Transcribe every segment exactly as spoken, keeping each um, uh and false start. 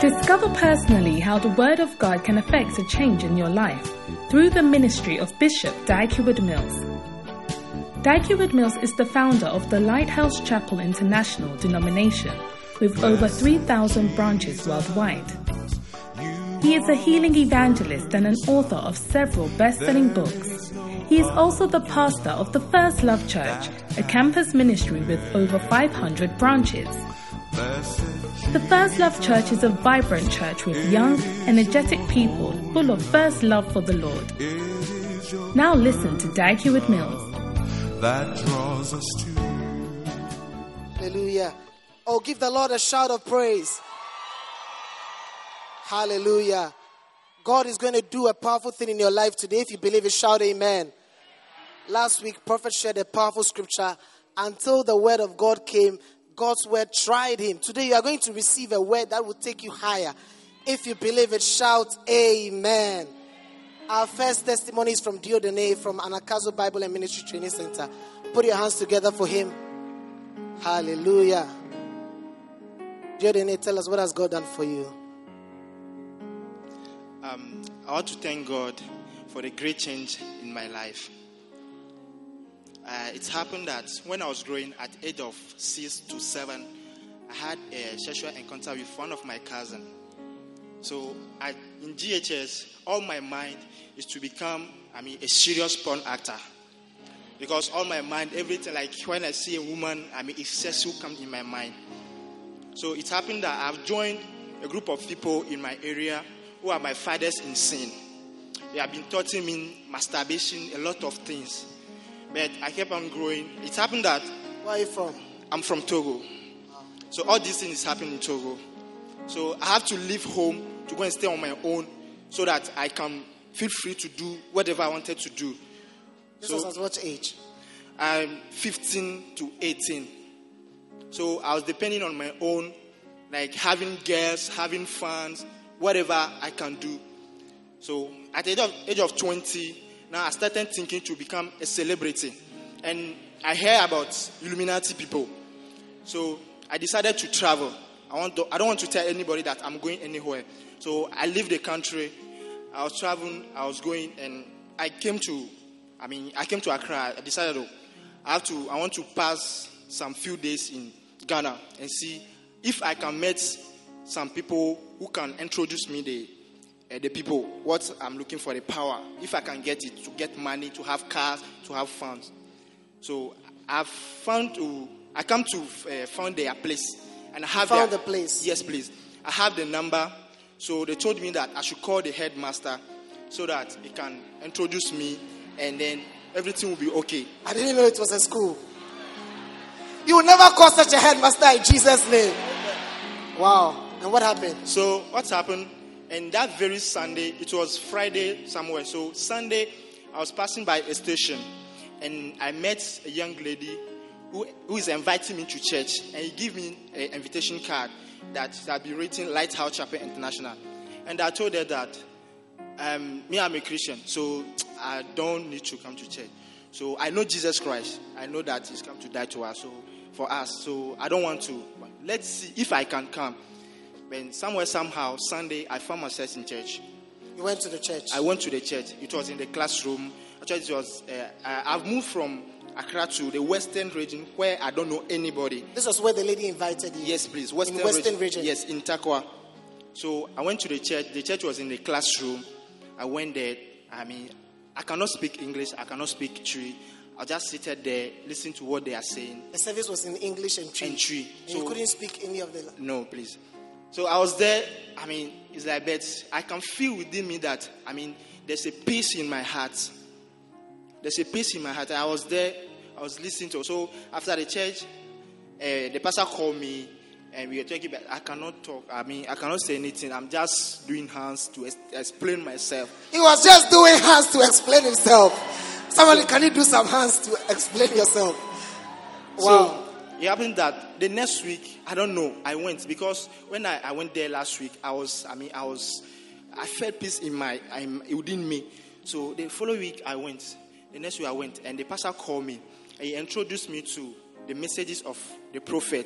Discover personally how the Word of God can affect a change in your life through the ministry of Bishop Dag Heward-Mills. Dag Heward-Mills is the founder of the Lighthouse Chapel International denomination with over three thousand branches worldwide. He is a healing evangelist and an author of several best-selling books. He is also the pastor of the First Love Church, a campus ministry with over five hundred branches. The First Love Church is a vibrant church with young, energetic people full of first love for the Lord. Now listen to Dag Heward-Mills. That draws us to. Hallelujah. Oh, give the Lord a shout of praise. Hallelujah. God is going to do a powerful thing in your life today. If you believe it, shout amen. Last week, Prophet shared a powerful scripture. Until the word of God came, God's word tried him. Today, you are going to receive a word that will take you higher. If you believe it, shout amen. Our first testimony is from Diodone from Anakazo Bible and Ministry Training Center. Put your hands together for him. Hallelujah. Diodone, tell us, what has God done for you? Um, I want to thank God for the great change in my life. Uh, it's happened that when I was growing at the age of six to seven, I had a sexual encounter with one of my cousins. So I, in G H S, all my mind is to become, I mean, a serious porn actor. Because all my mind, everything, like when I see a woman, I mean, it's sex will come in my mind. So it happened that I've joined a group of people in my area who are my fathers in sin. They have been teaching me masturbation, a lot of things. But I kept on growing. It happened that... Where are you from? I'm from Togo. So all these things is happening in Togo. So I have to leave home to go and stay on my own so that I can feel free to do whatever I wanted to do. This so, was at what age? I'm fifteen to eighteen. So I was depending on my own, like having girls, having fun, whatever I can do. So at the age of, age of twenty, now I started thinking to become a celebrity. And I hear about Illuminati people. So I decided to travel. I want to, I don't want to tell anybody that I'm going anywhere. So I left the country. I was traveling, I was going, and I came to, I mean, I came to Accra. I decided to, I have to, I want to pass some few days in Ghana and see if I can meet some people who can introduce me the uh, the people, what I'm looking for, the power. If I can get it, to get money, to have cars, to have funds. So I've found to, I come to uh, found their place. And I have found their, the place? Yes, please. I have the number. So they told me that I should call the headmaster so that he can introduce me and then everything will be okay. I didn't know it was a school. You will never call such a headmaster in Jesus' name. Wow. And what happened? So what happened? And that very Sunday, it was Friday somewhere. So Sunday, I was passing by a station and I met a young lady who, who is inviting me to church. And he gave me an invitation card that I'll be written Lighthouse Chapel International. And I told her that um, me, I'm a Christian, so I don't need to come to church. So I know Jesus Christ. I know that he's come to die to us, so for us. So I don't want to. Let's see if I can come. Then somewhere, somehow, Sunday, I found myself in church. You went to the church? I went to the church. It was in the classroom. Actually, it was. Uh, I've moved from Accra to the Western region where I don't know anybody. This was where the lady invited you? Yes, please. Western, in Western region. region? Yes, in Takwa. So I went to the church. The church was in the classroom. I went there. I mean, I cannot speak English. I cannot speak Twi. I just seated there, listening to what they are saying. The service was in English and Twi. And Twi. And so, you couldn't speak any of the... No, please. So I was there. I mean, it's like that. I can feel within me that, I mean, there's a peace in my heart. There's a peace in my heart. I was there. I was listening to. So after the church, uh, the pastor called me, and we were talking about. I cannot talk. I mean, I cannot say anything. I'm just doing hands to es- explain myself. He was just doing hands to explain himself. Somebody, so, can you do some hands to explain yourself? Wow. So, it happened that the next week, I don't know, I went because when I, I went there last week, I was, I mean, I was, I felt peace in my, in, within me. So the following week, I went. The next week, I went, and the pastor called me. And he introduced me to the messages of the prophet.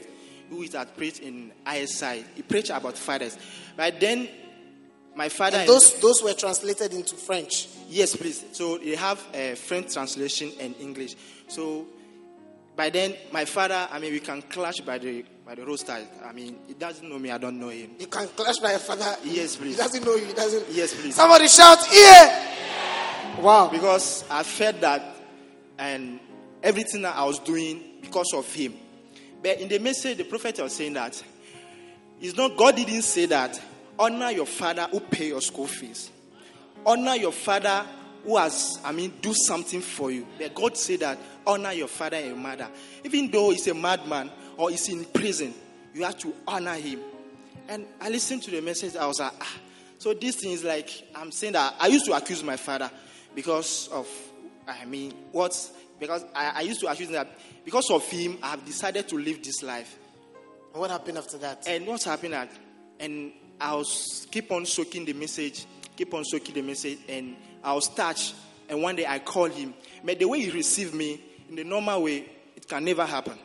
who is at preach in I S I. He preached about fathers. But then, my father... And those, those were translated into French? Yes, please. So, they have a French translation and English. So, by then, my father, I mean, we can clash by the by the roadside. I mean, he doesn't know me, I don't know him. You can clash by your father? Yes, please. He doesn't know you, he doesn't... Yes, please. Somebody shout, yeah! Wow. Because I felt that and everything that I was doing because of him. But in the message, the prophet was saying that it's not, God didn't say that honor your father who pay your school fees. Honor your father who has, I mean, do something for you. But God said that honor your father and your mother. Even though he's a madman or he's in prison, you have to honor him. And I listened to the message. I was like, ah. So this thing is like, I'm saying that I used to accuse my father because of, I mean, what? Because I, I used to accuse him that because of him, I have decided to live this life. What happened after that? And what happened? At, and I was keep on soaking the message, keep on soaking the message, and I was touched. And one day I called him. But the way he received me, in the normal way, it can never happen.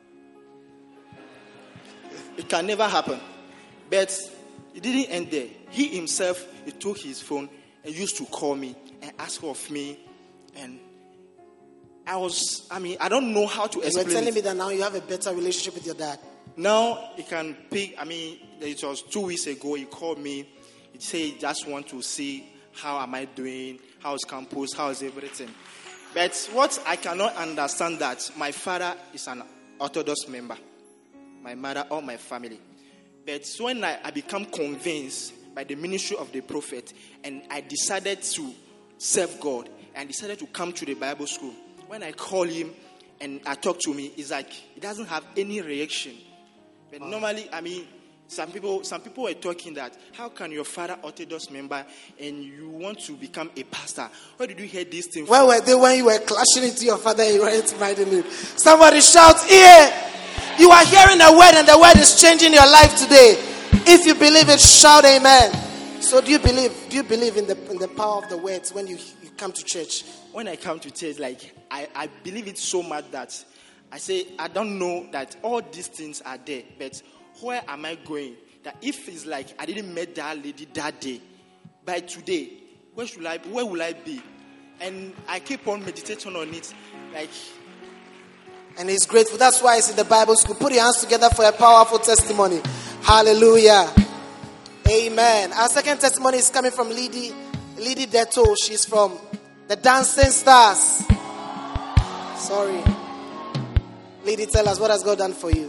It can never happen. But it didn't end there. He himself, he took his phone and used to call me and ask of me. And I was, I mean, I don't know how to explain it. You're telling me that now you have a better relationship with your dad. Now he can pick, I mean, it was two weeks ago, he called me. He said he just want to see how am I doing, how's campus, how's everything. But what I cannot understand that my father is an Orthodox member. My mother or my family. But when I, I become convinced by the ministry of the prophet and I decided to serve God and decided to come to the Bible school, when I call him and I talk to me, it's like he doesn't have any reaction. But wow. Normally, I mean, some people some people were talking that, how can your father Orthodox member and you want to become a pastor? Where did you hear this thing from? Where were they when you were clashing into your father and you were intimating him? Somebody shout, here! You are hearing a word and the word is changing your life today. If you believe it, shout amen. So do you believe do you believe in the in the power of the words when you, you come to church? When I come to church, like I, I believe it so much that I say I don't know that all these things are there, but where am I going? That if it's like I didn't meet that lady that day, by today, where should I be? Where will I be? And I keep on meditating on it, like. And he's grateful. That's why it's in the Bible school. Put your hands together for a powerful testimony. Hallelujah. Amen. Our second testimony is coming from Lady, Lady Deto. She's from the Dancing Stars. Sorry. Lady, tell us, what has God done for you?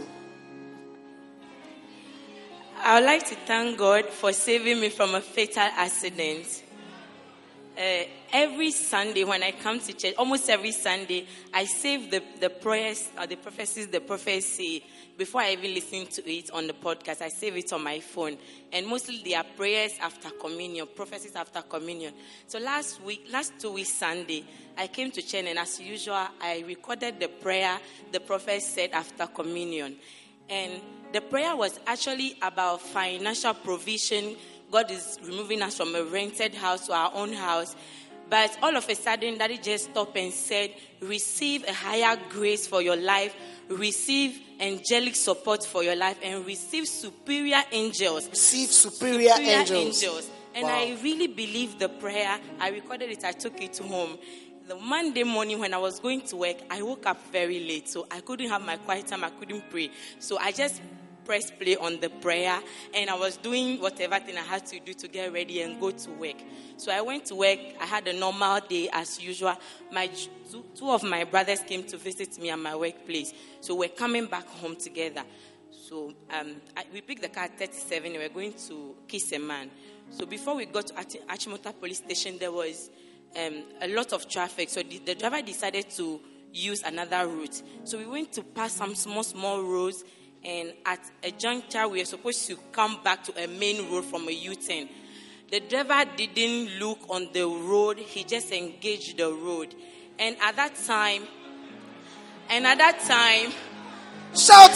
I would like to thank God for saving me from a fatal accident. Uh, every Sunday when I come to church, almost every Sunday, I save the, the prayers, or the prophecies the prophets say before I even listen to it on the podcast. I save it on my phone. And mostly they are prayers after communion, prophecies after communion. So last week, last two weeks Sunday, I came to church and as usual, I recorded the prayer the prophet said after communion. And the prayer was actually about financial provision. God is removing us from a rented house to our own house. But all of a sudden, Daddy just stopped and said, receive a higher grace for your life, receive angelic support for your life, and receive superior angels. Receive superior, superior angels. angels. And wow. I really believed the prayer. I recorded it. I took it home. The Monday morning when I was going to work, I woke up very late. So I couldn't have my quiet time. I couldn't pray. So I just press play on the prayer and I was doing whatever thing I had to do to get ready and go to work. So I went to work. I had a normal day as usual. My two, two of my brothers came to visit me at my workplace. So we're coming back home together. So um, I, we picked the car at thirty-seven and we're going to Kiss a Man. So before we got to Achimota police station, there was um, a lot of traffic. So the, the driver decided to use another route. So we went to pass some small, small roads. And at a juncture, we were supposed to come back to a main road from a U-turn. The driver didn't look on the road. He just engaged the road. And at that time, and at that time, shout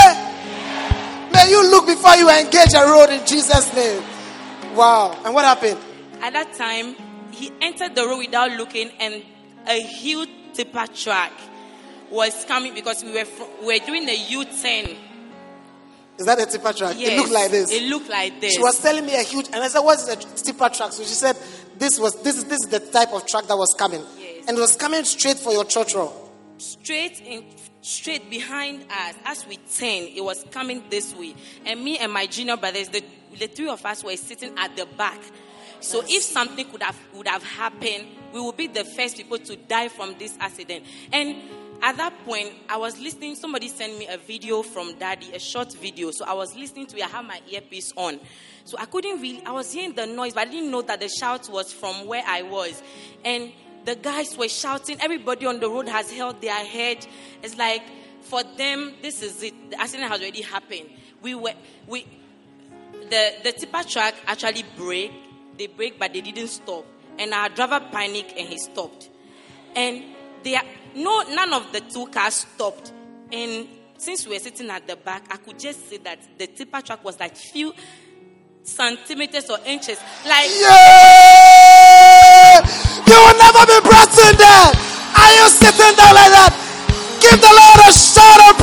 here! May you look before you engage a road in Jesus' name. Wow. And what happened? At that time, he entered the road without looking, and a huge tipper truck was coming because we were fr- we were doing a U-turn Is that a tipper truck? Yes, It looked like this. It looked like this. She was telling me a huge, and I said, "What is a tipper truck?" So she said, "This was this is this is the type of truck that was coming, Yes. and it was coming straight for your church row." Straight in, straight behind us, as we turned, it was coming this way. And me and my junior brothers, the, the three of us were sitting at the back. So if something could have would have happened, we would be the first people to die from this accident. And at that point, I was listening. Somebody sent me a video from Daddy, a short video. So I was listening to it. I had my earpiece on. So I couldn't really, I was hearing the noise, but I didn't know that the shout was from where I was. And the guys were shouting. Everybody on the road has held their head. It's like, for them, this is it. The accident has already happened. We were, we, the, the tipper truck actually braked. They braked, but they didn't stop. And our driver panicked and he stopped. And they are, no, none of the two cars stopped. And since we were sitting at the back, I could just see that the tipper truck was like few centimeters or inches. Like, Yeah! You will never be brought in there. Are you sitting down like that? Give the Lord a shout of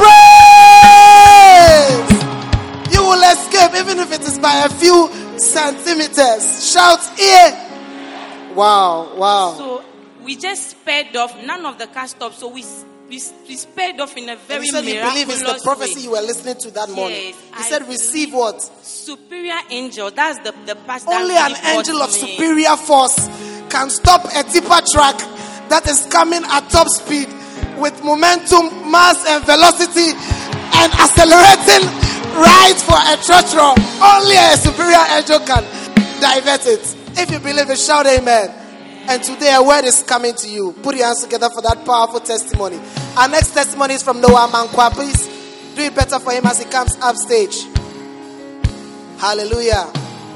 praise. You will escape even if it is by a few centimeters. Shout here. Wow, wow. so we just sped off. None of the cars stopped. So we we, we sped off in a And very you said you believe it's the miraculous prophecy way. you were listening to that morning. Yes, He I said, receive believe- what? Superior angel. That's the, the part that Only really an angel got of me. superior force can stop a tipper truck that is coming at top speed with momentum, mass, and velocity and accelerating right for a church row. Only a superior angel can divert it. If you believe it, shout amen. And today a word is coming to you. Put your hands together for that powerful testimony. Our next testimony is from Noah Mankwa. Please do it better for him as he comes up stage. Hallelujah.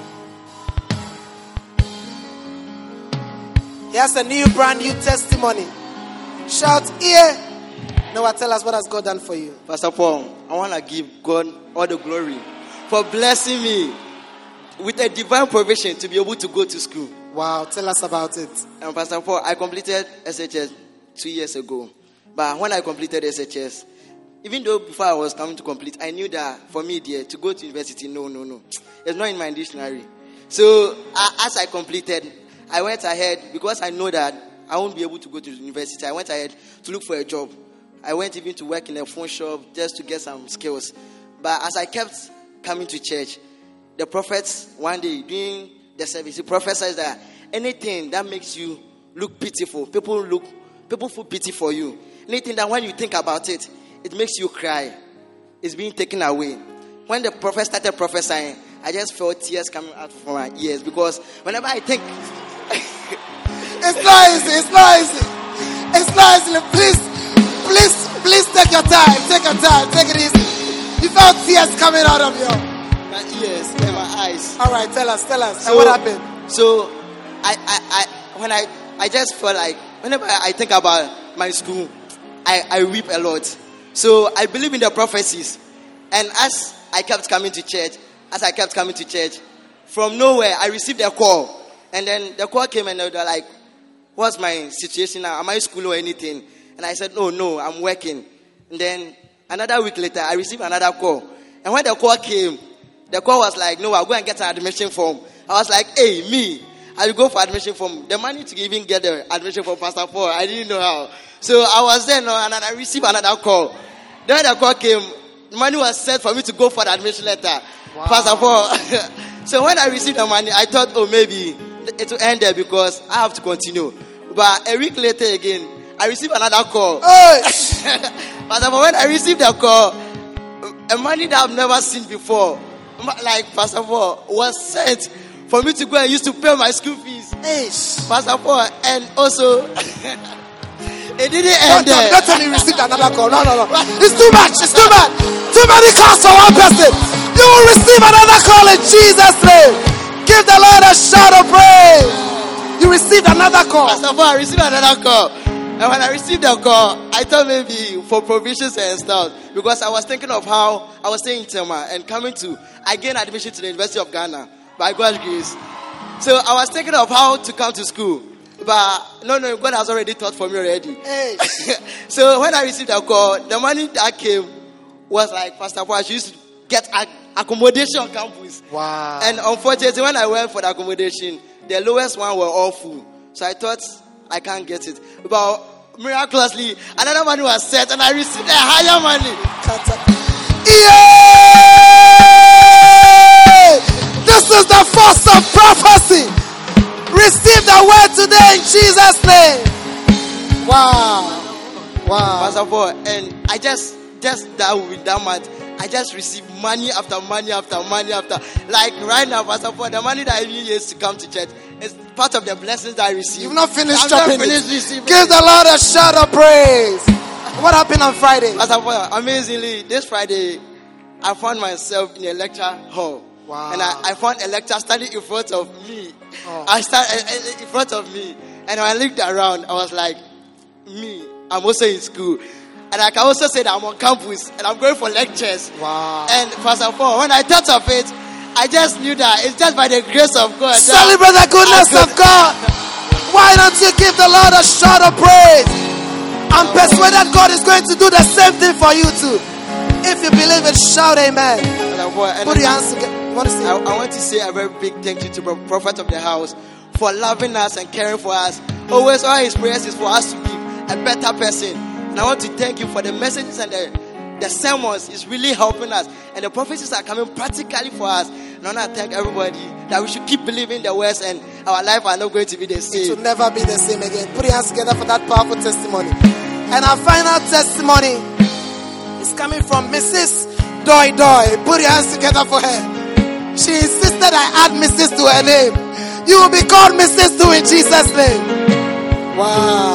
He has a new, brand new testimony. Shout here. Noah, tell us what has God done for you. Pastor Paul, I want to give God all the glory for blessing me with a divine provision to be able to go to school. Wow, tell us about it. And Pastor Paul, I completed S H S two years ago. But when I completed S H S, even though before I was coming to complete, I knew that for me, dear, to go to university, no, no, no. It's not in my dictionary. So uh, as I completed, I went ahead, because I know that I won't be able to go to university. I went ahead to look for a job. I went even to work in a phone shop just to get some skills. But as I kept coming to church, the prophets one day doing the service, he prophesied that anything that makes you look pitiful, people look, people feel pity for you. Anything that when you think about it, it makes you cry, is being taken away. When the prophet started prophesying, I just felt tears coming out from my ears, because whenever I think, It's not easy. It's not easy. It's not easy. Please, please, please take your time. Take your time. Take it easy. You felt tears coming out of your. my ears and my eyes. All right, tell us, tell us. So, and what happened? So, I, I, I, when I, I just felt like whenever I think about my school, I, I weep a lot. So I believe in the prophecies, and as I kept coming to church, as I kept coming to church, from nowhere I received a call, and then the call came and they were like, "What's my situation now? Am I in school or anything?" And I said, "No, no, I'm working." And then another week later, I received another call, and when the call came, the call was like, "No, I'll go and get an admission form." I was like, "Hey, me, I'll go for admission form." The money to even get the admission form, Pastor Paul, I didn't know how. So I was there, no, and then I received another call. Then the call came, the money was set for me to go for the admission letter. Wow. Pastor Paul. So when I received the money, I thought, oh, maybe it will end there because I have to continue. But a week later again, I received another call. Hey! Pastor Paul, when I received the call, a money that I've never seen before, like Pastor Paul, was sent for me to go and use to pay my school fees. Hey! Pastor Paul, and also, it didn't end Don't, there. don't tell me you received another call. No, no, no. It's too much. It's too much. Too many calls for one person. You will receive another call in Jesus' name. Give the Lord a shout of praise. You received another call. Pastor Paul, I received another call. And when I received the call, I thought maybe for provisions and stuff, because I was thinking of how I was staying in Tema and coming to, I gained admission to the University of Ghana by God's grace. So I was thinking of how to come to school. But no, no, God has already thought for me already. Hey. So when I received the call, the money that came was like, Pastor Paul, I should use get a- accommodation on campus. Wow. And unfortunately, when I went for the accommodation, the lowest one were all full. So I thought I can't get it. But miraculously, another money was set and I received a higher money. Yay! This is the force of prophecy. Receive the word today in Jesus' name. Wow. Wow. Pastor Paul, and I just, just that with that month, I just received money after money after money after. Like right now, Pastor Paul, the money that I used to come to church is part of the blessings that I received. You've not finished I'm chopping not finished it. receiving Give it. the Lord a shout of praise. What happened on Friday? Pastor Paul, amazingly, this Friday, I found myself in a lecture hall. Wow. And I, I found a lecturer standing in front of me. Oh. I started in front of me. And when I looked around, I was like, me, I'm also in school. And I can also say that I'm on campus and I'm going for lectures. Wow. And Pastor Paul, when I thought of it, I just knew that it's just by the grace of God. Celebrate the goodness of God. Why don't you give the Lord a shout of praise? I'm persuaded God is going to do the same thing for you too. If you believe it, shout amen. Pastor Paul, and Put your hands together. You want to say? I, I want to say a very big thank you to the prophet of the house for loving us and caring for us. Always, all his prayers is for us to be a better person. And I want to thank you for the messages and the, the sermons. It's really helping us. And the prophecies are coming practically for us. And I want to thank everybody that we should keep believing the words and our life are not going to be the It same. will never be the same again. Put your hands together for that powerful testimony. And our final testimony is coming from Missus Doi Doi. Put your hands together for her. She insisted I add Missus to her name. You will be called Missus too in Jesus' name. Wow.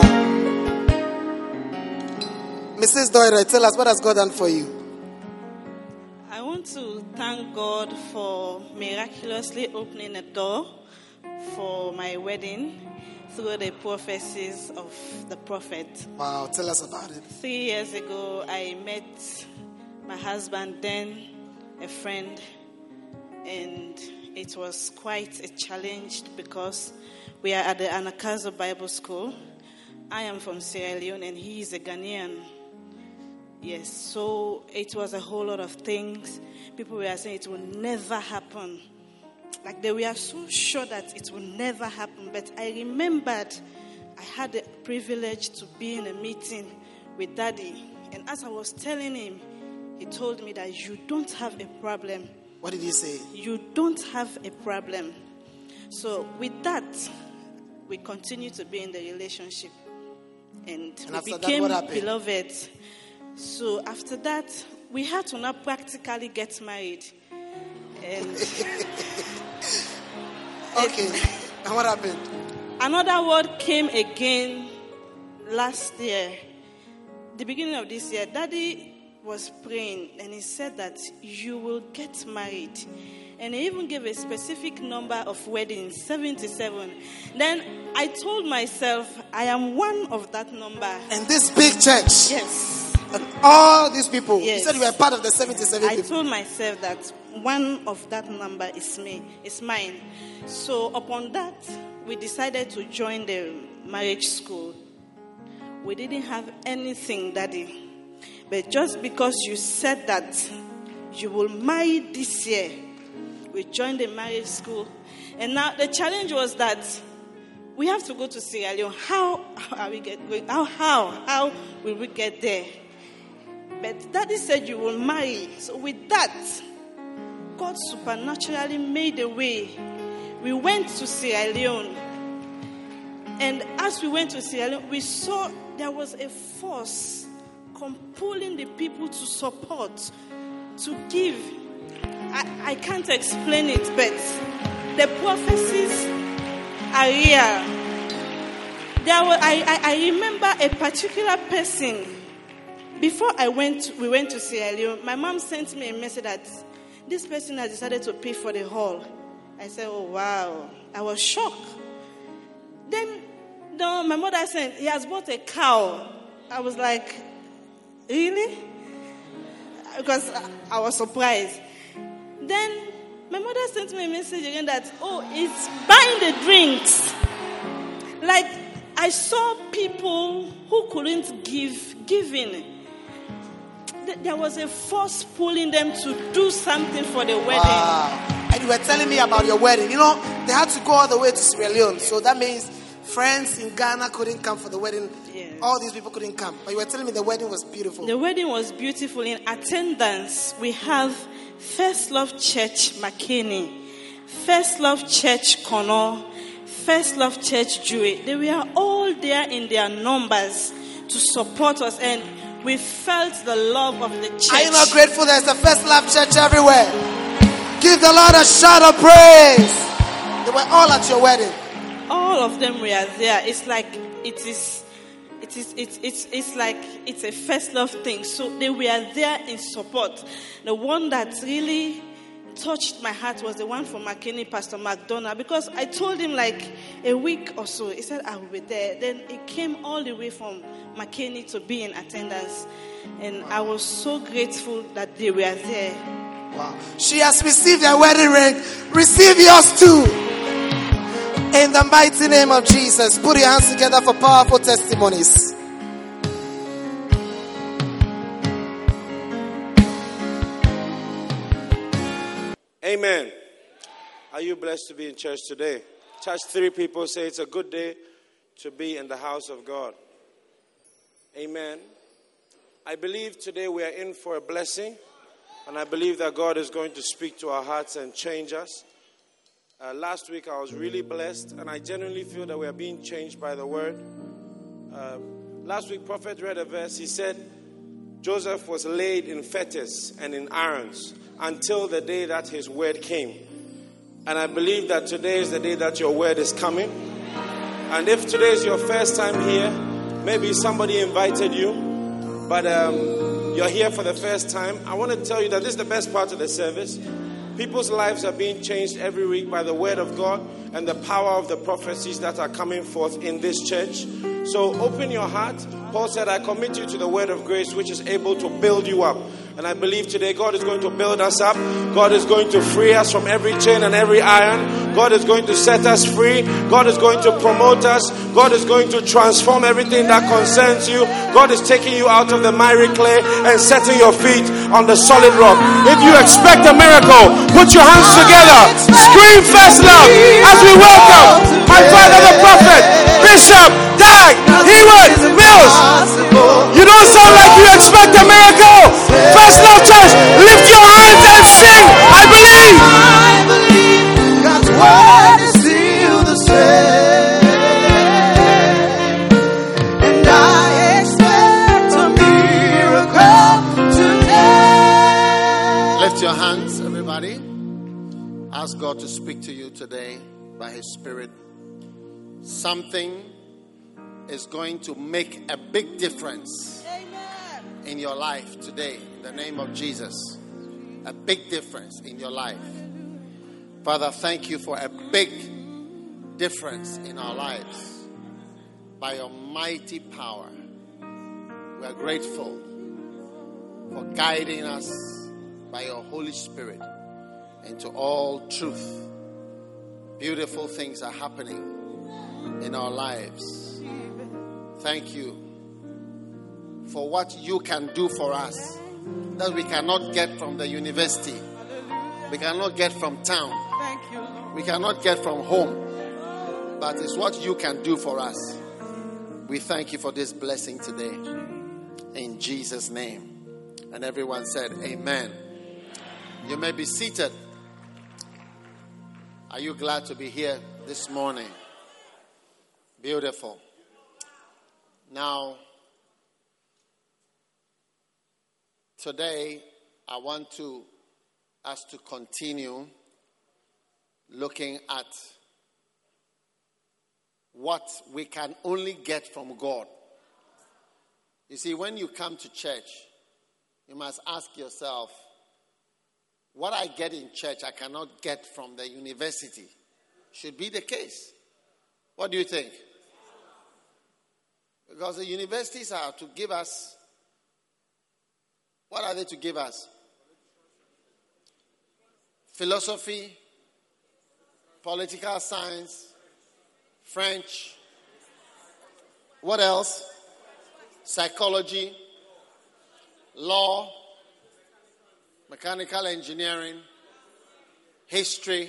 Missus Doi Doi, tell us, what has God done for you? I want to thank God for miraculously opening a door for my wedding through the prophecies of the prophet. Wow, tell us about it. Three years ago, I met my husband, then a friend, and it was quite a challenge because we are at the Anakazo Bible School. I am from Sierra Leone and he is a Ghanaian. Yes, so it was a whole lot of things. People were saying it will never happen. Like they were so sure that it will never happen. But I remembered I had the privilege to be in a meeting with Daddy. And as I was telling him, he told me that you don't have a problem. What did he say? You don't have a problem. So with that, we continue to be in the relationship. And, And we after that, became what happened? beloved. So after that, we had to now practically get married. And Okay. And what happened? another word came again last year. The beginning of this year, Daddy was praying and he said that you will get married. And he even gave a specific number of weddings, seventy-seven. Then I told myself, I am one of that number. And this big church, Yes. and all these people, you Yes. said you were part of the seventy-seven I people. told myself that one of that number is me, is mine. So upon that, we decided to join the marriage school. We didn't have anything, Daddy. But just because you said that you will marry this year, we joined the marriage school. And now the challenge was that we have to go to Sierra Leone. How are we get, going? How, how, how will we get there? But Daddy said you will marry. So with that, God supernaturally made a way. We went to Sierra Leone. And as we went to Sierra Leone, we saw there was a force compelling the people to support, to give. I, I can't explain it, but the prophecies are real. There were, I, I, I remember a particular person. Before I went, we went to Sierra Leone, my mom sent me a message that this person has decided to pay for the hall. I said, oh, wow. I was shocked. Then no, my mother said, he has bought a cow. I was like, really? Because I, I was surprised. Then my mother sent me a message again that, oh, it's buying the drinks. Like, I saw people who couldn't give, giving. The, th- there was a force pulling them to do something for the wedding. Wow. And you were telling me about your wedding. You know, they had to go all the way to Sierra Leone. So that means friends in Ghana couldn't come for the wedding. Yes. All these people couldn't come. But you were telling me the wedding was beautiful. The wedding was beautiful. In attendance, we have First Love Church McKinney, First Love Church Kono, First Love Church Jewel. They were all there in their numbers to support us, and we felt the love of the church. Are you not grateful there's a First Love Church everywhere? Give the Lord a shout of praise. They were all at your wedding. All of them were there. It's like it is it is it's it's it's like it's a First Love thing. So they were there in support. The one that really touched my heart was the one from McKinney, Pastor McDonough, because I told him like a week or so. He said I will be there. Then it came all the way from McKinney to be in attendance, and I was so grateful that they were there. Wow. She has received her wedding ring. Receive yours too. In the mighty name of Jesus. Put your hands together for powerful testimonies. Amen. Are you blessed to be in church today? Touch three people, say it's a good day to be in the house of God. Amen. I believe today we are in for a blessing, and I believe that God is going to speak to our hearts and change us. Uh, last week I was really blessed, and I genuinely feel that we are being changed by the word. Uh, last week Prophet read a verse. He said Joseph was laid in fetters and in irons until the day that his word came. And I believe that today is the day that your word is coming. And if today is your first time here, maybe somebody invited you, but um, you're here for the first time, I want to tell you that this is the best part of the service. People's lives are being changed every week by the word of God and the power of the prophecies that are coming forth in this church. So open your heart. Paul said, I commit you to the word of grace, which is able to build you up. And I believe today God is going to build us up. God is going to free us from every chain and every iron. God is going to set us free. God is going to promote us. God is going to transform everything that concerns you. God is taking you out of the miry clay and setting your feet on the solid rock. If you expect a miracle, put your hands together. Scream First Love as we welcome my father the prophet, Bishop Dag Heward-Mills. You don't sound like you expect a miracle. First Love Church, lift your hands and sing. I believe. I believe God's word is still the same, and I expect a miracle today. Lift your hands, everybody. Ask God to speak to you today by His Spirit. Something is going to make a big difference in your life today, in the name of Jesus. A big difference in your life. Father, thank you for a big difference in our lives by your mighty power. We are grateful for guiding us by your Holy Spirit into all truth. Beautiful things are happening in our lives. Thank you for what you can do for us that we cannot get from the university. We cannot get from town. Thank you, Lord. We cannot get from home. But it's what you can do for us. We thank you for this blessing today. In Jesus' name. And everyone said, Amen. You may be seated. Are you glad to be here this morning? Beautiful. Now, today, I want to us to continue looking at what we can only get from God. You see, when you come to church, you must ask yourself, what I get in church, I cannot get from the university. Should be the case. What do you think? Because the universities are to give us, what are they to give us? Philosophy, political science, French. What else? Psychology, law, mechanical engineering, history,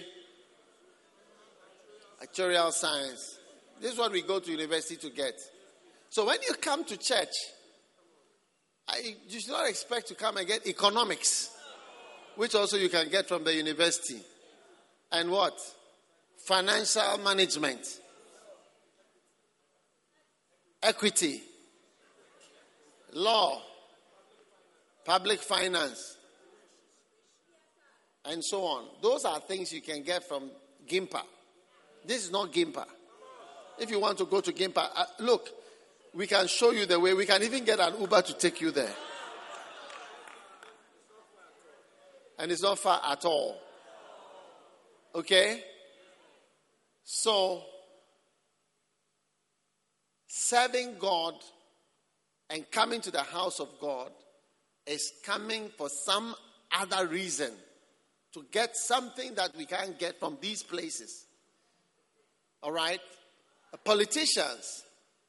actuarial science. This is what we go to university to get. So when you come to church, I, you should not expect to come and get economics, which also you can get from the university. And what? Financial management, equity, law, public finance, and so on. Those are things you can get from Gimpa. This is not Gimpa. If you want to go to Gimpa, uh, look, we can show you the way. We can even get an Uber to take you there. And it's not far at all. Okay? So, serving God and coming to the house of God is coming for some other reason, to get something that we can't get from these places. All right? Politicians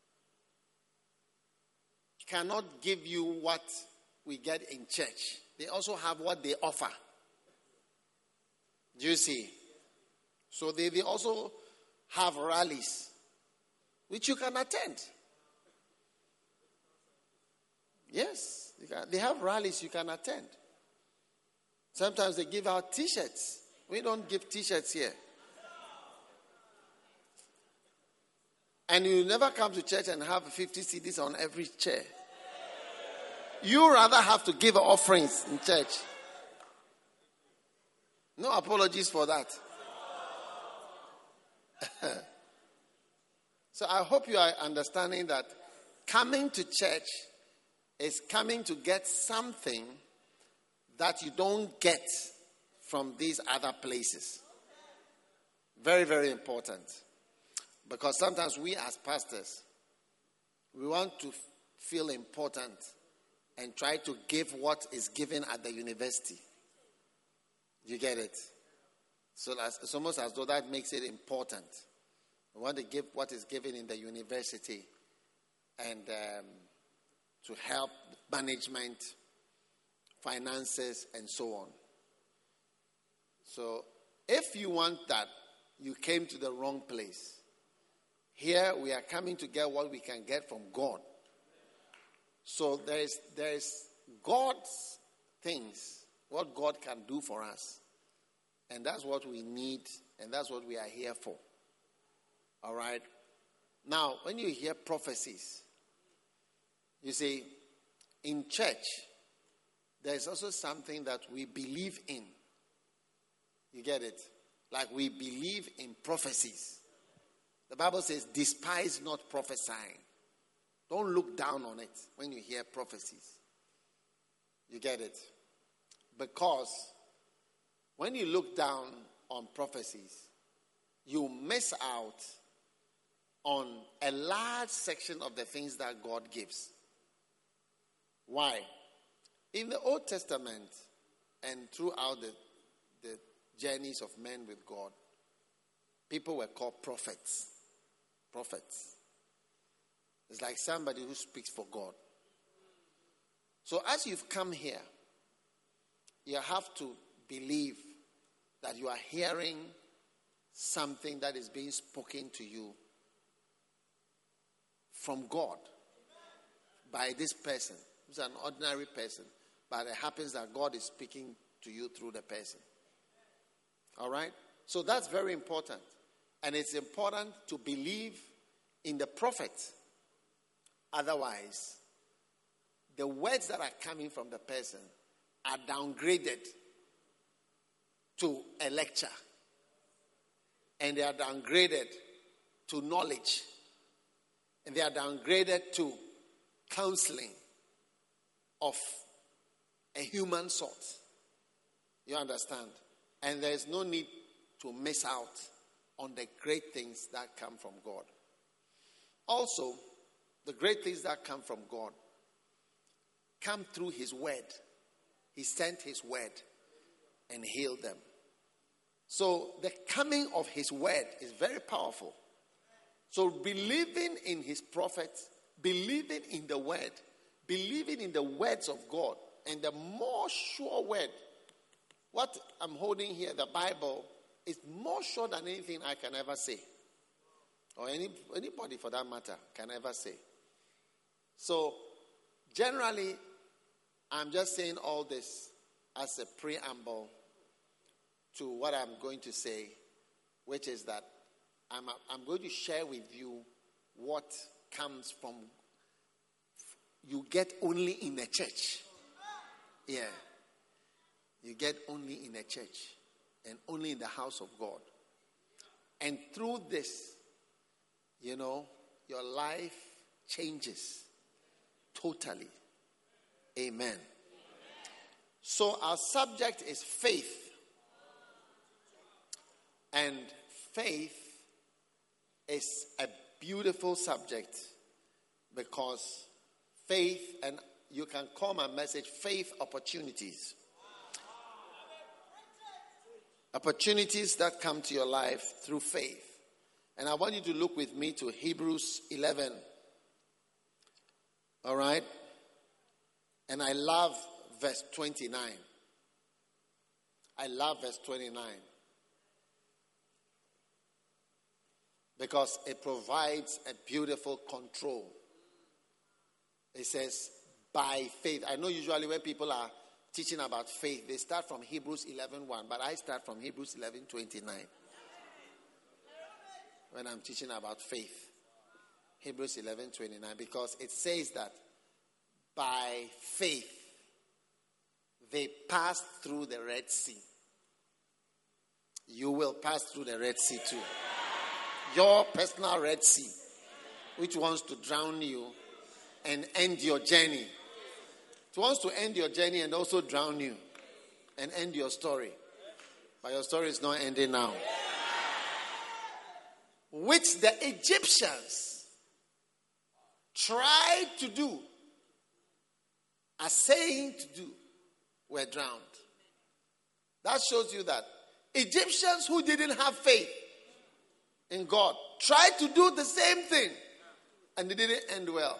cannot give you what we get in church. They also have what they offer. Do you see? So they, they also have rallies, which you can attend. Yes, you can, they have rallies you can attend. Sometimes they give out T-shirts. We don't give T-shirts here. And you never come to church and have fifty C Ds on every chair. You rather have to give offerings in church. No apologies for that. So I hope you are understanding that coming to church is coming to get something that you don't get from these other places. Very, very important. Because sometimes we as pastors, we want to feel important and try to give what is given at the university. You get it? So that's, it's almost as though that makes it important. We want to give what is given in the university and um, to help management, finances, and so on. So if you want that, you came to the wrong place. Here we are coming to get what we can get from God. So there is there is God's things, what God can do for us. And that's what we need, and that's what we are here for. All right? Now, when you hear prophecies, you see, in church, there is also something that we believe in. You get it? Like we believe in prophecies. The Bible says, despise not prophesying. Don't look down on it when you hear prophecies. You get it? Because when you look down on prophecies, you miss out on a large section of the things that God gives. Why? In the Old Testament and throughout the, the journeys of men with God, people were called prophets. Prophets. It's like somebody who speaks for God. So as you've come here, you have to believe that you are hearing something that is being spoken to you from God by this person, who's an ordinary person, but it happens that God is speaking to you through the person. All right? So that's very important. And it's important to believe in the prophet. Otherwise, the words that are coming from the person are downgraded to a lecture. And they are downgraded to knowledge. And they are downgraded to counseling of a human sort. You understand? And there is no need to miss out on the great things that come from God. Also, the great things that come from God come through His word. He sent His word and healed them. So the coming of His word is very powerful. So believing in His prophets, believing in the word, believing in the words of God, and the more sure word what I'm holding here, the Bible, is more sure than anything I can ever say. Or any anybody for that matter can ever say. So, generally, I'm just saying all this as a preamble to what I'm going to say, which is that I'm, I'm going to share with you what comes from you get only in a church. Yeah. You get only in a church and only in the house of God. And through this, you know, your life changes totally. Amen. So our subject is faith. And faith is a beautiful subject because faith, and you can call my message faith opportunities. Opportunities that come to your life through faith. And I want you to look with me to Hebrews eleven. All right? And I love verse twenty-nine. I love verse twenty-nine. Because it provides a beautiful control. It says, by faith. I know usually when people are teaching about faith, they start from Hebrews eleven one, but I start from Hebrews eleven twenty-nine. When I'm teaching about faith. Hebrews eleven twenty-nine, because it says that by faith they passed through the Red Sea. You will pass through the Red Sea too. Your personal Red Sea, which wants to drown you and end your journey. It wants to end your journey and also drown you and end your story. But your story is not ending now. Which the Egyptians tried to do, are saying to do, were drowned. That shows you that Egyptians who didn't have faith in God tried to do the same thing and it didn't end well.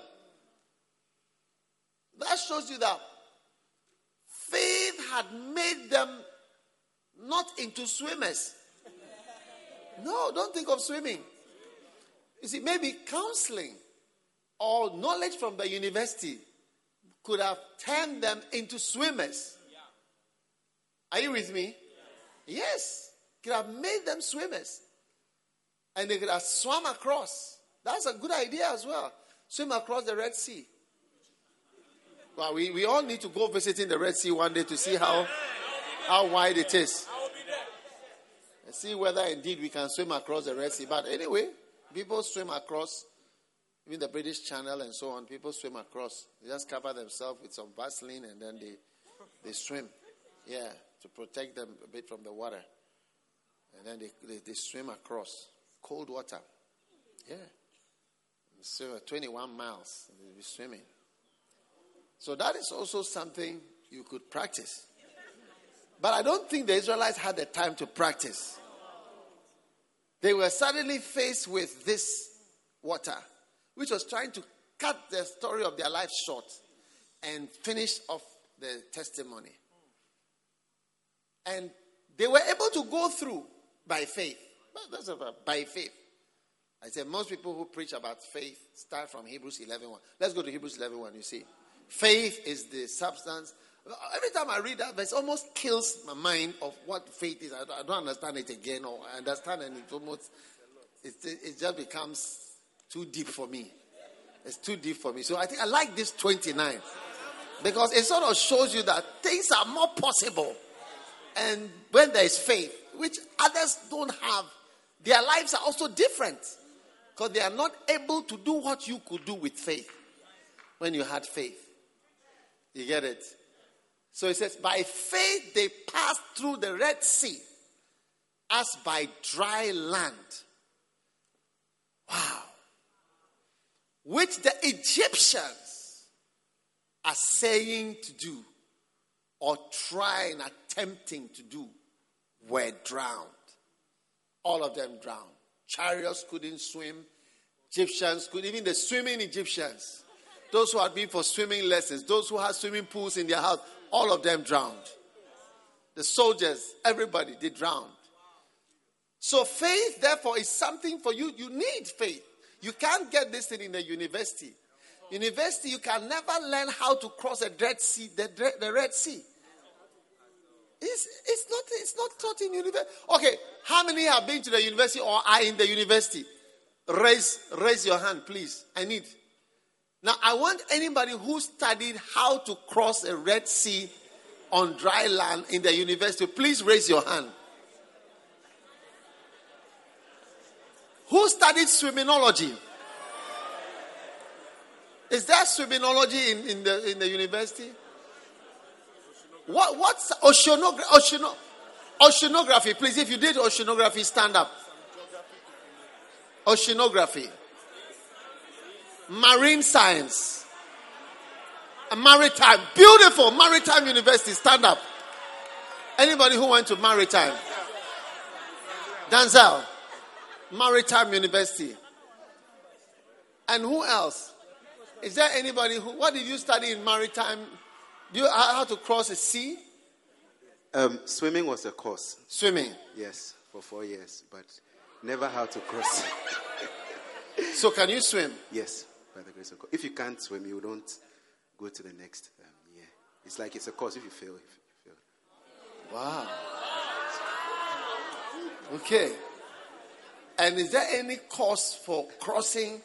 That shows you that faith had made them not into swimmers. No, don't think of swimming. You see, maybe counseling or knowledge from the university could have turned them into swimmers. Are you with me? Yes. Could have made them swimmers. And they could have swum across. That's a good idea as well. Swim across the Red Sea. Well, we, we all need to go visiting the Red Sea one day to see how, how wide it is. And see whether indeed we can swim across the Red Sea. But anyway, people swim across, even the British Channel and so on. People swim across. They just cover themselves with some Vaseline and then they, they swim. Yeah, to protect them a bit from the water. And then they, they, they swim across. Cold water. Yeah. So twenty-one miles. They'll be swimming. So that is also something you could practice. But I don't think the Israelites had the time to practice. They were suddenly faced with this water, which was trying to cut the story of their life short and finish off the testimony. And they were able to go through by faith. That's about by faith. I said most people who preach about faith start from Hebrews eleven one. Let's go to Hebrews eleven one, you see. Faith is the substance. Every time I read that verse, it almost kills my mind of what faith is. I don't, I don't understand it again, or I understand and it almost, it, it just becomes too deep for me. It's too deep for me. So I think I like this twenty-nine because it sort of shows you that things are more possible. And when there is faith, which others don't have, their lives are also different because they are not able to do what you could do with faith when you had faith. You get it? So it says, by faith they passed through the Red Sea as by dry land. Wow. Which the Egyptians are saying to do or trying, attempting to do, were drowned. All of them drowned. Chariots couldn't swim. Egyptians could, even the swimming Egyptians, those who had been for swimming lessons, those who had swimming pools in their house, all of them drowned. the soldiers, everybody, they drowned. So faith, therefore, is something for you. You need faith. You can't get this thing in the university. University, you can never learn how to cross a Red Sea, the, the Red Sea. It's, it's not it's not taught in university. Okay, how many have been to the university or are in the university? Raise raise your hand, please. I need. Now, I want anybody who studied how to cross a Red Sea on dry land in the university, please raise your hand. Who studied swimminology? Is there swimminology in, in the in the university? What what's oceanography? Oceano, oceanography, please. If you did oceanography, stand up. Oceanography, marine science, a maritime, beautiful maritime university. Stand up. Anybody who went to maritime? Denzel, maritime university. And who else? Is there anybody who? What did you study in maritime? Do you know how to cross a sea? Um, swimming was a course. Swimming? Yes, for four years, but never how to cross. So can you swim? Yes, by the grace of God. If you can't swim, you don't go to the next um, year. It's like it's a course. If you fail, if you fail. Wow. Okay. And is there any course for crossing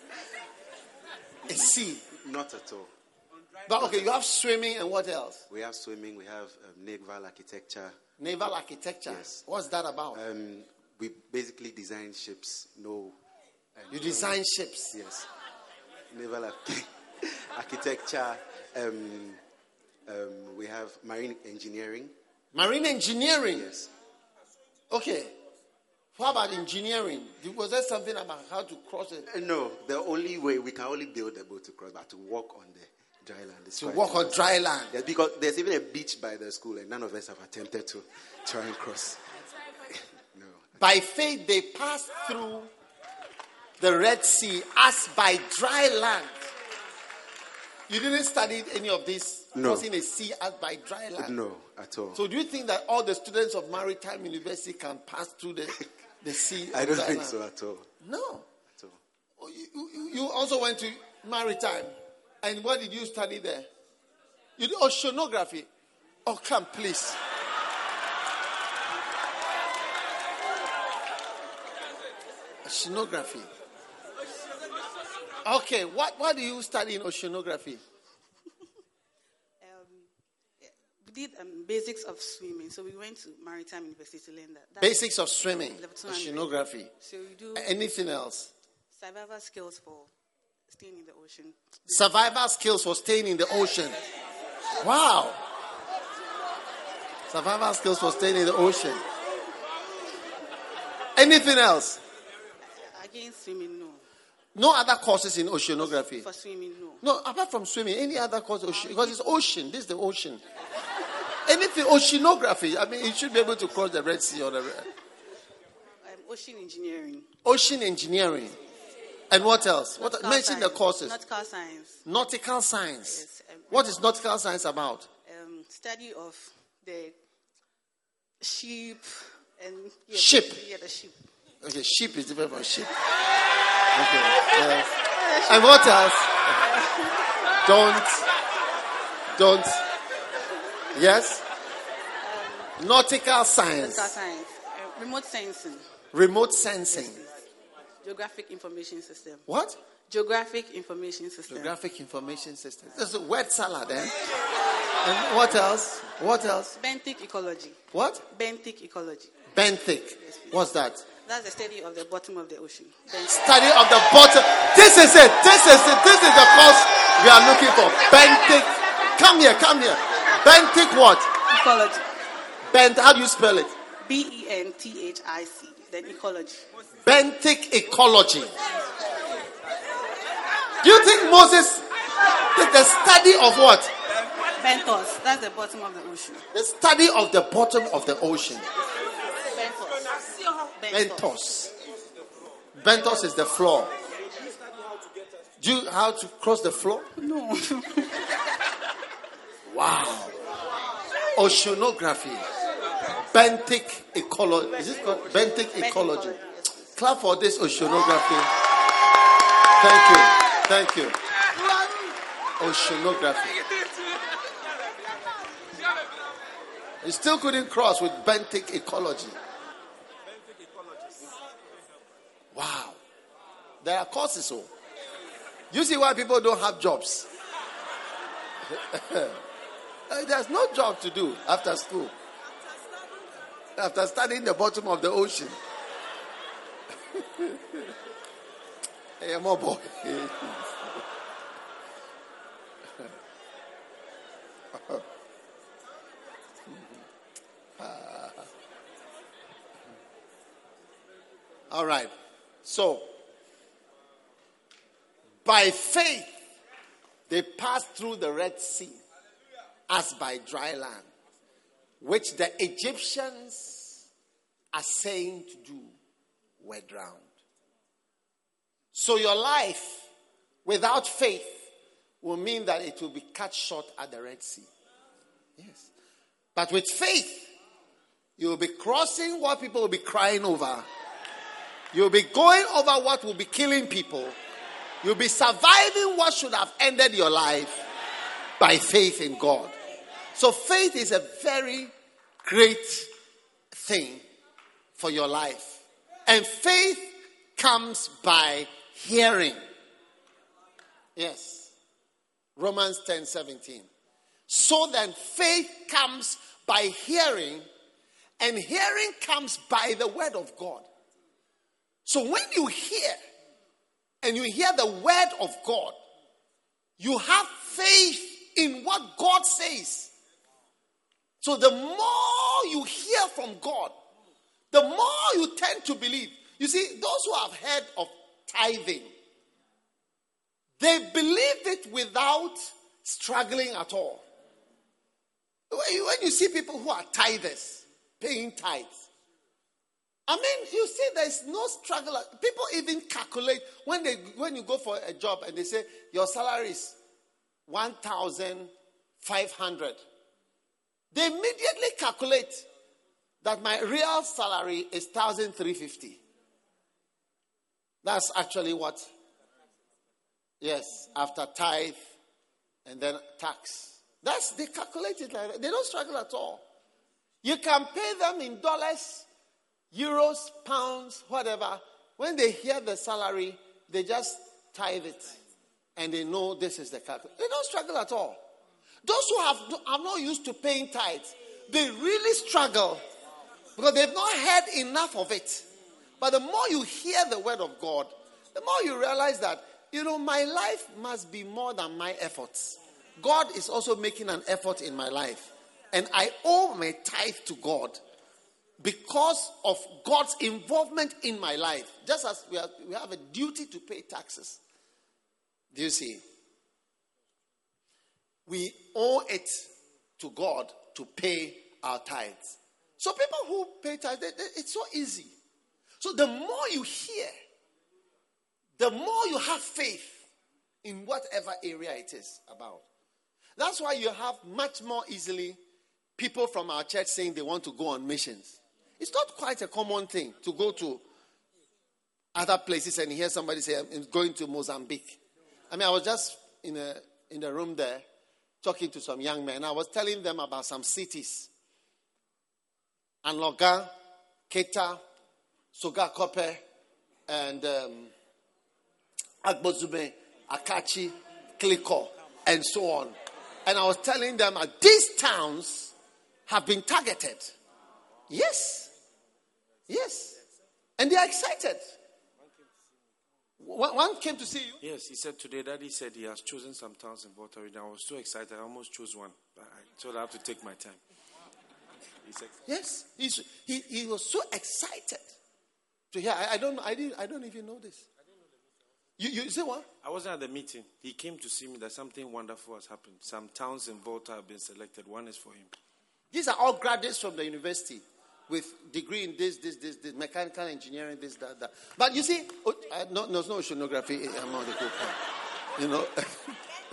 a sea? Not at all. But okay, you have swimming and what else? We have swimming, we have um, naval architecture. Naval architecture? Yes. What's that about? Um, we basically design ships. No. You design ships? Yes. Naval arch- architecture. Um, um, we have marine engineering. Marine engineering? Yes. Okay. How about engineering? Was there something about how to cross it? Uh, no. The only way we can only build a boat to cross, but to walk on the dry land. To walk on dry land. Yes, because there's even a beach by the school, and none of us have attempted to try and cross. No. By faith, they passed through the Red Sea as by dry land. You didn't study any of this, no. Crossing a sea as by dry land? No, at all. So do you think that all the students of Maritime University can pass through the, the sea? I don't think land? so at all. No. At all. Oh, you, you, you also went to Maritime. And what did you study there? You did oceanography. Oh, come, please. Oceanography. Okay, what, what do you study in oceanography? Um, we did um, basics of swimming. So we went to Maritime University to learn that. That's Basics of swimming, oceanography. So we do anything else? Survival skills for staying in the ocean. Survival skills for staying in the ocean. Wow. Survival skills for staying in the ocean. Anything else? Again, swimming, no. No other courses in oceanography? For swimming, no. No, apart from swimming, any other course? Ocean, because it's ocean. This is the ocean. Anything, oceanography. I mean, you should be able to cross the Red Sea or the... Um, ocean engineering. Ocean engineering. And what else? What, mention the courses. Nautical science. Nautical science. Yes, um, what is nautical science about? Um, study of the ship and yeah, ship. Yeah, the ship. Okay, ship is different from ship. Okay. Yes. And what else? Don't. Don't. Yes. Um, nautical science. Nautical science. Uh, remote sensing. Remote sensing. Yes, Geographic information system. What? Geographic information system. Geographic information system. There's a word salad then. And what else? What else? Benthic ecology. What? Benthic ecology. Benthic. Yes, what's that? That's the study of the bottom of the ocean. Benthic. Study of the bottom. This is it. This is it. This is the course we are looking for. Benthic. Come here. Come here. Benthic what? Ecology. Bent. How do you spell it? B E N T H I C. Then ecology. Benthic ecology. Do you think Moses did the study of what? Benthos. That's the bottom of the ocean. The study of the bottom of the ocean. Benthos. Benthos. Benthos is the floor. Do you know how to cross the floor? No. Wow. Oceanography. Benthic ecology. Is it called Benthic ecology? Clap for this oceanography. Thank you. Thank you. Oceanography. You still couldn't cross with benthic ecology. Wow. There are courses. So. You see why people don't have jobs? There's no job to do after school. After studying the bottom of the ocean. Hey, more boy. All right. So, by faith, they passed through the Red Sea as by dry land, which the Egyptians are saying to do were drowned. So your life without faith will mean that it will be cut short at the Red Sea. Yes. But with faith, you will be crossing what people will be crying over. You'll be going over what will be killing people. You'll be surviving what should have ended your life by faith in God. So faith is a very great thing for your life. And faith comes by hearing. Yes. Romans ten seventeen. So then faith comes by hearing, and hearing comes by the word of God. So when you hear, and you hear the word of God, you have faith in what God says. So the more you hear from God, the more you tend to believe. You see, those who have heard of tithing, they believed it without struggling at all. When you see people who are tithers, paying tithes, I mean, you see there's no struggle. People even calculate, when they when you go for a job and they say, your salary is one thousand five hundred. They immediately calculate that my real salary is one thousand three hundred fifty. That's actually what? Yes, after tithe and then tax. That's, they calculate it like that. They don't struggle at all. You can pay them in dollars, euros, pounds, whatever. When they hear the salary, they just tithe it. And they know this is the calculation. They don't struggle at all. Those who have, are not used to paying tithes, they really struggle because they've not heard enough of it. But the more you hear the word of God, the more you realize that, you know, my life must be more than my efforts. God is also making an effort in my life. And I owe my tithe to God because of God's involvement in my life. Just as we have, we have a duty to pay taxes. Do you see? We owe it to God to pay our tithes. So people who pay tithes, they, they, it's so easy. So the more you hear, the more you have faith in whatever area it is about. That's why you have much more easily people from our church saying they want to go on missions. It's not quite a common thing to go to other places and hear somebody say, I'm going to Mozambique. I mean, I was just in a in the room there talking to some young men. I was telling them about some cities. Anloga, Keta, Sogakope, and um, Agbozube, Akachi, Kliko, and so on. And I was telling them that these towns have been targeted. Yes. Yes. And they are excited. One, one came to see you? Yes, he said today, Daddy said he has chosen some towns in Volta region. I was so excited, I almost chose one. I told I have to take my time. He said, yes, he's, he he was so excited to hear. I, I don't I didn't I don't even know this. You you say what? I wasn't at the meeting. He came to see me that something wonderful has happened. Some towns in Volta have been selected. One is for him. These are all graduates from the university with degree in this, this, this, this, mechanical engineering, this, that, that. But you see, uh, no, there's no oceanography among the group. You know.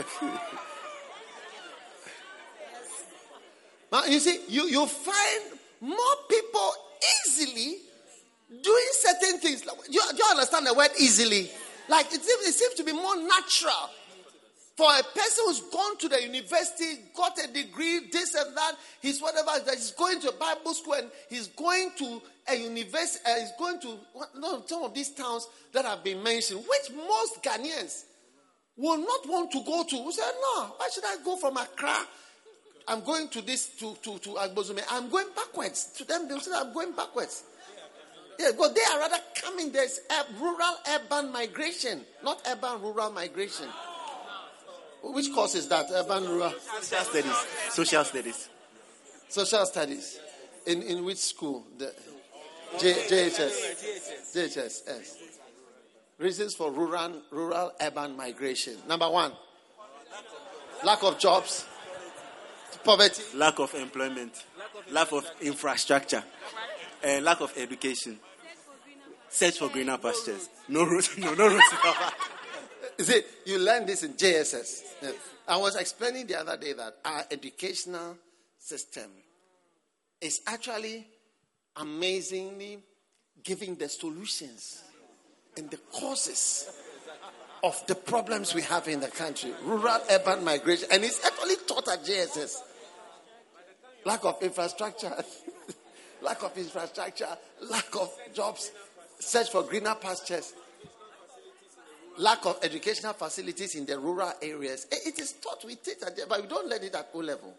Now, you see, you, you find more people easily doing certain things. Do you, do you understand the word easily? Like it seems, it seems to be more natural for a person who's gone to the university, got a degree, this and that, he's whatever, that he's going to a Bible school and he's going to a university, uh, he's going to no, some of these towns that have been mentioned, which most Ghanaians will not want to go to. We say, no, why should I go from Accra? I'm going to this, to, to, to Agbozume. I'm going backwards. To them, they'll say, I'm going backwards. Yeah, but they are rather coming. There's rural urban migration, not urban rural migration. Which course is that? Urban rural? Social studies. Social studies. Social studies. In in which school? The J, JHS. JHS, yes. Reasons for rural, rural urban migration. Number one, lack of jobs, poverty, lack of employment, lack of infrastructure, uh, lack of education, search for greener pastures. No roads, no, no roads. See, you learn this in J S S. Yeah. I was explaining the other day that our educational system is actually amazingly giving the solutions and the causes of the problems we have in the country. Rural urban migration. And it's actually taught at J S S. Lack of infrastructure. lack of infrastructure. Lack of jobs. Search for greener pastures. Lack of educational facilities in the rural areas. It is taught, we teach at, but we don't let it at O level.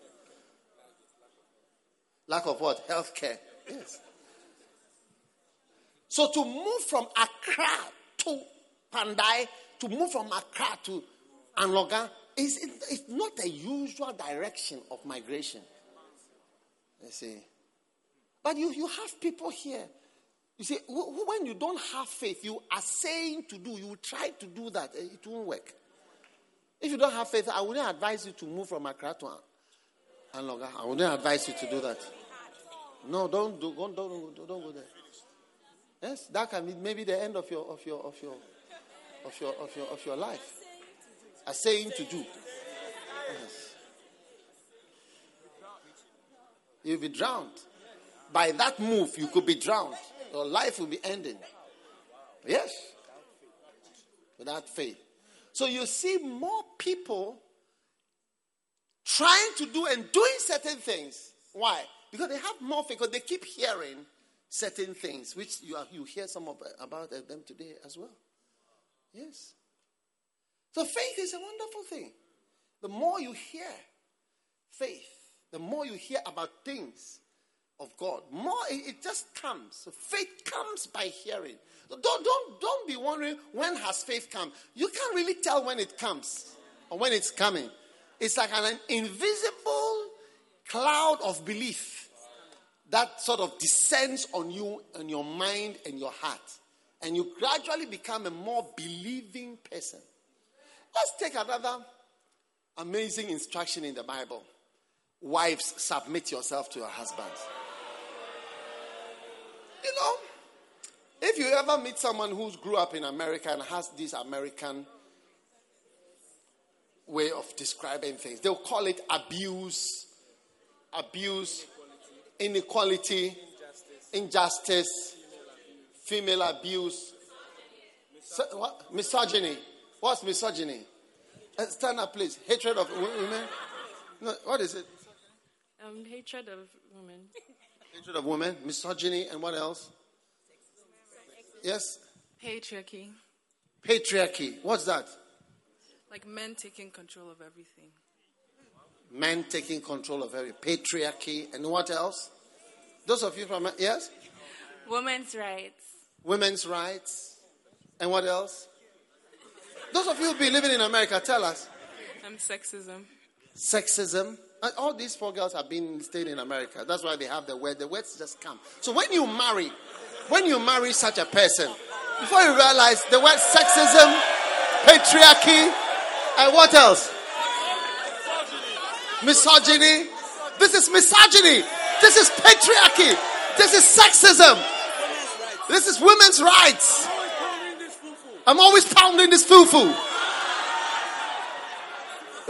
Lack of what? Healthcare. Yes. So to move from Accra to Pandai, to move from Accra to Anloga, is it's not a usual direction of migration. You see. But you, you have people here. You see, when you don't have faith, you are saying to do, you try to do that, it won't work. If you don't have faith, I wouldn't advise you to move from Accra to Anloga. I wouldn't advise you to do that. No, don't do, don't, don't, don't go there. Yes, that can be maybe the end of your of your of your of your of your of your life. A saying to do. Yes. You'll be drowned. By that move, you could be drowned. Your life will be ending. Yes. Without faith. So you see more people trying to do and doing certain things. Why? Because they have more faith. Because they keep hearing certain things, which you are, you hear some of, about them today as well. Yes. So faith is a wonderful thing. The more you hear faith, the more you hear about things of God, more it, it just comes. So faith comes by hearing. So don't don't don't be wondering when has faith come. You can't really tell when it comes or when it's coming. It's like an invisible cloud of belief that sort of descends on you and your mind and your heart, and you gradually become a more believing person. Let's take another amazing instruction in the Bible. Wives, submit yourself to your husbands. You know, if you ever meet someone who's grew up in America and has this American way of describing things, they'll call it abuse, abuse, inequality, injustice, female abuse, so, what? Misogyny. What's misogyny? Uh, stand up, please. Hatred of women. No, what is it? Um, hatred of women. Hatred of women, misogyny, and what else? Yes? Patriarchy. Patriarchy. What's that? Like men taking control of everything. Men taking control of everything. Patriarchy, and what else? Those of you from, yes? Women's rights. Women's rights. And what else? Those of you who've been living in America, tell us. Um, sexism. Sexism. All these four girls have been staying in America. That's why they have the word. The words just come. So when you marry, when you marry such a person, before you realize the word sexism, patriarchy, and what else? Misogyny. This is misogyny. This is patriarchy. This is sexism. This is women's rights. I'm always pounding this fufu.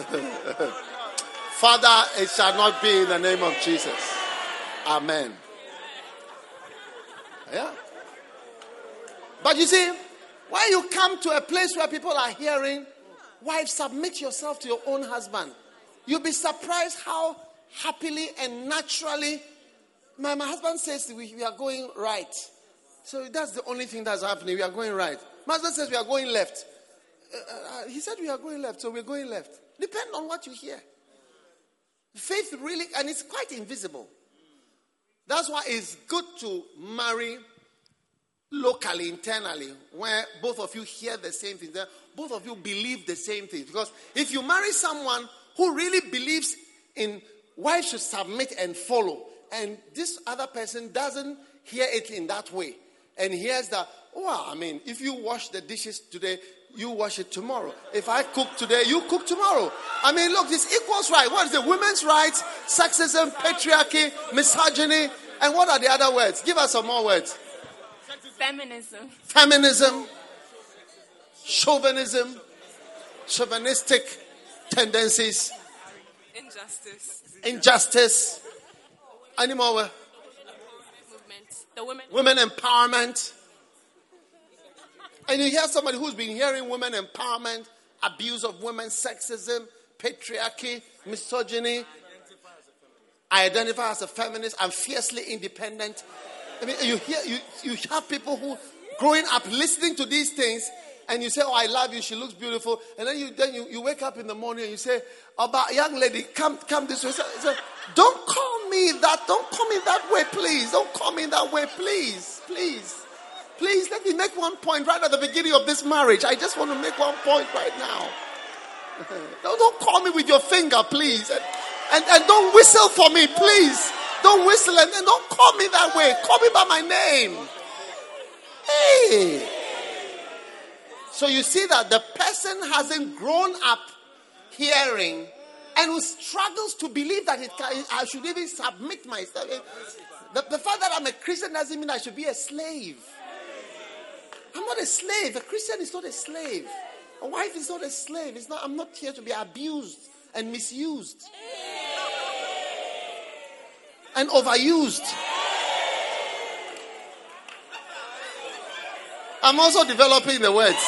Father, it shall not be in the name of Jesus. Amen. Yeah. But you see, when you come to a place where people are hearing, wives, submit yourself to your own husband. You'll be surprised how happily and naturally, my, my husband says we, we are going right. So that's the only thing that's happening. We are going right. My husband says we are going left. Uh, uh, he said we are going left, so we're going left. Depend on what you hear. Faith really, and it's quite invisible. That's why it's good to marry locally, internally, where both of you hear the same thing, both of you believe the same thing. Because if you marry someone who really believes in wives should submit and follow, and this other person doesn't hear it in that way, and hears that, oh, I mean, if you wash the dishes today, you wash it tomorrow. If I cook today, you cook tomorrow. I mean, look, this equals right. What is it? Women's rights, sexism, patriarchy, misogyny, and what are the other words? Give us some more words. Feminism. Feminism, chauvinism, chauvinistic tendencies, Injustice. injustice. Any more? Movement. The women. Women empowerment. And you hear somebody who's been hearing women empowerment, abuse of women, sexism, patriarchy, misogyny. I identify as a feminist. I'm fiercely independent. I mean, you hear, you, you have people who growing up listening to these things, and you say, oh, I love you, she looks beautiful. And then you then you, you wake up in the morning and you say, oh, but young lady, come come this way. So, so, don't call me that. Don't call me that way, please. Don't call me that way, please. Please. Please, let me make one point right at the beginning of this marriage. I just want to make one point right now. don't, don't call me with your finger, please. And, and, and don't whistle for me, please. Don't whistle and, and don't call me that way. Call me by my name. Hey. So you see that the person hasn't grown up hearing and who struggles to believe that it can, I should even submit myself. The, the fact that I'm a Christian doesn't mean I should be a slave. I'm not a slave. A Christian is not a slave. A wife is not a slave. It's not. I'm not here to be abused and misused and overused. I'm also developing the words.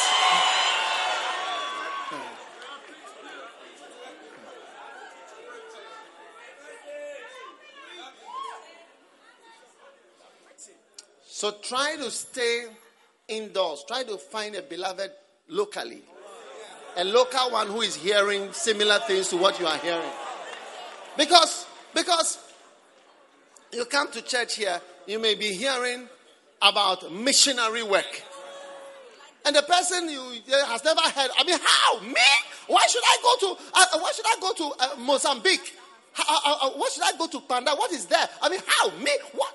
So try to stay indoors. Try to find a beloved locally. A local one who is hearing similar things to what you are hearing. Because, because you come to church here, you may be hearing about missionary work. And the person you has never heard, I mean, how? Me? Why should I go to, uh, why should I go to uh, Mozambique? How, uh, uh, why should I go to Panda? What is there? I mean, how? Me? What?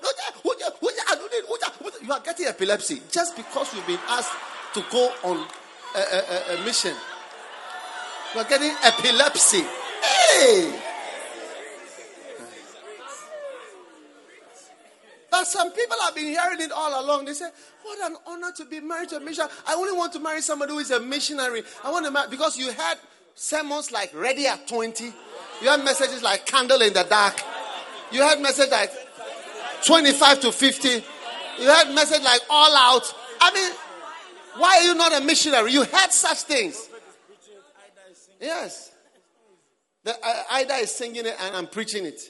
You are getting epilepsy just because you've been asked to go on a, a, a mission. You are getting epilepsy. Hey! But some people have been hearing it all along. They say, what an honor to be married to a missionary. I only want to marry somebody who is a missionary. I want to marry, because you heard sermons like Ready at twenty. You heard messages like Candle in the Dark. You heard messages like twenty-five to fifty. You heard messages like All Out. I mean, why are you not a missionary? You heard such things. Yes. The, uh, Ida is singing it and I'm preaching it.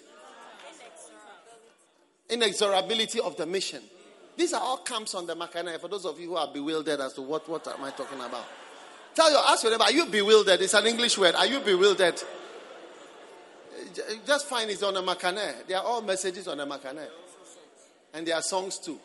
Inexorability of the mission. These are all camps on the Macanai. For those of you who are bewildered as to what, what am I talking about. Tell your, ask your neighbor, are you bewildered? It's an English word. Are you bewildered? Just find it's on the Macanai. They are all messages on the Macanai. And there are songs too.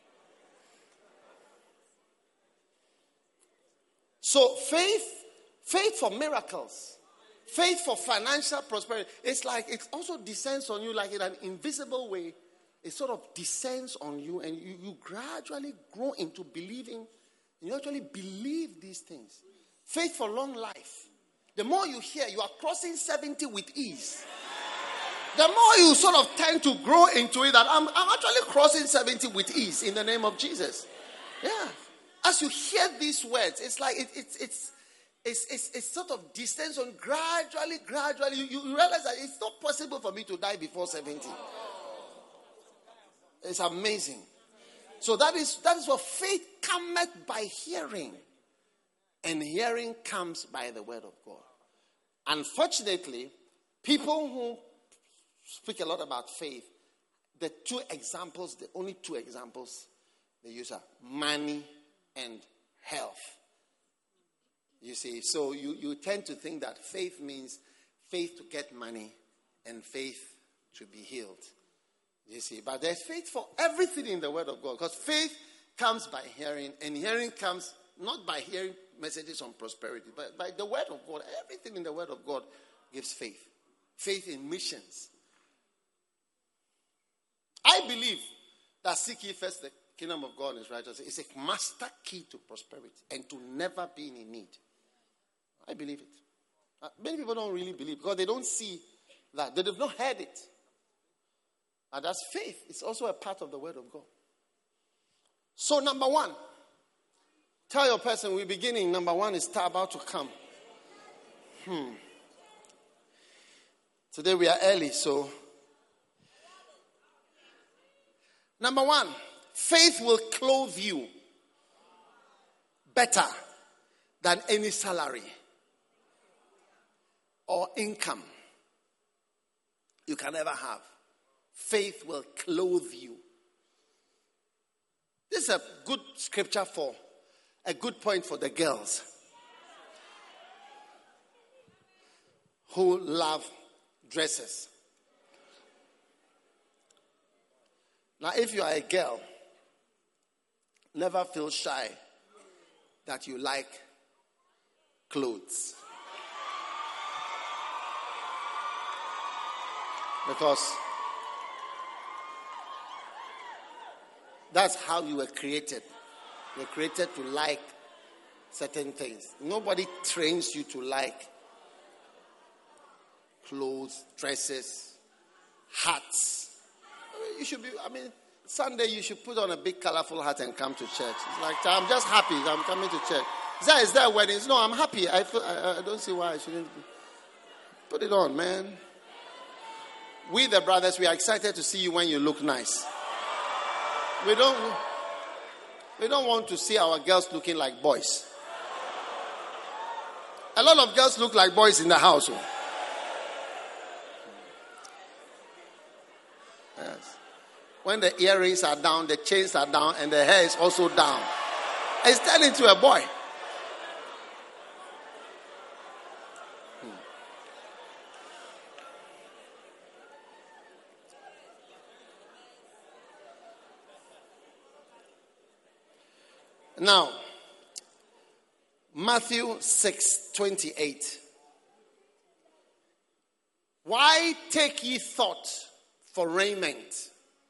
So faith, faith for miracles, faith for financial prosperity, it's like it also descends on you like in an invisible way. It sort of descends on you and you, you gradually grow into believing. You actually believe these things. Faith for long life. The more you hear, you are crossing seventy with ease. The more you sort of tend to grow into it, that I'm, I'm actually crossing seventy with ease in the name of Jesus. Yeah. As you hear these words, it's like it, it, it's, it's, it's, it's sort of descends on gradually, gradually. You, you realize that it's not possible for me to die before seventy. It's amazing. So that is that is what faith cometh by hearing. And hearing comes by the word of God. Unfortunately, people who speak a lot about faith, the two examples, the only two examples they use are money and health. You see, so you, you tend to think that faith means faith to get money and faith to be healed. You see, but there's faith for everything in the word of God, because faith comes by hearing, and hearing comes not by hearing messages on prosperity, but by the word of God. Everything in the word of God gives faith. Faith in missions. I believe that seek ye first the kingdom of God and his righteousness is a master key to prosperity and to never being in need. I believe it. Uh, many people don't really believe because they don't see that. They have not heard it. And that's faith. It's also a part of the word of God. So number one, tell your person we're beginning. Number one is about to come. Hmm. Today we are early, so. Number one, faith will clothe you better than any salary or income you can ever have. Faith will clothe you. This is a good scripture for, a good point for the girls who love dresses. Now, if you are a girl, never feel shy that you like clothes. Because that's how you were created. You were created to like certain things. Nobody trains you to like clothes, dresses, hats. You should be, I mean, Sunday you should put on a big colorful hat and come to church. It's like, I'm just happy I'm coming to church. Is that, is that weddings? No, I'm happy. I, feel, I, I don't see why I shouldn't. Put it on, man. We, the brothers, we are excited to see you when you look nice. We don't, we don't want to see our girls looking like boys. A lot of girls look like boys in the house. Yes. When the earrings are down, the chains are down, and the hair is also down. It's turning to a boy. Hmm. Now, Matthew six twenty-eight. Why take ye thought for raiment?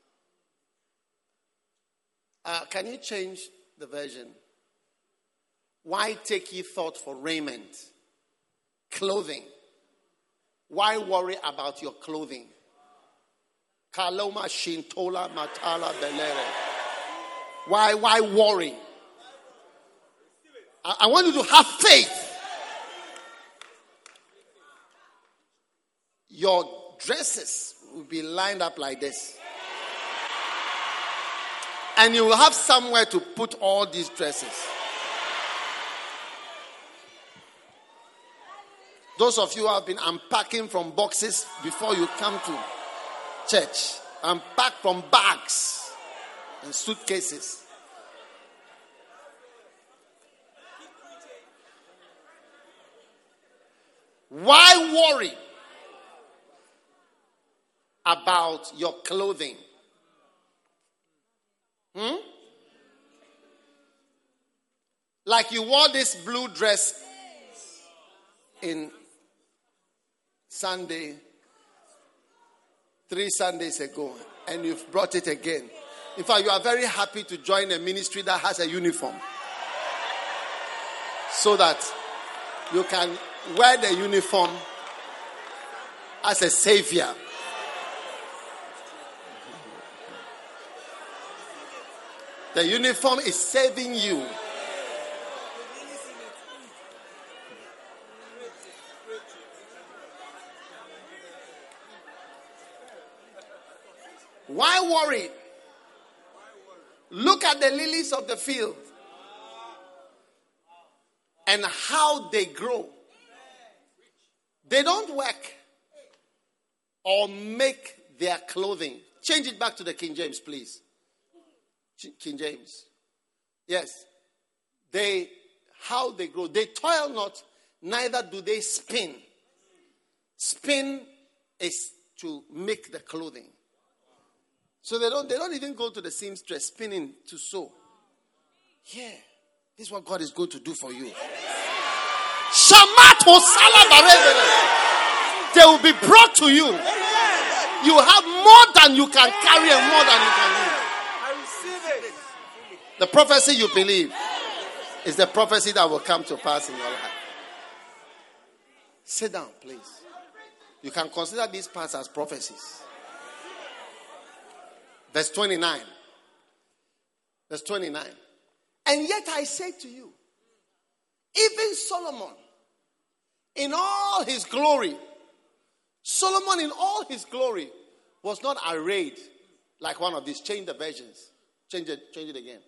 Uh, can you change the version? Why take ye thought for raiment? Clothing. Why worry about your clothing? Kaloma shintola matala belere. Why, why worry? I, I want you to have faith. Your dresses will be lined up like this. And you will have somewhere to put all these dresses. Those of you who have been unpacking from boxes before you come to church, unpack from bags and suitcases. Why worry about your clothing? Hmm? Like you wore this blue dress in Sunday, three Sundays ago, and you've brought it again. In fact, you are very happy to join a ministry that has a uniform, so that you can wear the uniform as a savior. The uniform is saving you. Why worry? Look at the lilies of the field and how they grow. They don't work or make their clothing. Change it back to the King James, please. King James. Yes. They, how they grow. They toil not, neither do they spin. Spin is to make the clothing. So they don't, they don't even go to the seamstress spinning to sew. Yeah. This is what God is going to do for you. Shamato Salabarele. They will be brought to you. You have more than you can carry and more than you can use. I receive it. The prophecy you believe is the prophecy that will come to pass in your life. Sit down, please. You can consider these parts as prophecies. Verse twenty-nine. Verse twenty-nine. And yet I say to you, even Solomon, in all his glory, Solomon in all his glory was not arrayed like one of these. Change the versions. Change it, change it again.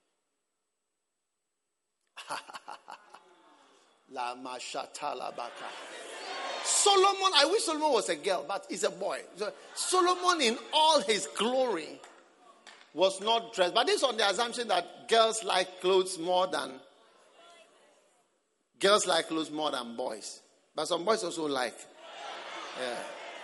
La mashatala baka. Solomon, I wish Solomon was a girl, but he's a boy. So Solomon in all his glory was not dressed. But this is on the assumption that girls like clothes more than girls like clothes more than boys. But some boys also like. Yeah.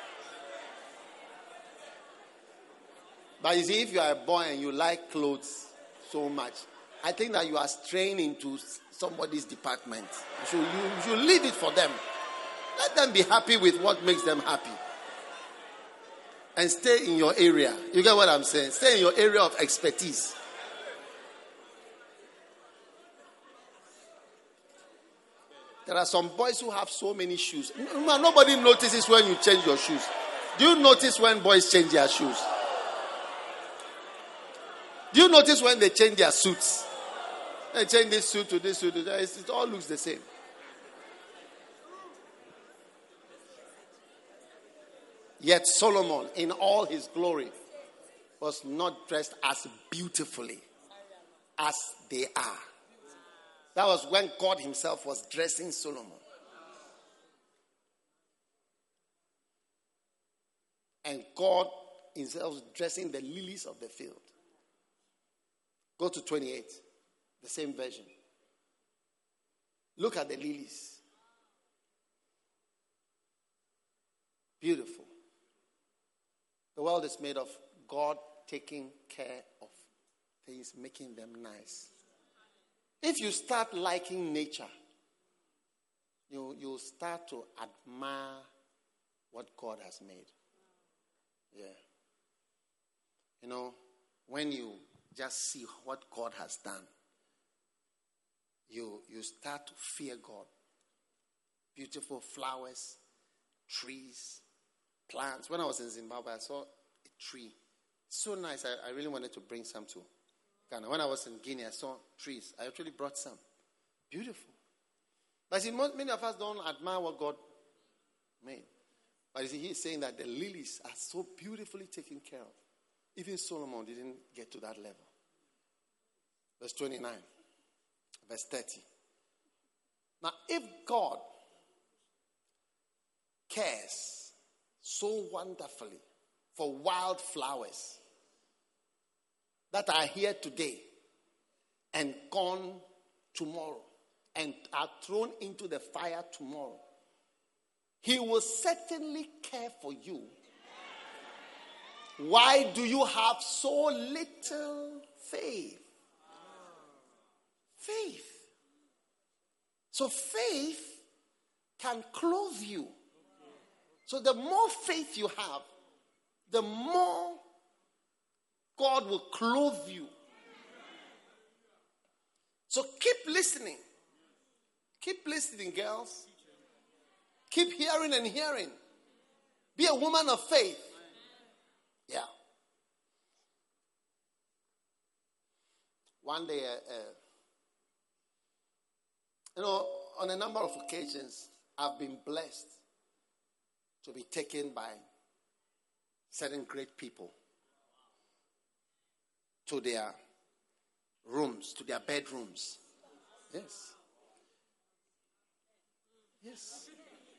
But you see, if you are a boy and you like clothes so much, I think that you are straying into somebody's department. So you, you should leave it for them. Let them be happy with what makes them happy. And stay in your area. You get what I'm saying? Stay in your area of expertise. There are some boys who have so many shoes. Nobody notices when you change your shoes. Do you notice when boys change their shoes? Do you notice when they change their suits? They change this suit to this suit. To this. It all looks the same. Yet Solomon, in all his glory, was not dressed as beautifully as they are. That was when God himself was dressing Solomon. And God himself was dressing the lilies of the field. Go to twenty-eight, the same version. Look at the lilies. Beautiful. The world is made of God taking care of things, making them nice. If you start liking nature, you you start to admire what God has made. Yeah. You know, when you just see what God has done, you you start to fear God. Beautiful flowers, trees, plants. When I was in Zimbabwe, I saw a tree. So nice. I, I really wanted to bring some to Ghana. When I was in Guinea, I saw trees. I actually brought some. Beautiful. But see, most, many of us don't admire what God made. But you see, he's saying that the lilies are so beautifully taken care of. Even Solomon didn't get to that level. Verse twenty-nine. Verse thirty. Now, if God cares so wonderfully for wildflowers that are here today and gone tomorrow and are thrown into the fire tomorrow, he will certainly care for you. Why do you have so little faith? Faith. So faith can clothe you. So the more faith you have, the more God will clothe you. So keep listening. Keep listening, girls. Keep hearing and hearing. Be a woman of faith. Yeah. One day, uh, uh, you know, on a number of occasions, I've been blessed to be taken by certain great people to their rooms, to their bedrooms. Yes. Yes.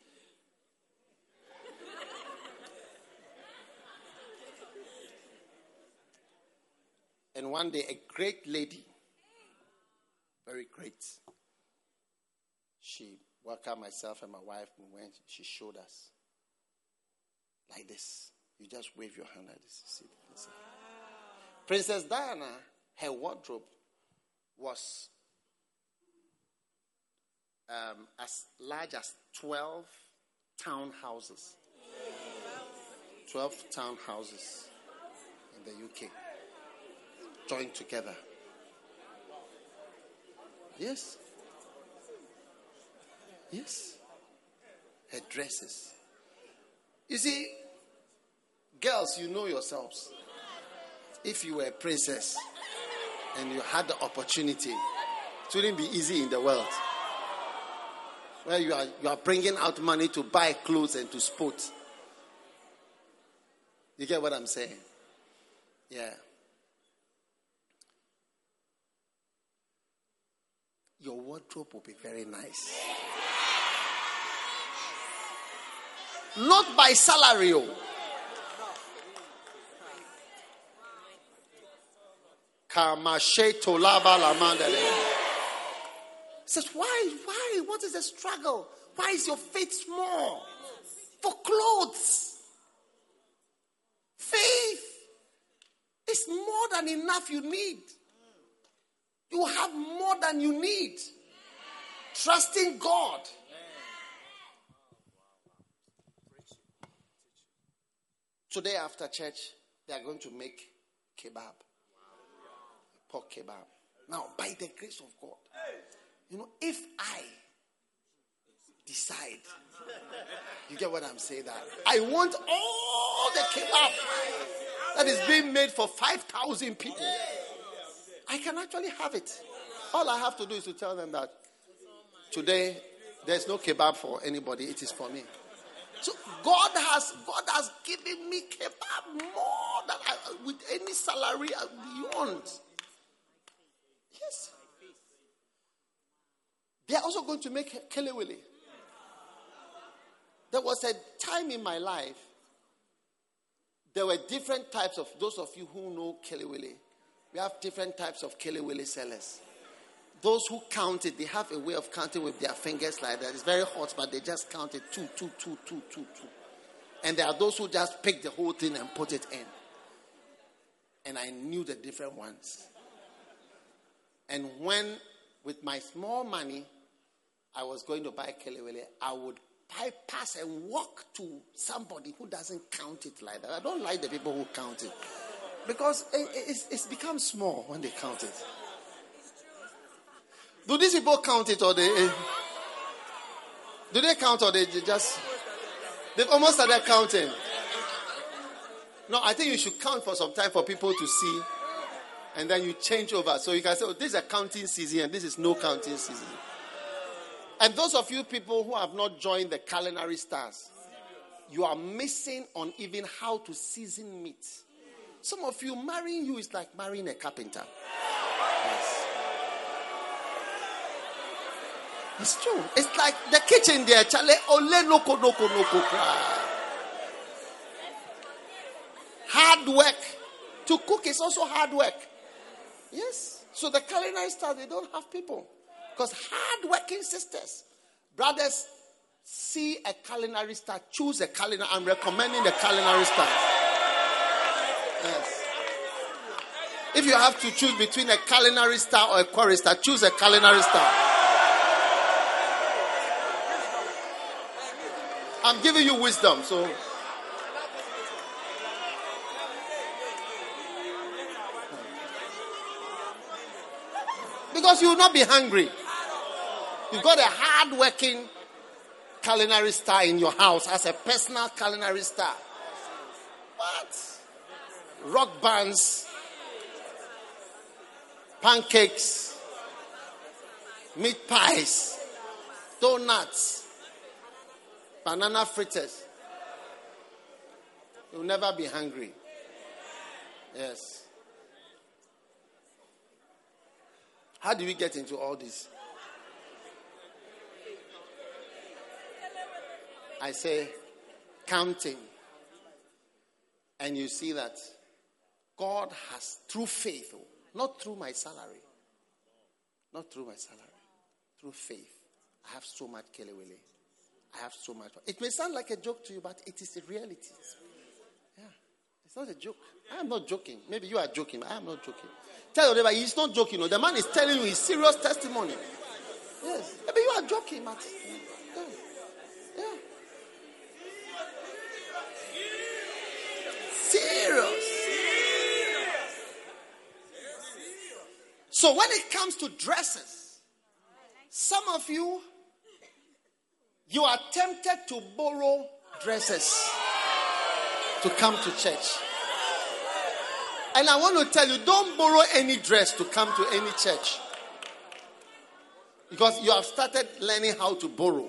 And one day, a great lady, very great, she welcomed myself and my wife. We went, she showed us like this. You just wave your hand like this. You see this. Princess Diana, her wardrobe was um, as large as twelve townhouses. twelve townhouses in the U K. Joined together. Yes. Yes. Her dresses. You see, girls, you know yourselves. If you were a princess and you had the opportunity, it wouldn't be easy in the world. Where you are, you are bringing out money to buy clothes and to sport. You get what I'm saying? Yeah. Your wardrobe will be very nice. Not by salary. Says, why? Why? What is the struggle? Why is your faith small? For clothes. Faith is more than enough you need. You have more than you need. Trusting God. Today after church, they are going to make kebab. Pork kebab. Now, by the grace of God, you know, if I decide, you get what I'm saying, that I want all the kebab that is being made for five thousand people, I can actually have it. All I have to do is to tell them that today there's no kebab for anybody. It is for me. So God has God has given me kebab more than I, with any salary beyond. Yes. They are also going to make kelewele. There was a time in my life, there were different types of, those of you who know kelewele. We have different types of kelewele sellers. Those who count it, they have a way of counting with their fingers like that. It's very hot, but they just count it two, two, two, two, two, two. And there are those who just pick the whole thing and put it in. And I knew the different ones. And when, with my small money, I was going to buy kelewele, I would bypass and walk to somebody who doesn't count it like that. I don't like the people who count it. Because it's, it's become small when they count it. Do these people count it or they... Do they count or they just... They've almost started counting. No, I think you should count for some time for people to see. And then you change over. So you can say, oh, this is a counting season and this is no counting season. And those of you people who have not joined the culinary stars, you are missing on even how to season meat. Some of you, marrying you is like marrying a carpenter. Yes. It's true. It's like the kitchen there. Chale ole noko noko noko cry. Hard work. To cook is also hard work. Yes. So the culinary stars, they don't have people. Because hard working sisters, brothers, see a culinary star, choose a culinary. I'm recommending the culinary star. Yes. If you have to choose between a culinary star or a chorister, choose a culinary star. I'm giving you wisdom, so. Because you will not be hungry. You've got a hard-working culinary star in your house as a personal culinary star. What? Rock bands, pancakes, meat pies, donuts, banana fritters. You'll never be hungry. Yes. How do we get into all this? I say, counting. And you see that God has, through faith, not through my salary, not through my salary, through faith, I have so much kelewele. I have so much. It may sound like a joke to you, but it is a reality. Yeah, it's not a joke. I am not joking. Maybe you are joking, but I am not joking. Tell your neighbor, he's not joking. No, the man is telling you his serious testimony. Yes, maybe you are joking, but yeah. yeah. Serious. So when it comes to dresses, some of you, you are tempted to borrow dresses to come to church. And I want to tell you, don't borrow any dress to come to any church. Because you have started learning how to borrow.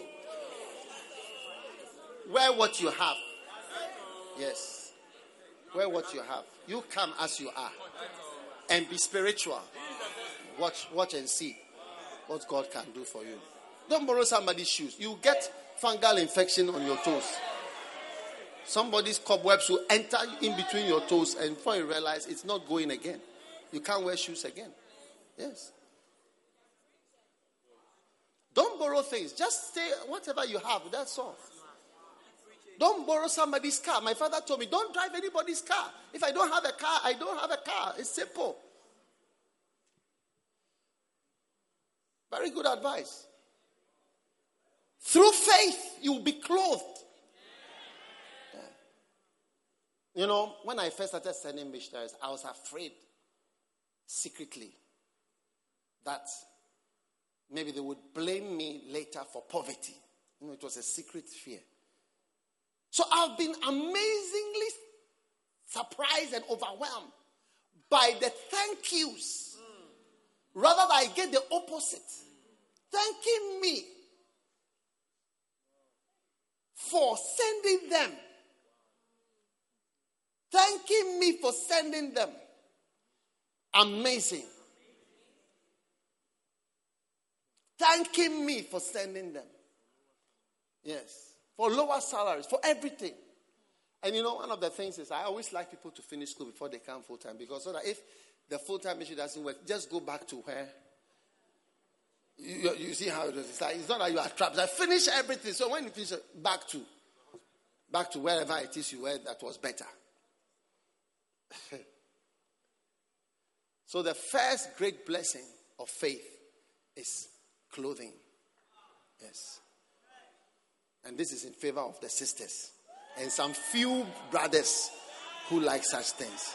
Wear what you have. Yes. Wear what you have. You come as you are. And be spiritual. Watch, watch and see what God can do for you. Don't borrow somebody's shoes. You get fungal infection on your toes. Somebody's cobwebs will enter in between your toes, and before you realize it's not going again. You can't wear shoes again. Yes. Don't borrow things. Just stay whatever you have. That's all. Don't borrow somebody's car. My father told me, don't drive anybody's car. If I don't have a car, I don't have a car. It's simple. Very good advice. Through faith, you will be clothed. Yeah. You know, when I first started sending missionaries, I was afraid secretly that maybe they would blame me later for poverty. You know, it was a secret fear. So I've been amazingly surprised and overwhelmed by the thank yous. Rather than I get the opposite. Thanking me for sending them. Thanking me for sending them. Amazing. Thanking me for sending them. Yes. For lower salaries, for everything. And you know, one of the things is I always like people to finish school before they come full time, because so that if the full time issue doesn't work, just go back to where you, you see how it is. It's, like, it's not that you are trapped. I finish everything. So when you finish, back to back to wherever it is you were that was better. So the first great blessing of faith is clothing. Yes. And this is in favor of the sisters and some few brothers who like such things.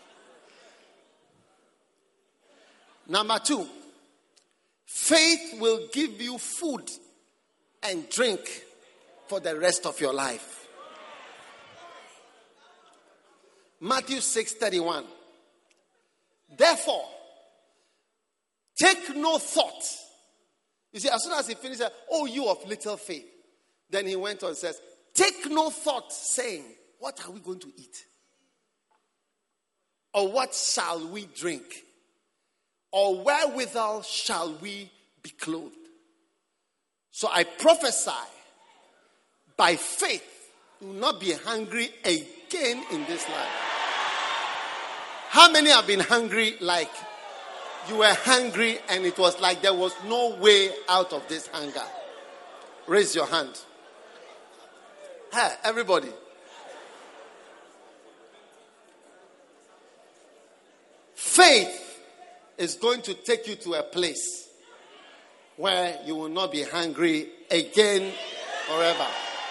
Number two, faith will give you food and drink for the rest of your life. Matthew six thirty-one. Therefore, take no thought. You see, as soon as he finished, oh, you of little faith. Then he went on and says, take no thought, saying, what are we going to eat? Or what shall we drink? Or wherewithal shall we be clothed? So I prophesy, by faith, do not be hungry again in this life. How many have been hungry like you were hungry and it was like there was no way out of this hunger? Raise your hand. Hey, everybody. Faith is going to take you to a place where you will not be hungry again forever.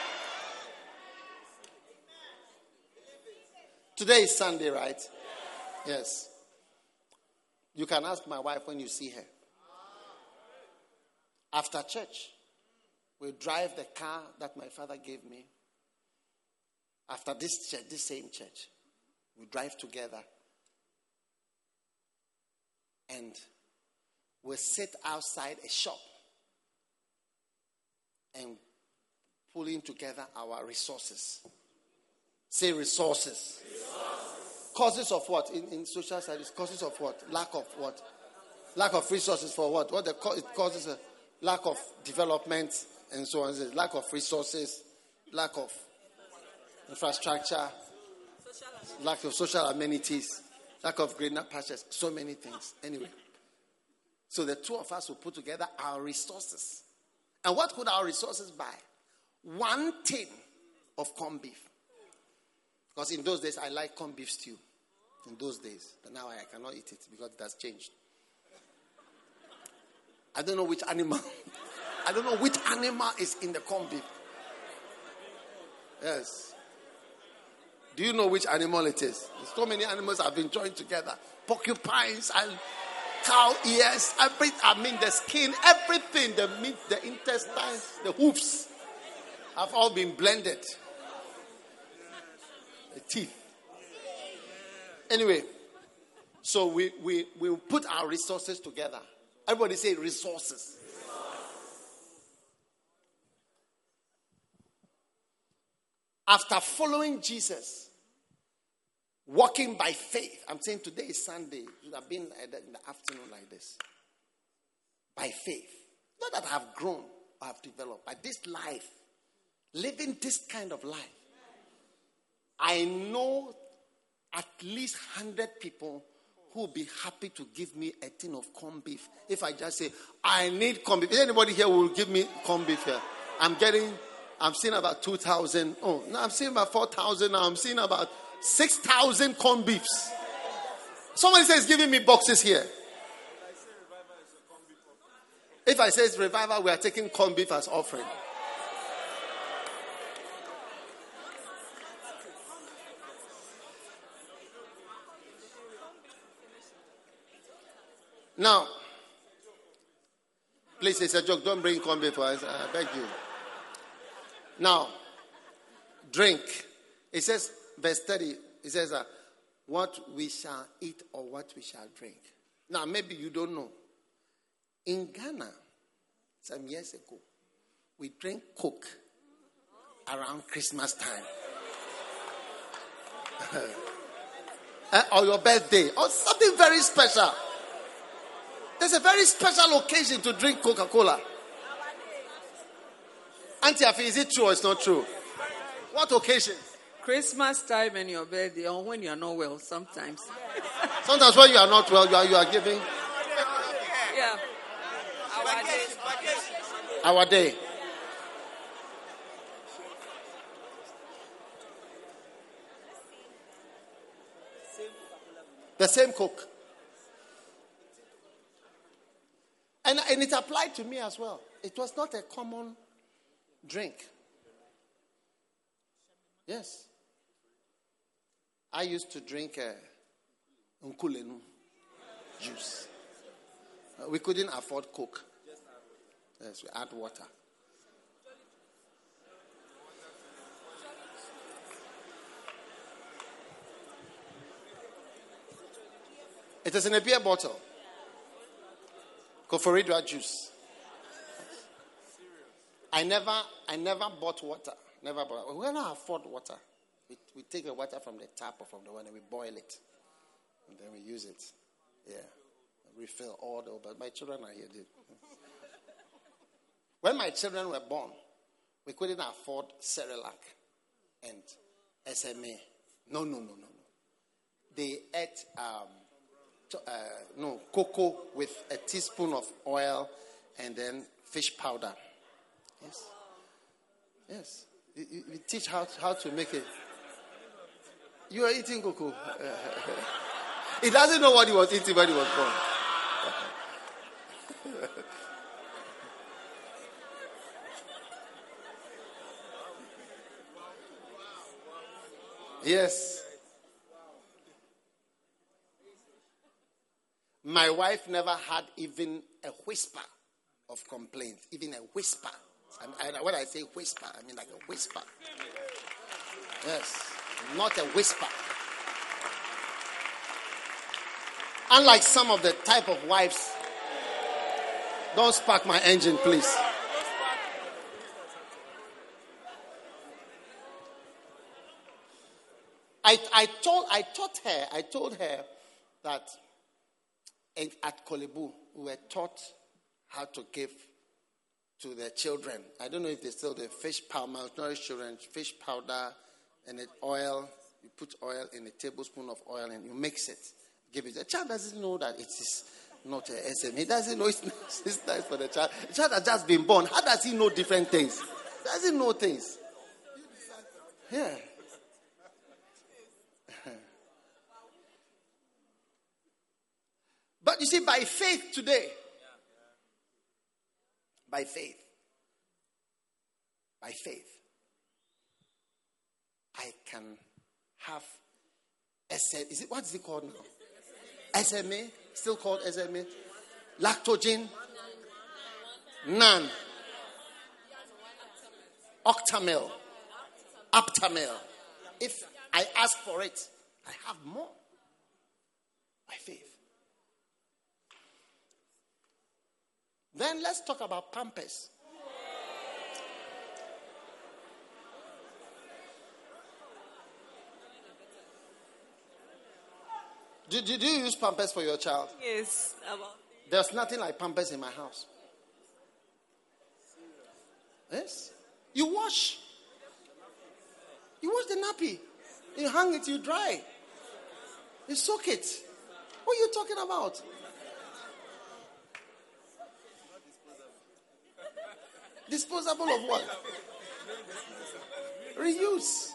Today is Sunday, right? Yes. You can ask my wife when you see her. After church, we drive the car that my father gave me. After this church, this same church, we drive together. And we sit outside a shop and pulling together our resources. Say resources. Resources. Causes of what? In, in social studies, causes of what? Lack of what? Lack of resources for what? What the, it causes a lack of development and so on. Lack of resources, lack of infrastructure, lack of social amenities, lack of greener pastures, so many things. Anyway, so the two of us will put together our resources. And what could our resources buy? One tin of corned beef. Because in those days, I like corned beef stew. In those days. But now I cannot eat it because it has changed. I don't know which animal. I don't know which animal is in the corned beef. Yes. Do you know which animal it is? So many animals have been joined together. Porcupines and cow ears. Every, I mean the skin, everything. The meat, the intestines, the hoofs have all been blended. The teeth. Anyway, so we, we, we put our resources together. Everybody say resources. After following Jesus, walking by faith. I'm saying today is Sunday. It should have been in the afternoon like this. By faith. Not that I have grown or have developed, but this life, living this kind of life. I know at least one hundred people who will be happy to give me a tin of corned beef. If I just say, I need corned beef. Is anybody here who will give me corned beef here? I'm getting, I'm seeing about two thousand. Oh, no, I'm seeing about four thousand now. I'm seeing about six thousand corned beefs. Somebody says giving me boxes here. If I say it's revival, we are taking corned beef as offering. Now, please, it's a joke. Don't bring corned beef for us. I beg you. Now, drink. It says, verse thirty, it says, uh, what we shall eat or what we shall drink. Now, maybe you don't know. In Ghana, some years ago, we drank Coke around Christmas time. uh, or your birthday, or something very special. There's a very special occasion to drink Coca-Cola. Auntie Afi, is it true or it's not true? What occasion? Christmas time and your birthday, or when you are not well, sometimes. Sometimes when you are not well, you are, you are giving. Yeah. Our day. Our day. The same Coke. And, and it applied to me as well. It was not a common drink. Yes. I used to drink uh, Nkulenu juice. Uh, we couldn't afford Coke. Yes, we add water. It is in a beer bottle. Koforidua juice. I never, I never bought water. Never bought. We cannot afford water. We, we take the water from the tap or from the one and we boil it, and then we use it. Yeah, refill all the. But my children are here. Dude. When my children were born, we couldn't afford Cerelac and S M A. No, no, no, no, no. They ate. Um, Uh, no, cocoa with a teaspoon of oil and then fish powder. Yes. Yes. We, we teach how, how to make it. You are eating cocoa. He doesn't know what he was eating when he was born. Yes. My wife never had even a whisper of complaint, even a whisper. I, I, when I say whisper, I mean like a whisper. Yes, not a whisper. Unlike some of the type of wives, don't spark my engine, please. I, I told I taught her, I told her that at Kolebu, we were taught how to give to their children. I don't know if they still do fish powder, malnourished children, fish powder and it oil. You put oil in a tablespoon of oil and you mix it. Give it. The child doesn't know that it is not a S M. He doesn't know it's, it's nice for the child. The child has just been born. How does he know different things? He doesn't know things. Yeah. But you see, by faith today, by faith, by faith, I can have S M A. Is it, what is it called now? S M A, still called S M A. Lactogen, Nan, Octamil, Aptamil. If I ask for it, I have more by faith. Then let's talk about Pampers. Do, do, do you use Pampers for your child? Yes. About. There's nothing like Pampers in my house. Yes? You wash. You wash the nappy. You hang it, you dry. You soak it. What are you talking about? Disposable of what? Reuse.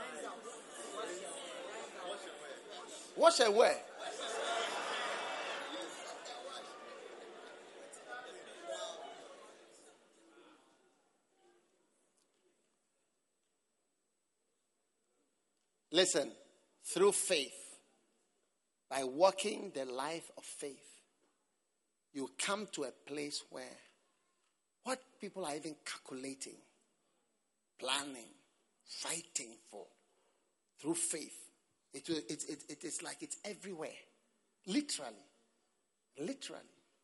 Wash and wear. Listen, through faith, by walking the life of faith, you come to a place where what people are even calculating, planning, fighting for, through faith, it, will, it, it, it is like it's everywhere. Literally. Literally.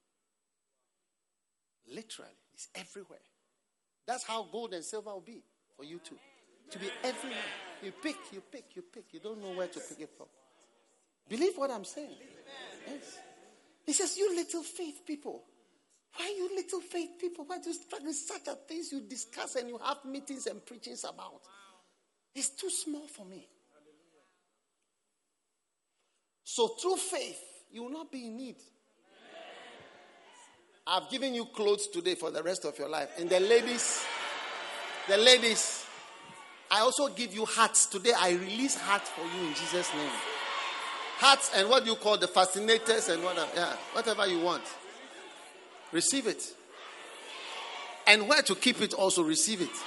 Literally. It's everywhere. That's how gold and silver will be for you too. To be everywhere. You pick, you pick, you pick. You don't know where to pick it from. Believe what I'm saying. Yes. He says, you little faith people. Why you little faith people? Why do you struggle with such a things you discuss and you have meetings and preachings about? It's too small for me. So through faith, you will not be in need. I've given you clothes today for the rest of your life. And the ladies, the ladies, I also give you hats. Today I release hats for you in Jesus' name. Hats and what you call the fascinators and whatever. Yeah, whatever you want. Receive it. And where to keep it also, receive it.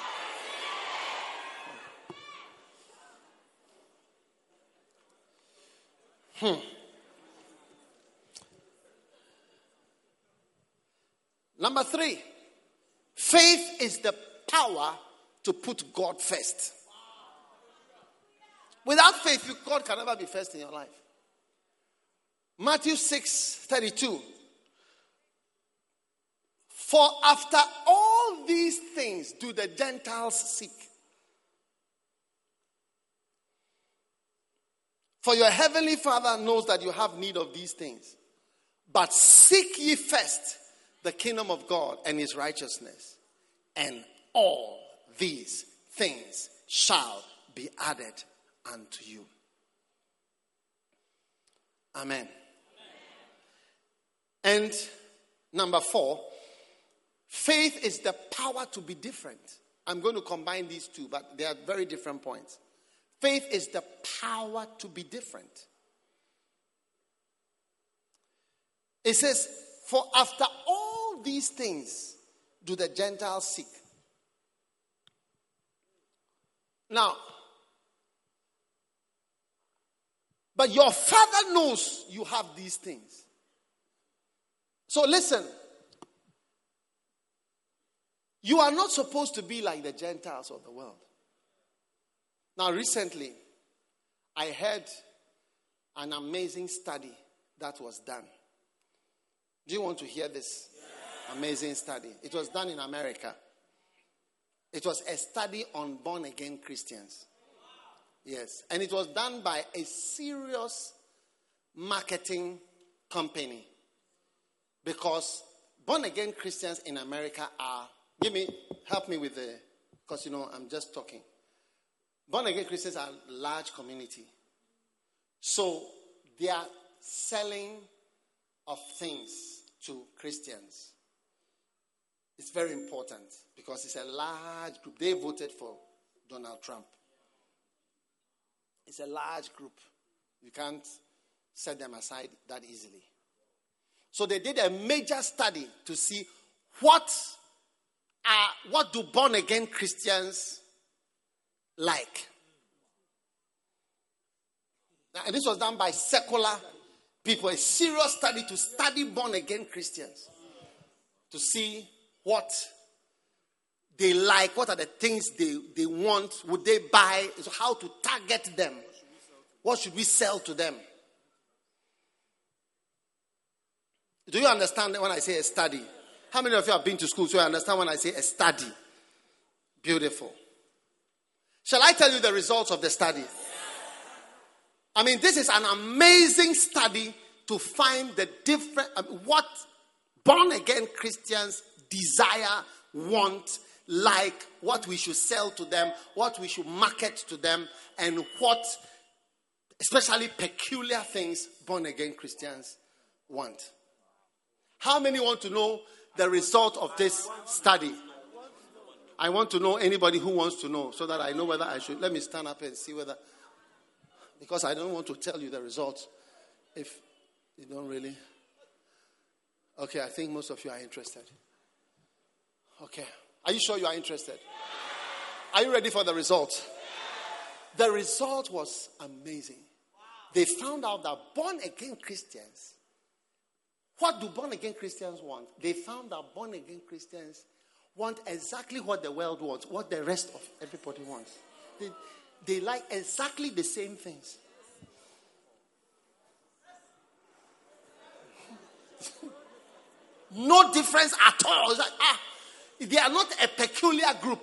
Hmm. Number three, faith is the power to put God first. Without faith, God can never be first in your life. Matthew six thirty-two. For after all these things do the Gentiles seek. For your heavenly Father knows that you have need of these things. But seek ye first the kingdom of God and his righteousness, and all these things shall be added unto you. Amen. And number four, faith is the power to be different. I'm going to combine these two, but they are very different points. Faith is the power to be different. It says, for after all these things do the Gentiles seek. Now, but your Father knows you have these things. So listen. You are not supposed to be like the Gentiles of the world. Now, recently, I heard an amazing study that was done. Do you want to hear this amazing study? It was done in America. It was a study on born-again Christians. Yes. And it was done by a serious marketing company Because born again Christians in America are, give me, help me with the, because you know, I'm just talking. Born again Christians are a large community. So they are selling of things to Christians. It's very important because it's a large group. They voted for Donald Trump. It's a large group. You can't set them aside that easily. So they did a major study to see what are, what do born again Christians like. And this was done by secular people, a serious study to study born again Christians, to see what they like, what are the things they, they want, would they buy, so how to target them, what should we sell to them. Do you understand when I say a study? How many of you have been to school so you understand when I say a study? Beautiful. Shall I tell you the results of the study? I mean, this is an amazing study to find the different, I mean, what born again Christians desire, want, like, what we should sell to them, what we should market to them, and what, especially peculiar things, born again Christians want. How many want to know the result of this study? I want to know anybody who wants to know so that I know whether I should. Let me stand up and see whether, because I don't want to tell you the results if you don't really. Okay, I think most of you are interested. Okay. Are you sure you are interested? Are you ready for the result? The result was amazing. They found out that born again Christians, what do born again Christians want? They found that born again Christians want exactly what the world wants, what the rest of everybody wants. They, they like exactly the same things. No difference at all. It's like, ah, they are not a peculiar group.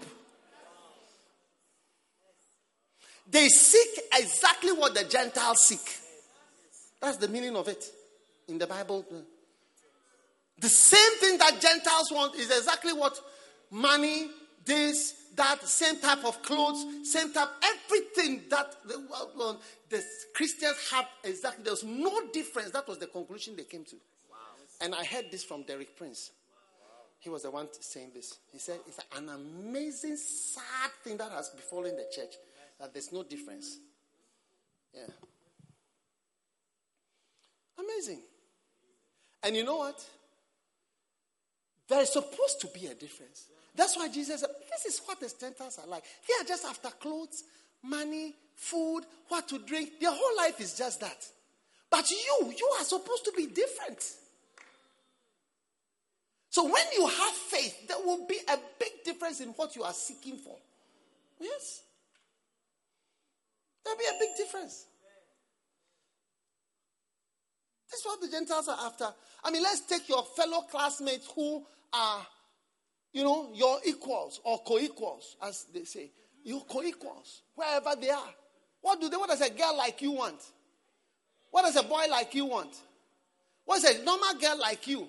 They seek exactly what the Gentiles seek. That's the meaning of it in the Bible. The same thing that Gentiles want is exactly what money, this, that, same type of clothes, same type, everything that the, well, the Christians have exactly. There's no difference. That was the conclusion they came to. Wow. And I heard this from Derek Prince. He was the one saying this. He said it's an amazing, sad thing that has befallen the church, that there's no difference. Yeah. Amazing. And you know what? There is supposed to be a difference. That's why Jesus said, this is what the Gentiles are like. They are just after clothes, money, food, what to drink. Their whole life is just that. But you, you are supposed to be different. So when you have faith, there will be a big difference in what you are seeking for. Yes. There will be a big difference. This is what the Gentiles are after. I mean, let's take your fellow classmates who are, you know, your equals or co-equals, as they say. Your co-equals, wherever they are. What do they, what does a girl like you want? What does a boy like you want? What does a normal girl like you?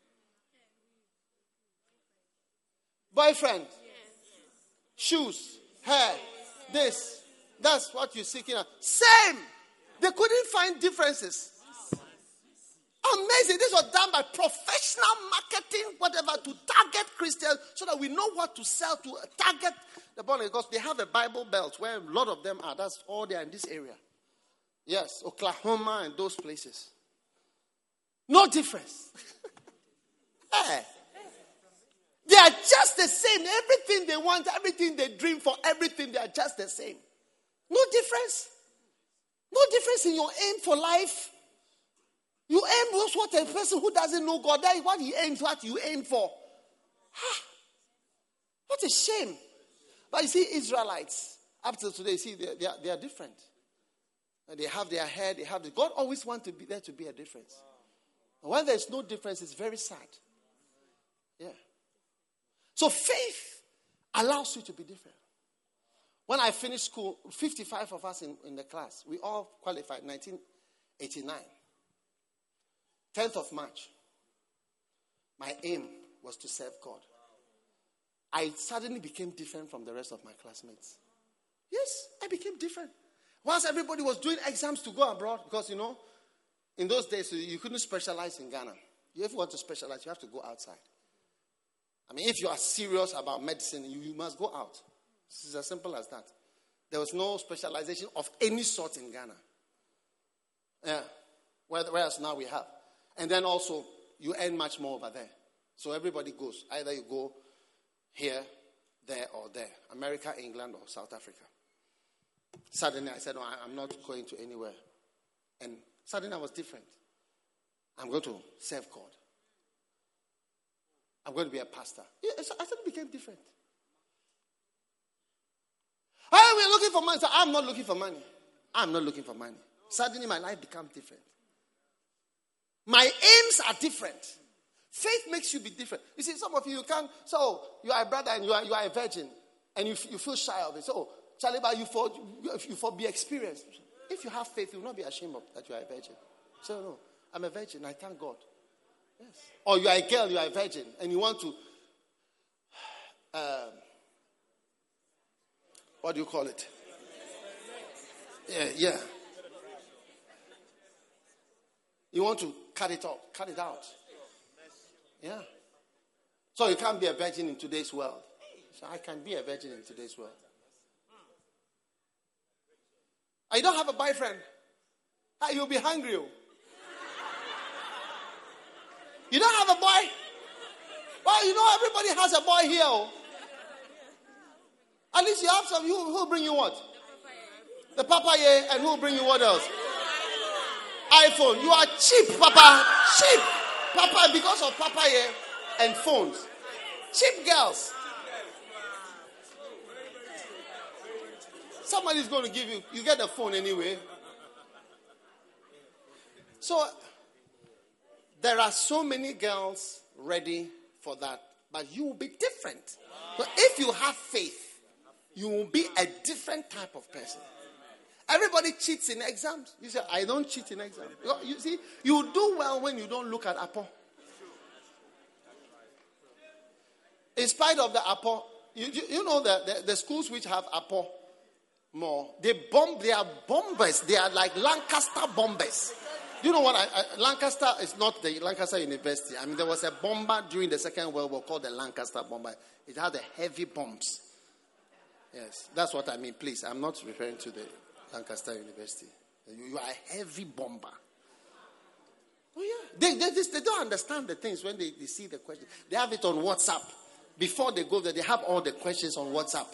Boyfriend. Shoes. Hair. This. That's what you're seeking. Same. They couldn't find differences. Amazing. This was done by professional marketing, whatever, to target Christians so that we know what to sell to target the born again. Because they have a Bible Belt where a lot of them are. That's all they are in this area. Yes, Oklahoma and those places. No difference. Hey. They are just the same. Everything they want, everything they dream for, everything, they are just the same. No difference. No difference in your aim for life. You aim was what a person who doesn't know God, that is what he aims, what you aim for. What a shame. But you see, Israelites, up to today, see, they, they, are, they are different. And they have their hair, they have the, God always wants to be there to be a difference. And when there's no difference, it's very sad. Yeah. So faith allows you to be different. When I finished school, fifty-five of us in, in the class, we all qualified, nineteen eighty-nine. tenth of March. My aim was to serve God. I suddenly became different from the rest of my classmates. Yes, I became different. Once everybody was doing exams to go abroad, because, you know, in those days, you couldn't specialize in Ghana. If you want to specialize, you have to go outside. I mean, if you are serious about medicine, you, you must go out. It's as simple as that. There was no specialization of any sort in Ghana. Yeah. Whereas now we have. And then also, you earn much more over there. So everybody goes. Either you go here, there, or there. America, England, or South Africa. Suddenly I said, no, I'm not going to anywhere. And suddenly I was different. I'm going to serve God. I'm going to be a pastor. Yeah, so I suddenly became different. Hey, we're looking for money. So I'm not looking for money. I'm not looking for money. Suddenly my life becomes different. My aims are different. Faith makes you be different. You see, some of you, you can't. So you are a brother and you are, you are a virgin. And you, you feel shy of it. So, Charlie, but you for, you for be experienced. If you have faith, you will not be ashamed of that you are a virgin. So no, I'm a virgin. I thank God. Yes. Or you are a girl, you are a virgin, and you want to, um, what do you call it? Yeah, yeah. You want to cut it off, cut it out. Yeah. So you can't be a virgin in today's world. So I can be a virgin in today's world. I don't have a boyfriend. You'll be hungry. You don't have a boy? Well, you know everybody has a boy here. Oh. At least you have some. Who will bring you what? The papaya. And who will bring you what else? iPhone. You are cheap, Papa. Cheap. Papa, because of papaya and phones. Cheap girls. Somebody's going to give you. You get the phone anyway. So, there are so many girls ready for that, but you will be different. So if you have faith, you will be a different type of person. Everybody cheats in exams. You say, I don't cheat in exams. You see, you do well when you don't look at Apo. In spite of the Apo, you, you, you know the, the, the schools which have Apo more, they bomb, they are bombers. They are like Lancaster bombers. You know what? I, I, Lancaster is not the Lancaster University. I mean, there was a bomber during the Second World War called the Lancaster bomber. It had the heavy bombs. Yes, that's what I mean. Please, I'm not referring to the Lancaster University. You, you are a heavy bomber. Oh yeah, they they, just, they don't understand the things when they, they see the questions. They have it on WhatsApp. Before they go there, they have all the questions on WhatsApp.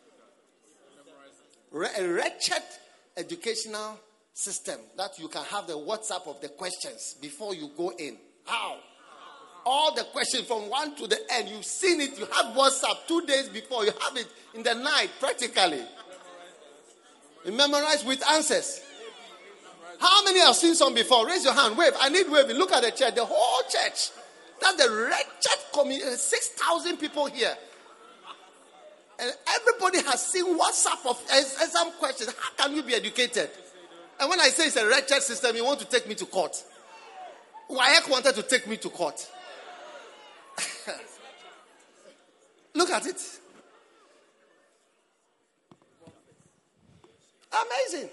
A wretched educational system that you can have the WhatsApp of the questions before you go in. How? All the questions from one to the end. You've seen it. You have WhatsApp two days before. You have it in the night practically. You memorize with answers. How many have seen some before? Raise your hand. Wave. I need waving. Look at the church. The whole church. That's the wretched community. six thousand people here. And everybody has seen WhatsApp of exam questions. How can you be educated? And when I say it's a wretched system, you want to take me to court. W A E C wanted to take me to court. Look at it. Amazing.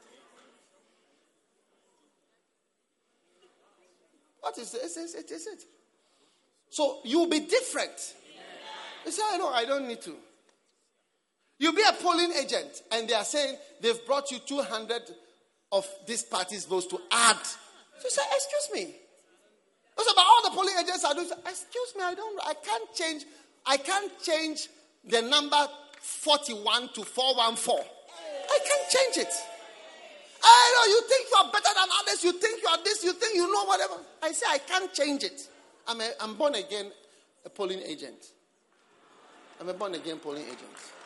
What is it? Is it? Is it? So you'll be different. You say, I know, I don't need to. You'll be a polling agent, and they are saying they've brought you two hundred of this party's votes to add. So you say, excuse me. It's about all the polling agents are doing. Excuse me, I don't. I can't change. I can't change the number forty-one to four one four. I can't change it. I know you think you are better than others. You think you are this. You think you know whatever. I say I can't change it. I'm a, I'm born again, a polling agent. I'm a born again polling agent.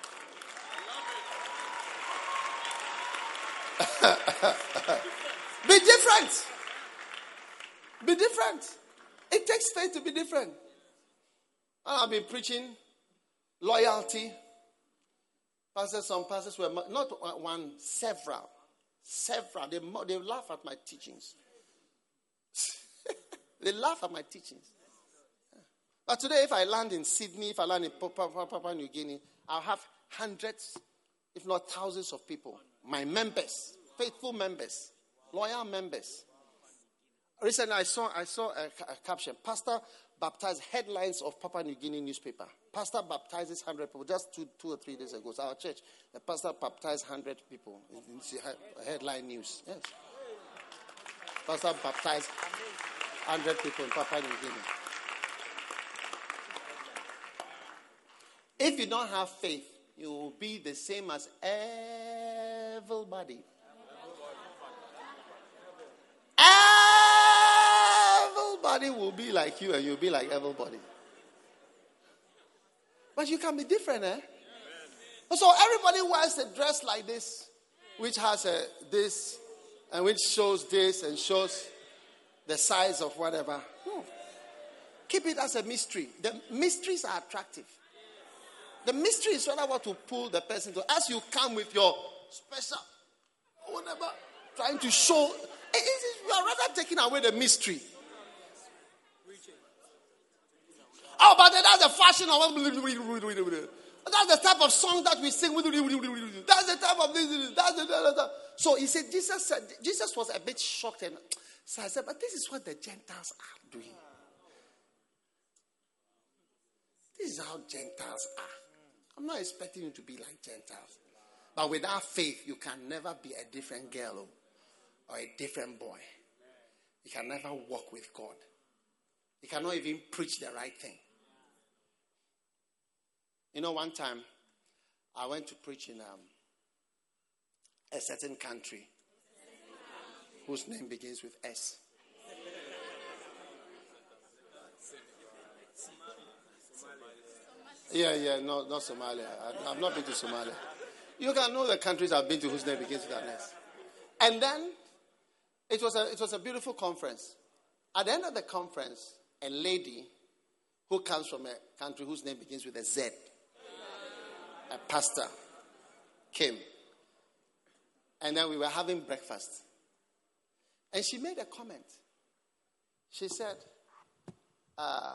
Be different. Be different. It takes faith to be different. And I've been preaching loyalty. Pastors, some pastors were not one, several. Several. They, they laugh at my teachings. They laugh at my teachings. But today, if I land in Sydney, if I land in Papua, Papua New Guinea, I'll have hundreds, if not thousands of people. My members, faithful members, loyal members. Recently, I saw I saw a, a caption. Pastor baptized headlines of Papua New Guinea newspaper. Pastor baptizes one hundred people. Just two, two or three days ago, so our church, the pastor baptized one hundred people. It's a headline news. Yes. Pastor baptized one hundred people in Papua New Guinea. If you don't have faith, you will be the same as everybody. Everybody will be like you and you'll be like everybody. But you can be different, eh? So everybody wears a dress like this, which has a this and which shows this and shows the size of whatever. No. Keep it as a mystery. The mysteries are attractive. The mystery is rather what to pull the person to. As you come with your special, whatever, trying to show, it is, you are rather taking away the mystery. Oh, but that's the fashion of. That's the type of song that we sing. That's the type of this. That's the, that's the. So he said, Jesus said, Jesus was a bit shocked, and so I said, but this is what the Gentiles are doing. This is how Gentiles are. I'm not expecting you to be like Gentiles. But without faith, you can never be a different girl or a different boy. You can never walk with God. You cannot even preach the right thing. You know, one time, I went to preach in um, a certain country whose name begins with S. Yeah, yeah, no, not Somalia. I, I've not been to Somalia. You can know the countries I've been to whose name begins with an S. And then, it was a it was a beautiful conference. At the end of the conference, a lady who comes from a country whose name begins with a Z, a pastor, came. And then we were having breakfast. And she made a comment. She said, uh,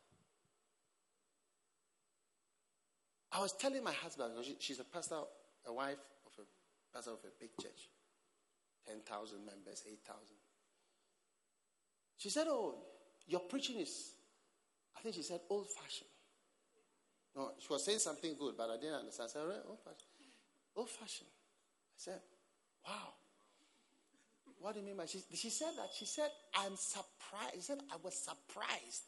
I was telling my husband, she, she's a pastor, a wife of a pastor of a big church. ten thousand members, eight thousand. She said, oh, your preaching is, I think she said, old-fashioned. No, she was saying something good, but I didn't understand. I said, old-fashioned. Old-fashioned. I said, wow. What do you mean by, she, she said that, she said, I'm surprised. She said, I was surprised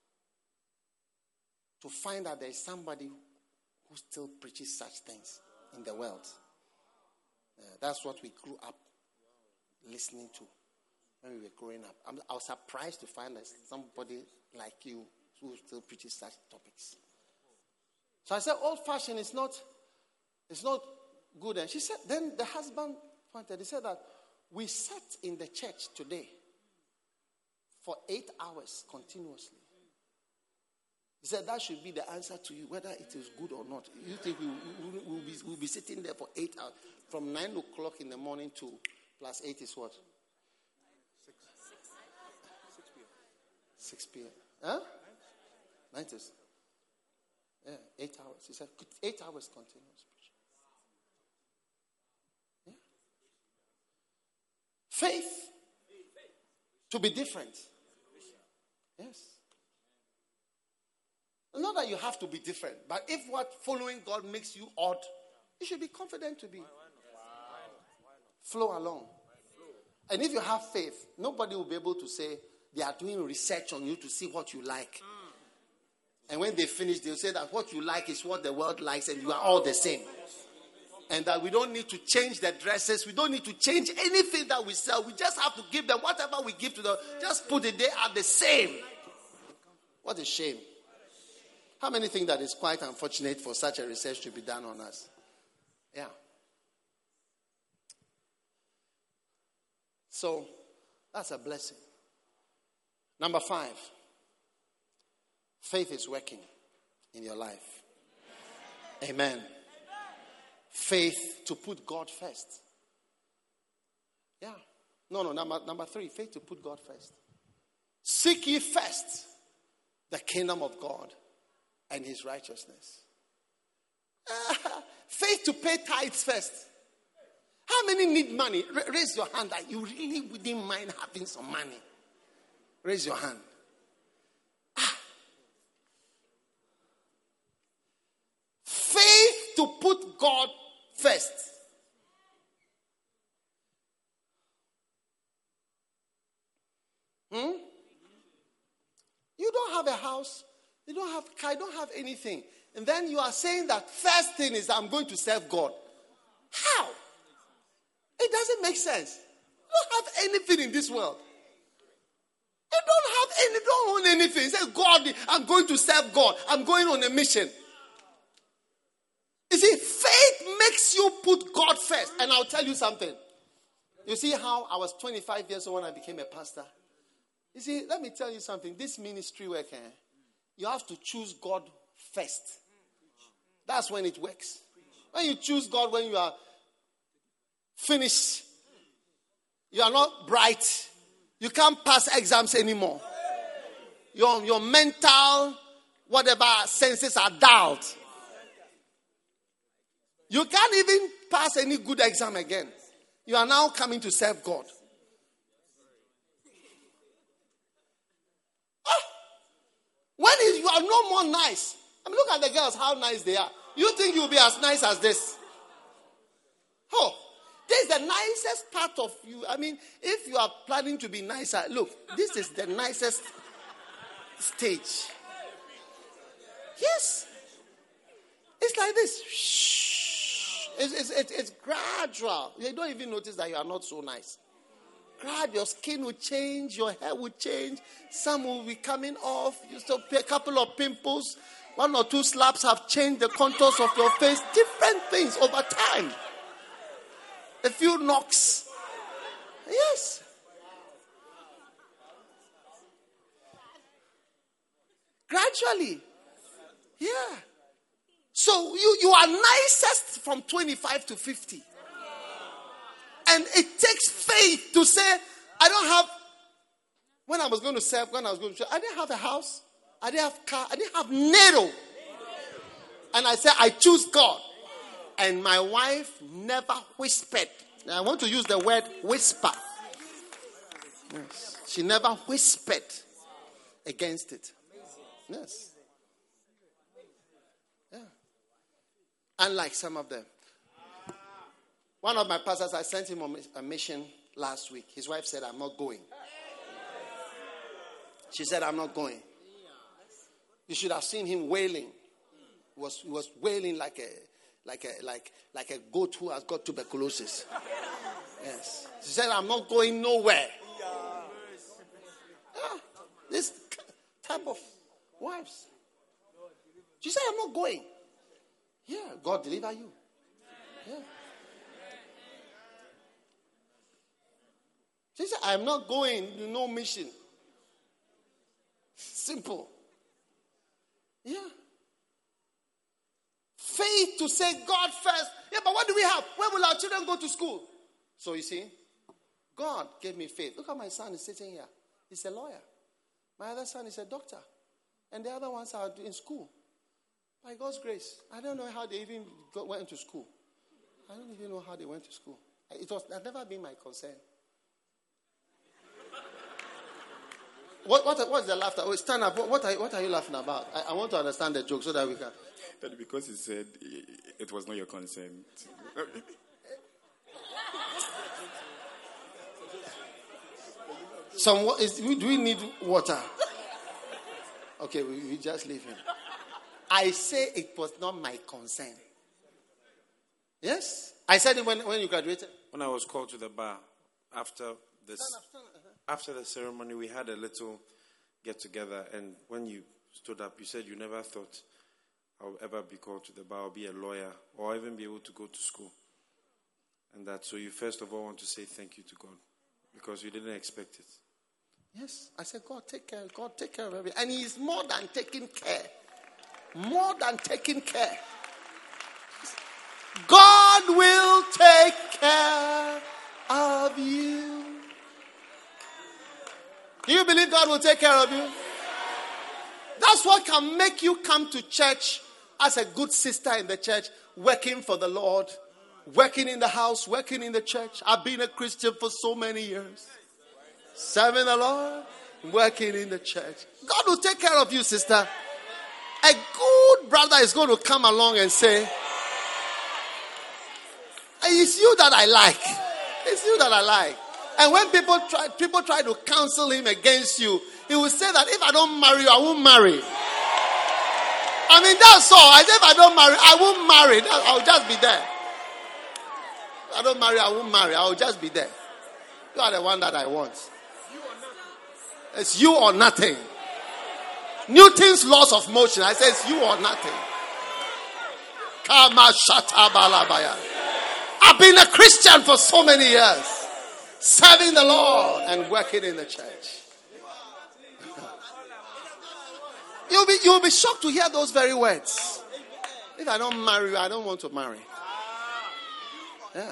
to find out there is somebody who still preaches such things in the world. Uh, that's what we grew up listening to when we were growing up. I'm, I was surprised to find that somebody like you who still preaches such topics. So I said, old-fashioned is not, it's not good. And she said, then the husband pointed, he said that we sat in the church today for eight hours continuously. He said that should be the answer to you, whether it is good or not. You think we will we'll be, we'll be sitting there for eight hours, from nine o'clock in the morning to plus eight is what? Six. Six p.m. Six p.m. Huh? Nine to six. Yeah, eight hours. He said eight hours continuous preaching. Yeah. Faith to be different. Yes. Not that you have to be different, but if what following God makes you odd, you should be confident to be. Flow along. And if you have faith, nobody will be able to say they are doing research on you to see what you like. And when they finish, they'll say that what you like is what the world likes and you are all the same. And that we don't need to change the dresses. We don't need to change anything that we sell. We just have to give them whatever we give to them. Just put it there at the same. What a shame. How many think that it's quite unfortunate for such a research to be done on us? Yeah. So, that's a blessing. Number five. Faith is working in your life. Amen. Amen. Faith to put God first. Yeah. No, no, number, number three. Faith to put God first. Seek ye first the kingdom of God and his righteousness. Uh, faith to pay tithes first. How many need money? R- raise your hand that you really wouldn't mind having some money. Raise your hand. Ah. Faith to put God first. Hmm? You don't have a house. You don't have a car. You don't have anything. And then you are saying that first thing is I'm going to serve God. How? It doesn't make sense. You don't have anything in this world. You don't have any, don't own anything. You say, God, I'm going to serve God. I'm going on a mission. You see, faith makes you put God first. And I'll tell you something. You see how I was twenty-five years old when I became a pastor? You see, let me tell you something. This ministry work, eh, you have to choose God first. That's when it works. When you choose God when you are finished, you are not bright, you can't pass exams anymore. Your, your mental, whatever senses are dulled. You can't even pass any good exam again. You are now coming to serve God. When is, you are no more nice. I mean, look at the girls, how nice they are. You think you'll be as nice as this? Oh, this is the nicest part of you. I mean, if you are planning to be nicer, look, this is the nicest stage. Yes. It's like this. Shh. It's, it's, it's, it's gradual. You don't even notice that you are not so nice. Grad, your skin will change, your hair will change, some will be coming off, you still a couple of pimples, one or two slaps have changed the contours of your face, different things over time. A few knocks. Yes. Gradually. Yeah. So you, you are nicest from twenty-five to fifty. And it takes faith to say, I don't have, when I was going to serve, when I was going to serve, I didn't have a house. I didn't have car. I didn't have needle. And I said, I choose God. And my wife never whispered. Now, I want to use the word whisper. Yes. She never whispered against it. Yes. Yeah. Unlike some of them. One of my pastors, I sent him on a mission last week. His wife said, I'm not going. She said, I'm not going. You should have seen him wailing. He was, he was wailing like a like a like like a goat who has got tuberculosis. Yes. She said, I'm not going nowhere. Yeah. This type of wives. She said, I'm not going. Yeah, God deliver you. Yeah. She said, I'm not going to no mission. Simple. Yeah. Faith to say God first. Yeah, but what do we have? Where will our children go to school? So you see, God gave me faith. Look at my son is sitting here. He's a lawyer. My other son is a doctor. And the other ones are in school. By God's grace. I don't know how they even got, went to school. I don't even know how they went to school. It was that never been my concern. What what what's the laughter? Oh, stand up. What, what are what are you laughing about? I, I want to understand the joke so that we can. But because he said it was not your concern. Some is, do we need water? Okay, we, we just leave him. I say it was not my concern. Yes, I said it when when you graduated. When I was called to the bar after this. After the ceremony, we had a little get together, and when you stood up, you said you never thought I would ever be called to the bar or be a lawyer or even be able to go to school. And that, so you first of all want to say thank you to God because you didn't expect it. Yes, I said, God, take care, God, take care of everything. And He is more than taking care. More than taking care. God will take care of you. Do you believe God will take care of you? That's what can make you come to church as a good sister in the church, working for the Lord, working in the house, working in the church. I've been a Christian for so many years. Serving the Lord, working in the church. God will take care of you, sister. A good brother is going to come along and say, it's you that I like. It's you that I like. And when people try, people try to counsel him against you, he will say that if I don't marry you, I won't marry. I mean, that's all. I say if I don't marry, I won't marry. I'll just be there. If I don't marry, I won't marry. I'll just be there. You are the one that I want. It's you or nothing. Newton's laws of motion. I say it's you or nothing. Kama shata balabaya. I've been a Christian for so many years, serving the Lord and working in the church. You'll be, you'll be shocked to hear those very words. If I don't marry you, I don't want to marry. Yeah.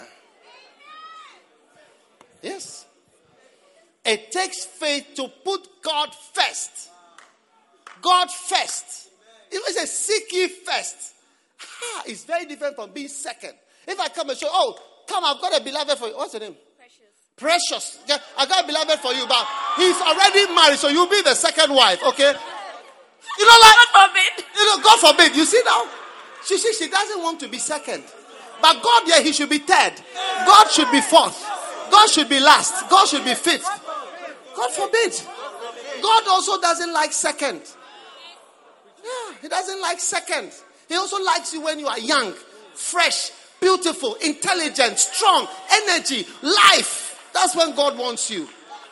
Yes. It takes faith to put God first. God first. It was a seek ye first. Ah, it's very different from being second. If I come and show, oh, come, I've got a beloved for you. What's your name? Precious. Precious. Yeah, I got a beloved for you, but he's already married, so you'll be the second wife, okay? You know, like, God forbid. You know, God forbid. You see now, she, she, she doesn't want to be second. But God, yeah, he should be third. God should be fourth. God should be last. God should be fifth. God forbid. God also doesn't like second. Yeah, he doesn't like second. He also likes you when you are young, fresh, beautiful, intelligent, strong, energy, life. That's when God wants you.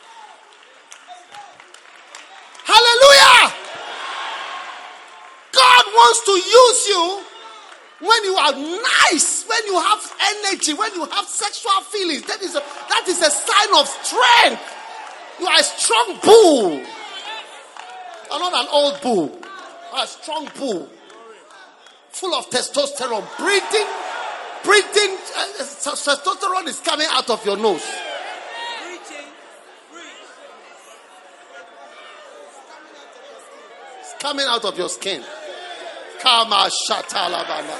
Hallelujah! God wants to use you when you are nice, when you have energy, when you have sexual feelings. That is a, that is a sign of strength. You are a strong bull. You are not an old bull. You are a strong bull. Full of testosterone. Breathing, breathing, uh, testosterone is coming out of your nose. It's coming out of your skin. Kama shatalabana.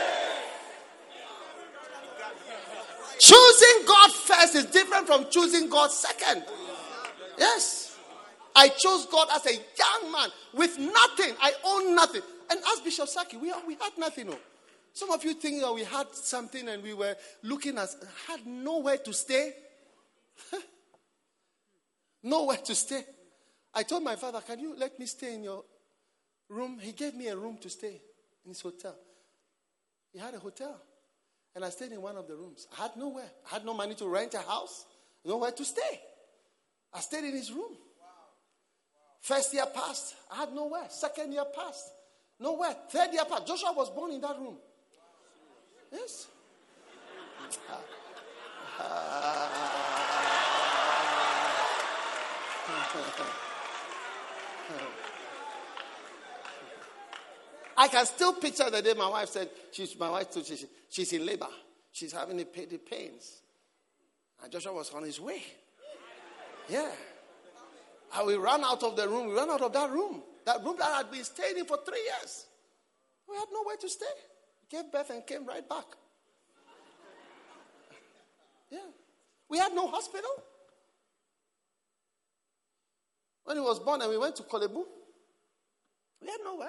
Choosing God first is different from choosing God second. Yes. I chose God as a young man with nothing. I own nothing. And as Bishop Saki, we, we had nothing. No. Some of you think that we had something and we were looking at, had nowhere to stay. Nowhere to stay. I told my father, can you let me stay in your room? He gave me a room to stay in his hotel. He had a hotel. And I stayed in one of the rooms. I had nowhere. I had no money to rent a house. Nowhere to stay. I stayed in his room. First year passed. I had nowhere. Second year passed. Nowhere. Third year passed. Joshua was born in that room. Yes. I can still picture the day my wife said, she's, my wife told she, she's in labor. She's having the, the pains. And Joshua was on his way. Yeah. And we ran out of the room. We ran out of that room. That room that I had been staying in for three years. We had nowhere to stay. Gave birth and came right back. Yeah. We had no hospital. When he was born and we went to Kolebu, we had nowhere.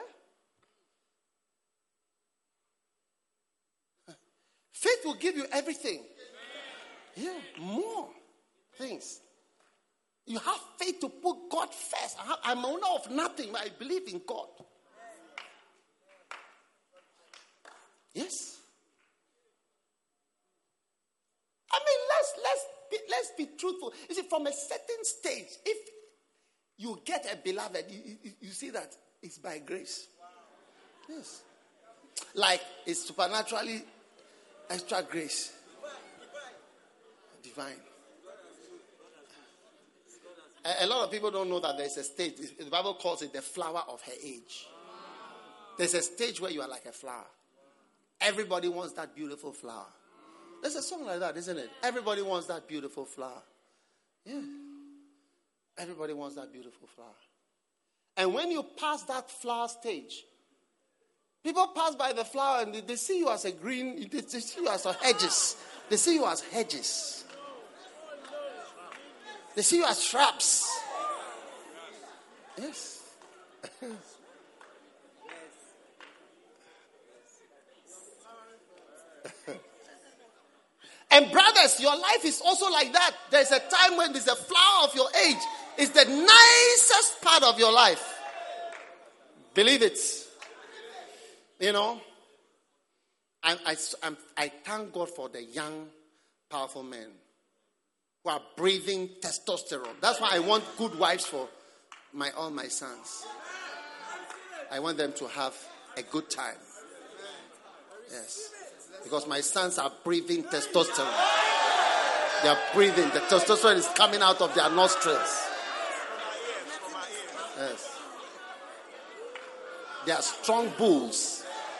Faith will give you everything. Yeah, more things. You have faith to put God first. I have, I'm owner of nothing, but I believe in God. Yes. I mean, let's let's be, let's be truthful. You see, from a certain stage, if you get a beloved, you, you, you see that it's by grace. Yes. Like it's supernaturally extra grace. Divine. A, a lot of people don't know that there's a stage. The Bible calls it the flower of her age. There's a stage where you are like a flower. Everybody wants that beautiful flower. There's a song like that, isn't it? Everybody wants that beautiful flower. Yeah. Everybody wants that beautiful flower. And when you pass that flower stage, people pass by the flower and they, they see you as a green, they, they see you as a hedges. They see you as hedges. They see you as shrubs. Yes. And brothers, your life is also like that. There's a time when there's a flower of your age. It's the nicest part of your life. Believe it. You know, I, I, I'm, I thank God for the young, powerful men who are breathing testosterone. That's why I want good wives for my all my sons. I want them to have a good time. Yes. Because my sons are breathing testosterone. They are breathing. The testosterone is coming out of their nostrils. Yes. They are strong bulls.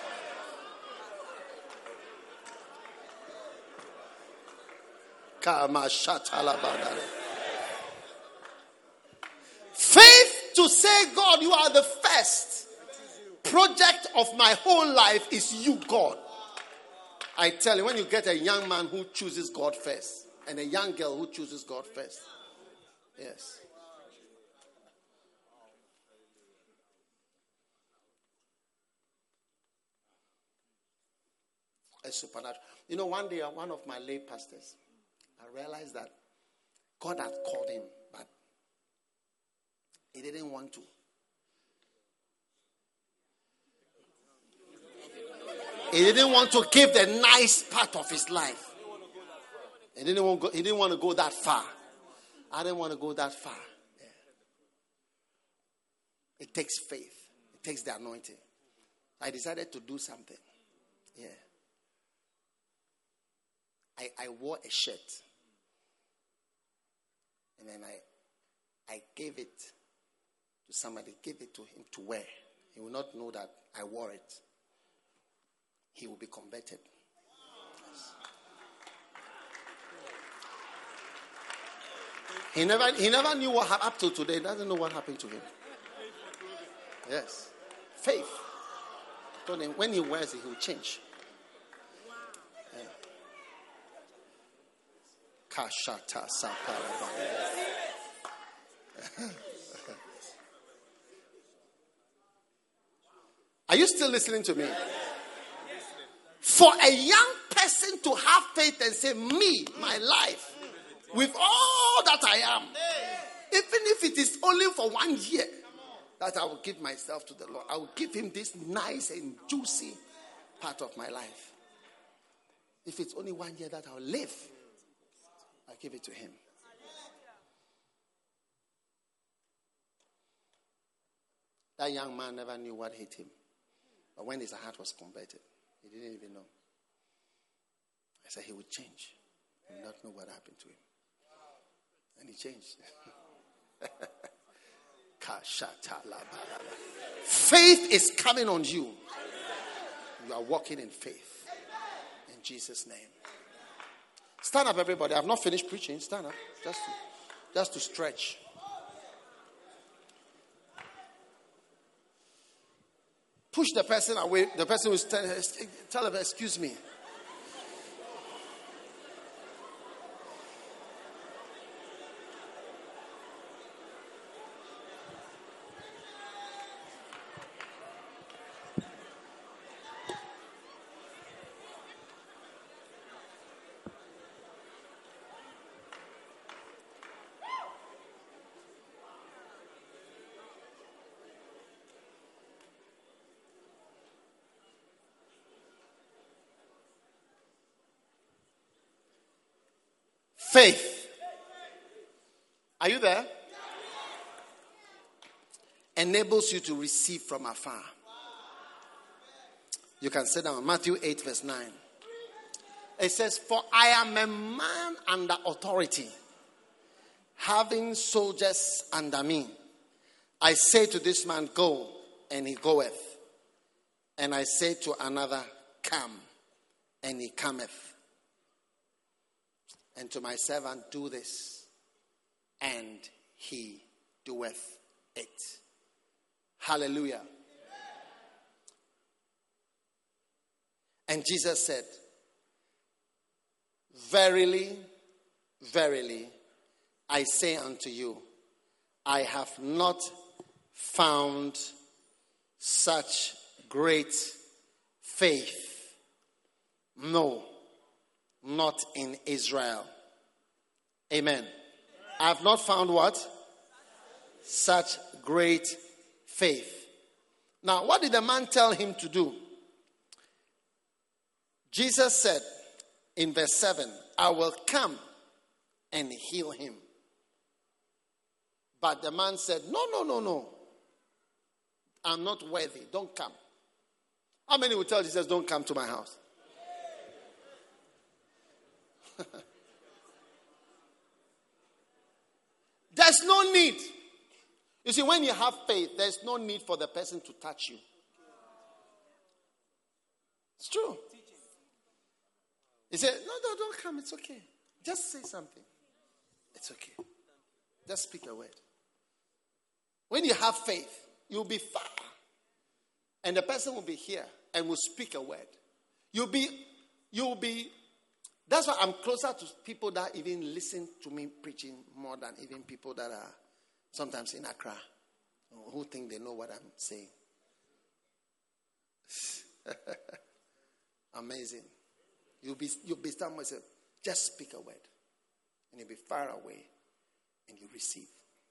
Faith to say, God, you are the first project of my whole life is you, God. I tell you, when you get a young man who chooses God first and a young girl who chooses God first, yes. A supernatural. You know, one day, one of my lay pastors, I realized that God had called him, but he didn't want to. He didn't want to give the nice part of his life. He didn't want to go, he didn't want to go that far. I didn't want to go that far. Yeah. It takes faith. It takes the anointing. I decided to do something. Yeah. I, I wore a shirt. And then I I gave it to somebody, gave it to him to wear. He will not know that I wore it. He will be converted. Yes. He never he never knew what happened up to today. He doesn't know what happened to him. Yes. Faith. I told him when he wears it, he will change. Kashata Sapara. Are you still listening to me? For a young person to have faith and say, me, my life, with all that I am, even if it is only for one year, that I will give myself to the Lord. I will give him this nice and juicy part of my life. If it's only one year that I will live, I give it to him. That young man never knew what hit him. But when his heart was converted, he didn't even know. I said he would change. He would not know what happened to him. And he changed. Faith is coming on you. You are walking in faith. In Jesus' name. Stand up, everybody. I've not finished preaching. Stand up. Just to, just to stretch. Push the person away. The person will tell, tell her, excuse me. Faith. Are you there? Enables you to receive from afar. You can sit down. Matthew eight verse nine. It says, for I am a man under authority, having soldiers under me. I say to this man, go, and he goeth. And I say to another, come, and he cometh. And to my servant, do this, and he doeth it. Hallelujah. And Jesus said, verily, verily, I say unto you, I have not found such great faith. No, not in Israel. Amen. I have not found what? Such great faith. Now, what did the man tell him to do? Jesus said in verse seven, I will come and heal him. But the man said, no, no, no, no. I'm not worthy. Don't come. How many will tell Jesus, don't come to my house? There's no need. You see, when you have faith, there's no need for the person to touch you. It's true. He said, no, no, don't come. It's okay. Just say something. It's okay. Just speak a word. When you have faith, you'll be far. And the person will be here and will speak a word. You'll be, you'll be, that's why I'm closer to people that even listen to me preaching more than even people that are sometimes in Accra, who think they know what I'm saying. Amazing. You'll be, you'll be standing myself. Just speak a word. And you'll be far away. And you receive.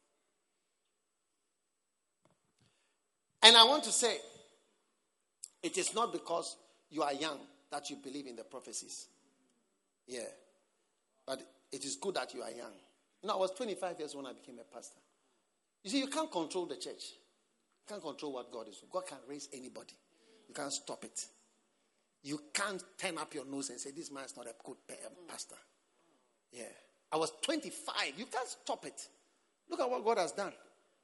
And I want to say, it is not because you are young that you believe in the prophecies. Yeah. But it is good that you are young. You know, I was twenty-five years when I became a pastor. You see, you can't control the church. You can't control what God is. God can raise anybody. You can't stop it. You can't turn up your nose and say, this man is not a good pastor. Yeah. I was twenty-five. You can't stop it. Look at what God has done.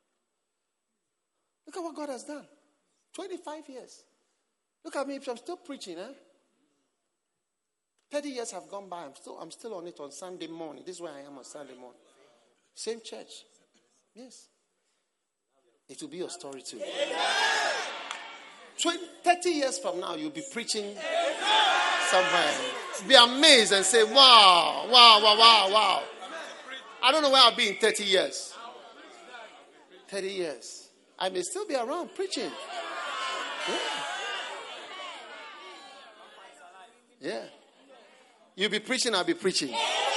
Look at what God has done. twenty-five years. Look at me. I'm still preaching. Eh? thirty years have gone by. I'm still, I'm still on it on Sunday morning. This is where I am on Sunday morning. Same church. Yes. It will be your story too. twenty, thirty years from now, you'll be preaching somewhere. Be amazed and say, wow, wow, wow, wow, wow. I don't know where I'll be in thirty years. thirty years. I may still be around preaching. Yeah. Yeah. You'll be preaching, I'll be preaching.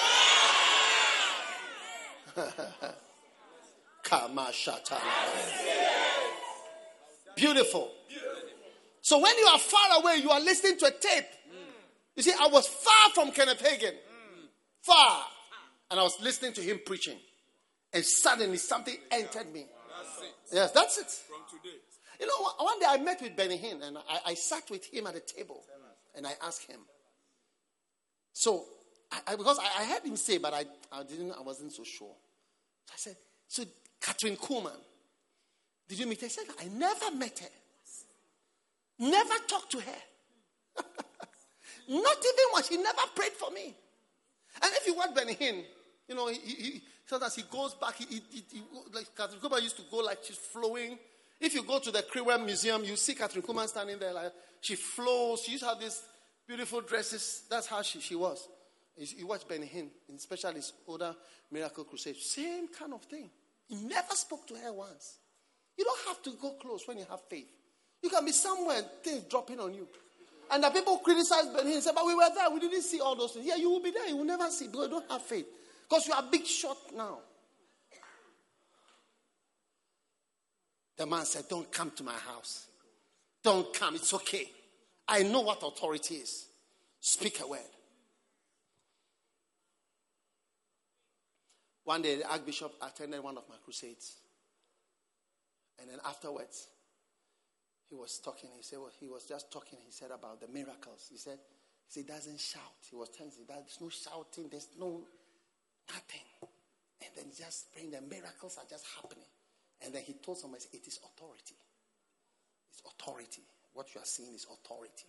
Beautiful. So when you are far away, you are listening to a tape. You see, I was far from Kenneth Hagin. Far. And I was listening to him preaching. And suddenly something entered me. Yes, that's it. You know, one day I met with Benny Hinn and I, I sat with him at a table and I asked him. So, I, I, because I, I heard him say, but I, I didn't, I wasn't so sure. So I said, so Catherine Kuhlman, did you meet her? He said, I never met her. Never talked to her. Not even once. She never prayed for me. And if you watch Benny Hinn, you know, he, he, sometimes he goes back. He, he, he, like Catherine Kuhlman used to go like she's flowing. If you go to the Crewell Museum, you see Catherine Kuhlman standing there like she flows. She used to have these beautiful dresses. That's how she, she was. You watch Benny Hinn, especially his older Miracle Crusade. Same kind of thing. He never spoke to her once. You don't have to go close when you have faith. You can be somewhere and things dropping on you. And the people criticize Benny Hinn and say, but we were there, we didn't see all those things. Yeah, you will be there, you will never see because you don't have faith. Because you are big shot now. The man said, don't come to my house. Don't come, it's okay. I know what authority is. Speak a word. One day, the Archbishop attended one of my crusades. And then afterwards, he was talking. He said, well, he was just talking. He said about the miracles. He said, he said, he doesn't shout. He was telling me, there's no shouting. There's no nothing. And then just praying. The miracles are just happening. And then he told someone, it is authority. It's authority. What you are seeing is authority.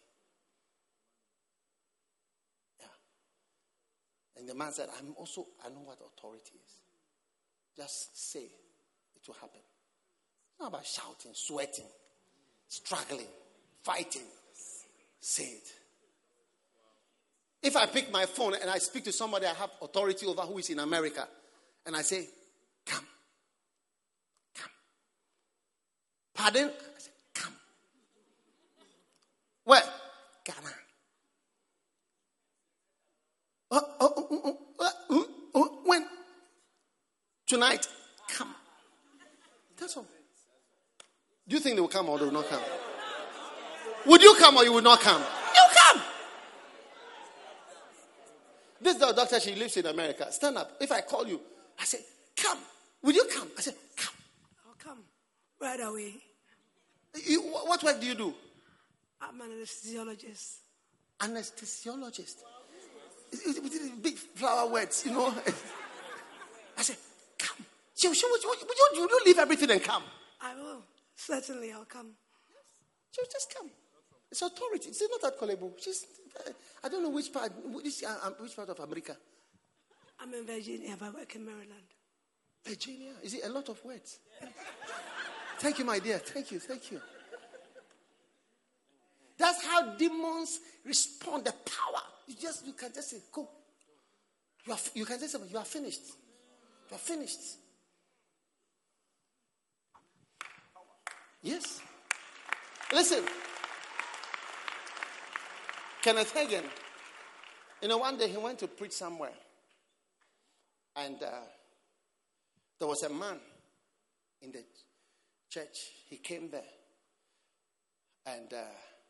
Yeah. And the man said, I'm also, I know what authority is. Just say, it will happen. Not about shouting, sweating, struggling, fighting. Say it. If I pick my phone and I speak to somebody I have authority over who is in America, and I say, come. Come. Pardon? I say, come. Where? Ghana. Oh, oh, oh, oh, oh, oh, oh, when? Tonight. Come. That's all. Do you think they will come or they will not come? Would you come or you would not come? You come. This is the doctor, she lives in America. Stand up. If I call you, I say, come. Will you come? I say, come. I'll come right away. You, what work do you do? I'm an anesthesiologist. Anesthesiologist. Big flower words, you know. I say, come. So, so, would, you, would, you, would you leave everything and come? I will. Certainly, I'll come. So just come. It's authority. It's not at Kolebu. She's, uh, I don't know which part, which, uh, which part of America. I'm in Virginia, but I work in Maryland. Virginia? Is it a lot of words? Thank you, my dear. Thank you, thank you. That's how demons respond. The power. You just, you can just say, go. You, are, you can just say, you are finished. You are finished. Yes. Listen. Kenneth Hagin, you know, one day he went to preach somewhere. And uh, there was a man in the church. He came there. And uh,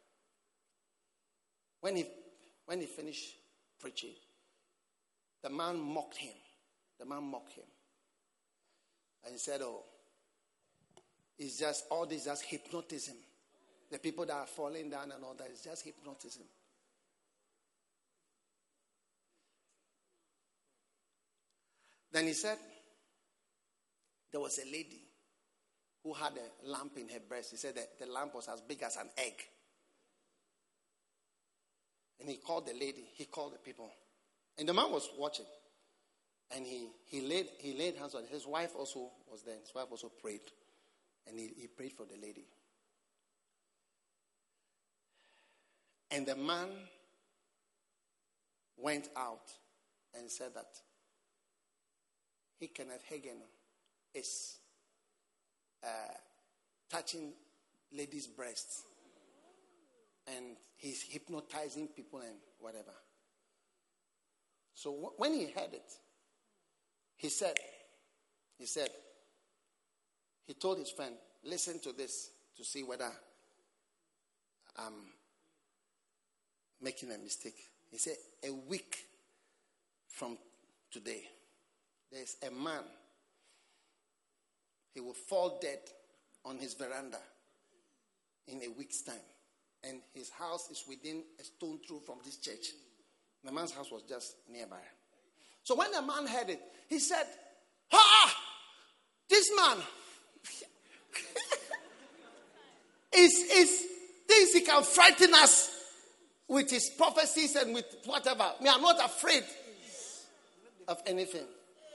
when he when he finished preaching, the man mocked him. The man mocked him. And he said, oh, it's just, all this is just hypnotism. The people that are falling down and all that is just hypnotism. Then he said, there was a lady who had a lamp in her breast. He said that the lamp was as big as an egg. And he called the lady, he called the people. And the man was watching. And he, he laid he laid hands on her. His wife also was there. His wife also prayed. And he, he prayed for the lady. And the man went out and said that he, Kenneth Hagin, is uh, touching ladies' breasts. And he's hypnotizing people and whatever. So w- when he heard it, he said, he said, he told his friend, listen to this to see whether I'm making a mistake. He said, a week from today, there's a man, he will fall dead on his veranda in a week's time. And his house is within a stone throw from this church. The man's house was just nearby. So when the man heard it, he said, ha! This man is, is thinks he can frighten us with his prophecies and with whatever. Me, I'm not afraid of anything.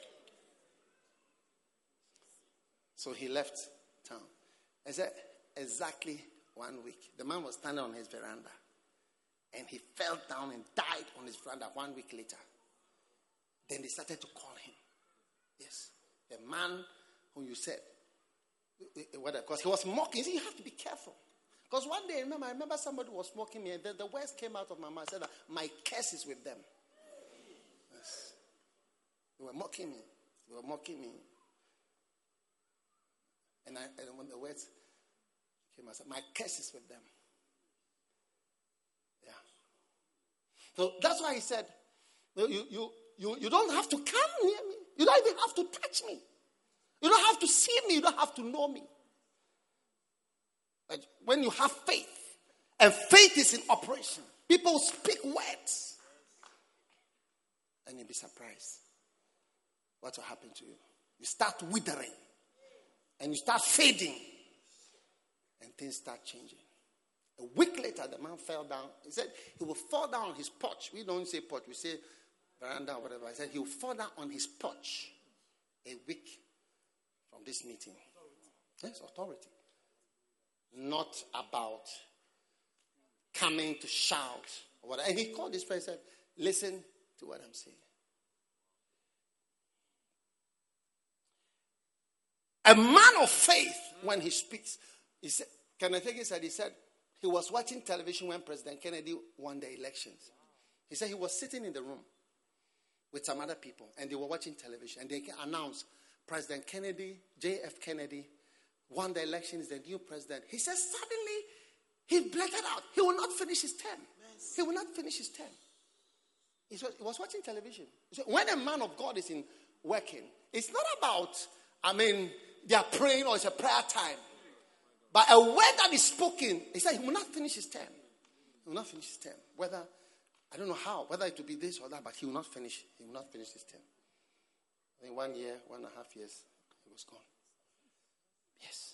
So he left town. I said, exactly one week. The man was standing on his veranda. And he fell down and died on his veranda one week later. Then they started to call him. Yes. The man who you said, because he was mocking. See, you have to be careful. Because one day, remember, I remember somebody was mocking me, and then the words came out of my mouth. I said that my curse is with them. Yes. They were mocking me. They were mocking me. And, I, and when the words came out, I said, my curse is with them. Yeah. So that's why he said, you, you, you, you don't have to come near me. You don't even have to touch me. You don't have to see me. You don't have to know me. Like when you have faith, and faith is in operation, people speak words, and you'll be surprised what will happen to you. You start withering, and you start fading, and things start changing. A week later, the man fell down. He said he will fall down on his porch. We don't say porch, we say veranda or whatever. He said he will fall down on his porch a week from this meeting. Yes, authority. Not about coming to shout or whatever. And he called his friend and said, listen to what I'm saying. A man of faith, when he speaks, he said, Kenneth Hagin said, he said, he was watching television when President Kennedy won the elections. He said he was sitting in the room with some other people, and they were watching television, and they announced President Kennedy, J F Kennedy, won the election, is the new president. He said suddenly he blurted out, he will not finish his term. Yes. He will not finish his term. He was, he was watching television. So when a man of God is in working, it's not about, I mean, they are praying or it's a prayer time. But a word that is spoken, he said he will not finish his term. He will not finish his term. Whether, I don't know how, whether it will be this or that, but he will not finish. He will not finish his term. I think one year, one and a half years, he was gone. Yes.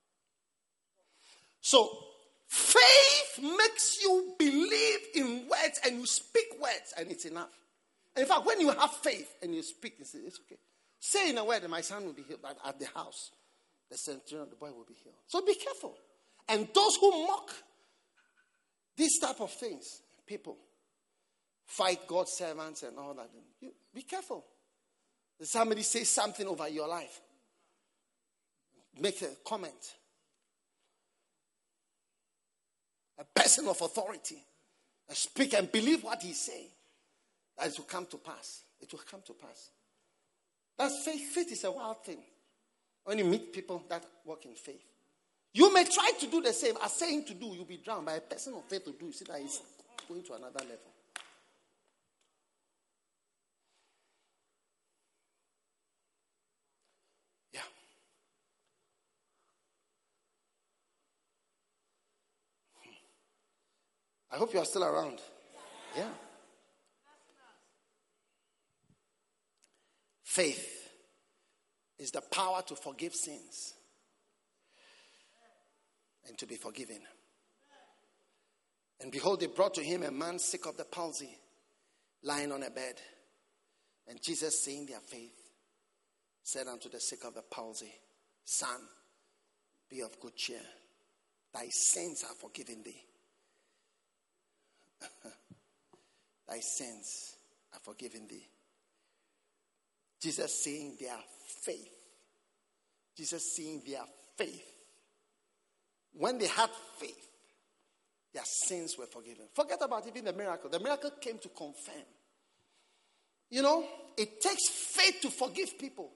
So, faith makes you believe in words and you speak words and it's enough. And in fact, when you have faith and you speak, it's okay. Say in a word that my son will be healed at, at the house. The centurion, the boy will be healed. So be careful. And those who mock these type of things, people fight God's servants and all that. You, be careful. If somebody says something over your life, make a comment. A person of authority, and speak and believe what he's saying. That it will come to pass. It will come to pass. That's faith. Faith is a wild thing. When you meet people that walk in faith, you may try to do the same as saying to do, you'll be drowned by a person of faith to do. You see that he's going to another level. Yeah. I hope you are still around. Yeah. Faith is the power to forgive sins and to be forgiven. And behold, they brought to him a man sick of the palsy, lying on a bed. And Jesus, seeing their faith, said unto the sick of the palsy, Son, be of good cheer. Thy sins are forgiven thee. Thy sins are forgiven thee. Jesus seeing their faith. Jesus seeing their faith. When they had faith, their sins were forgiven. Forget about even the miracle. The miracle came to confirm. You know, it takes faith to forgive people.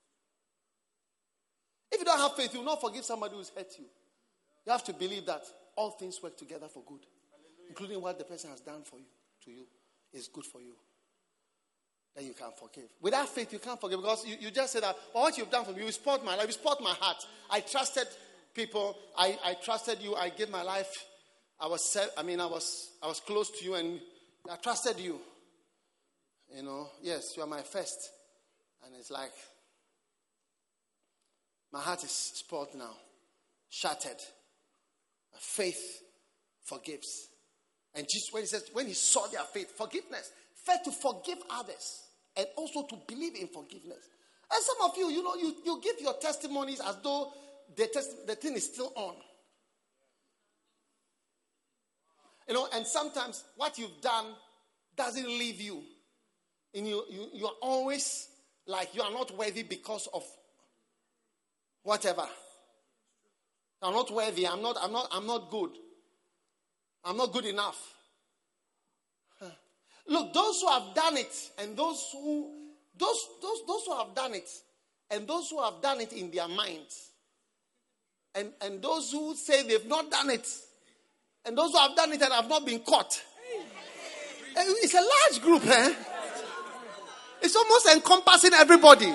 If you don't have faith, you will not forgive somebody who's hurt you. You have to believe that all things work together for good, including what the person has done for you, to you, is good for you. Then you can forgive. Without faith, you can't forgive because you, you just said that, well, what you've done for me, you spoiled my life, you spoiled my heart. I trusted people. I, I trusted you. I gave my life. I was, I mean, I was, I was close to you, and I trusted you. You know, yes, you are my first, and it's like my heart is spoiled now, shattered. My faith forgives, and Jesus, when he says, when he saw their faith, forgiveness. Faith to forgive others and also to believe in forgiveness. And some of you, you know, you, you give your testimonies as though the, test, the thing is still on. You know, and sometimes what you've done doesn't leave you. And you, you, you are always like you are not worthy because of whatever. I'm not worthy. I'm not, I'm not, I'm not good. I'm not good enough. Look, those who have done it and those who those those those who have done it and those who have done it in their minds and, and those who say they've not done it and those who have done it and have not been caught. It's a large group, eh? It's almost encompassing everybody.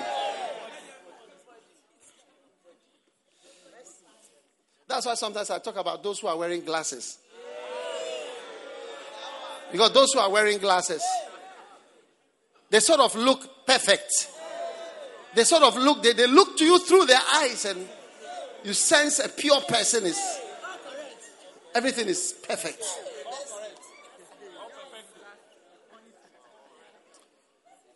That's why sometimes I talk about those who are wearing glasses. Because those who are wearing glasses, they sort of look perfect. They sort of look, they, they look to you through their eyes and you sense a pure person is, everything is perfect.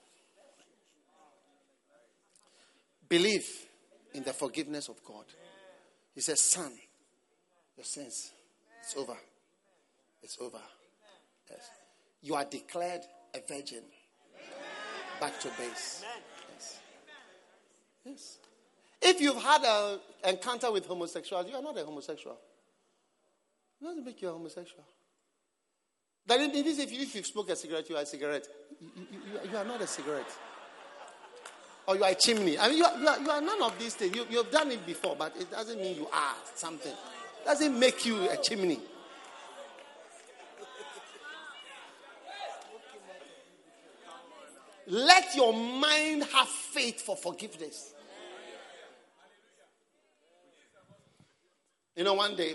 Believe in the forgiveness of God. He says, son, your sins, it's over. It's over. Yes. You are declared a virgin. Back to base. Yes. Yes. If you've had an encounter with homosexuality, you are not a homosexual. It doesn't make you a homosexual. That it is if you if you smoke a cigarette, you are a cigarette. You, you, you are not a cigarette. Or you are a chimney. I mean, you are, you are, you are none of these things. You, you have done it before, but it doesn't mean you are something. It doesn't make you a chimney. Let your mind have faith for forgiveness. You know, one day,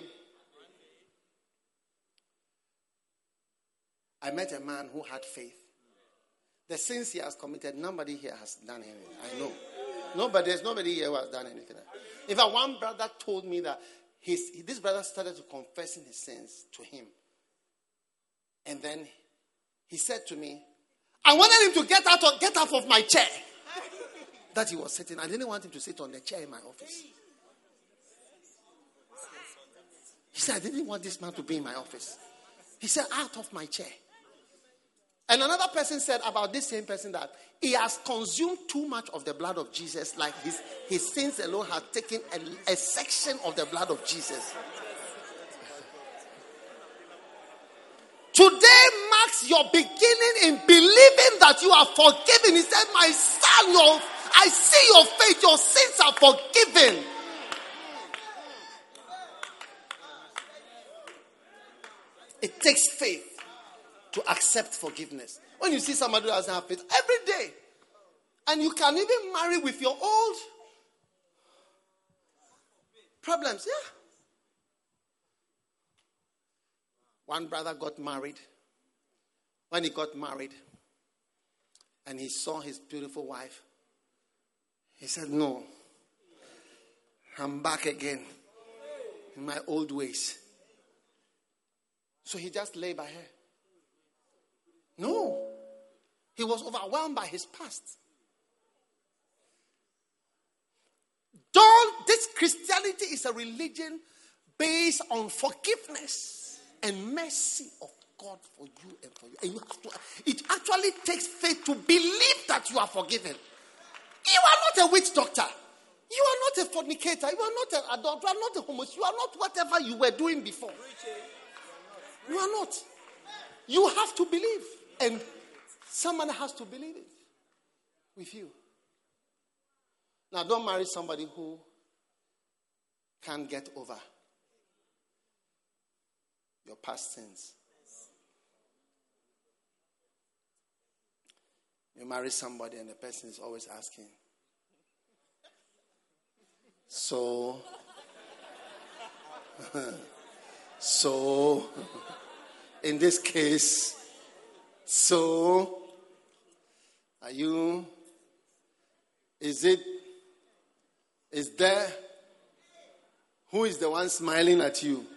I met a man who had faith. The sins he has committed, nobody here has done anything. I know. Nobody, there's nobody here who has done anything. In fact, one brother told me that his, this brother started to confessing his sins to him. And then he said to me, I wanted him to get out of, get out of my chair that he was sitting. I didn't want him to sit on the chair in my office. He said, I didn't want this man to be in my office. He said, out of my chair. And another person said about this same person that he has consumed too much of the blood of Jesus, like his, his sins alone have taken a, a section of the blood of Jesus. Today marks your beginning in believing that you are forgiven. He said, my son, your, I see your faith, your sins are forgiven. It takes faith to accept forgiveness. When you see somebody who doesn't have faith, every day, and you can even marry with your old problems, yeah. One brother got married. When he got married, and he saw his beautiful wife, he said, no, I'm back again in my old ways. So he just lay by her. No. He was overwhelmed by his past. Don't, this Christianity is a religion based on forgiveness and mercy of God for you and for you. And you have to, it actually takes faith to believe that you are forgiven. You are not a witch doctor. You are not a fornicator. You are not an adulterer. You are not a homosexual. You are not whatever you were doing before. You are not. You have to believe. And someone has to believe it with you. Now, don't marry somebody who can't get over your past sins. You marry somebody and the person is always asking, so, so, in this case, so, are you, is it, is there, who is the one smiling at you?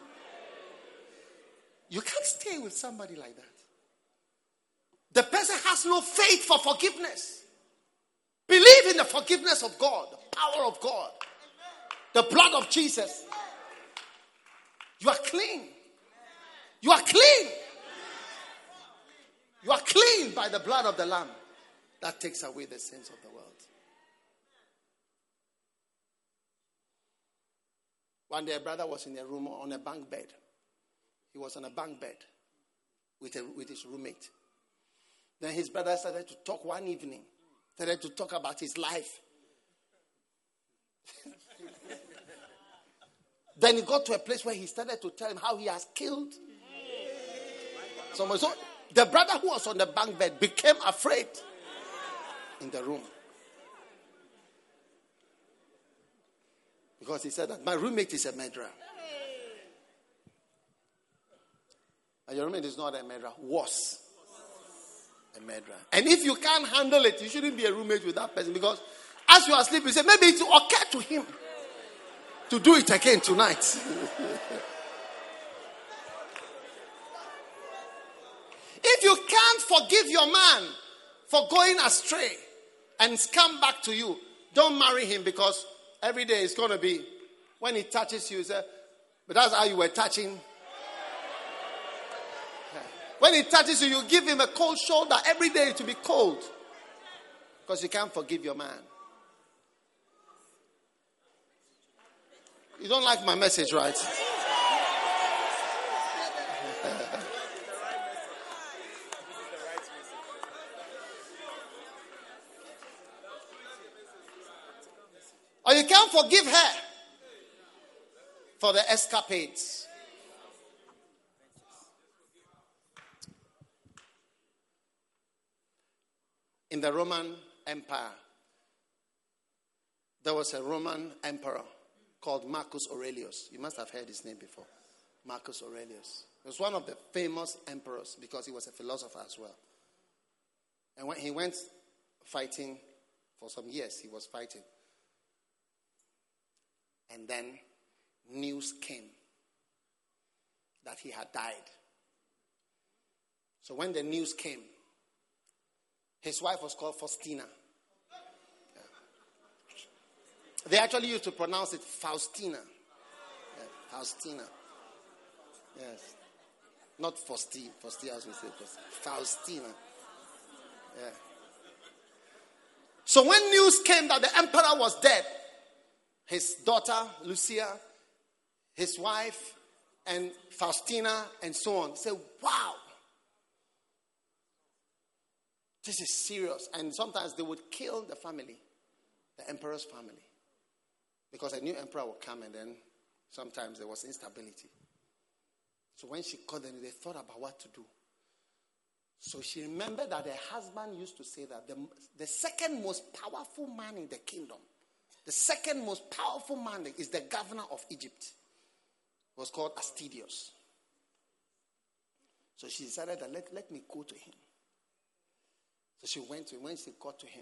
You can't stay with somebody like that. The person has no faith for forgiveness. Believe in the forgiveness of God, the power of God, the blood of Jesus. You are clean. You are clean. You are clean by the blood of the Lamb that takes away the sins of the world. One day a brother was in a room on a bunk bed. He was on a bunk bed with, a, with his roommate. Then his brother started to talk one evening. Started to talk about his life. Then he got to a place where he started to tell him how he has killed someone. So the brother who was on the bunk bed became afraid in the room. Because he said that my roommate is a murderer. And your roommate is not a murderer. Was a murderer. And if you can't handle it, you shouldn't be a roommate with that person. Because as you are sleeping, you say, maybe it will occur to him to do it again tonight. If you can't forgive your man for going astray and come back to you, don't marry him, because every day it's going to be When he touches you, he says, but that's how you were touching. When he touches you, you give him a cold shoulder every day to be cold. Because you can't forgive your man. You don't like my message, right? Or you can't forgive her for the escapades. In the Roman Empire, there was a Roman emperor called Marcus Aurelius. You must have heard his name before. Marcus Aurelius. He was one of the famous emperors because he was a philosopher as well. And when he went fighting for some years, he was fighting. And then news came that he had died. So when the news came, his wife was called Faustina. Yeah. They actually used to pronounce it Faustina. Yeah, Faustina. Yes. Not Fausti. Fausti, as we say. Faustina. Yeah. So when news came that the emperor was dead, his daughter, Lucia, his wife, and Faustina, and so on, said, wow. This is serious. And sometimes they would kill the family, the emperor's family. Because a new emperor would come and then sometimes there was instability. So when she called them, they thought about what to do. So she remembered that her husband used to say that the, the second most powerful man in the kingdom, the second most powerful man is the governor of Egypt. It was called Astidius. So she decided that let, let me go to him. So she went to him. When she got to him,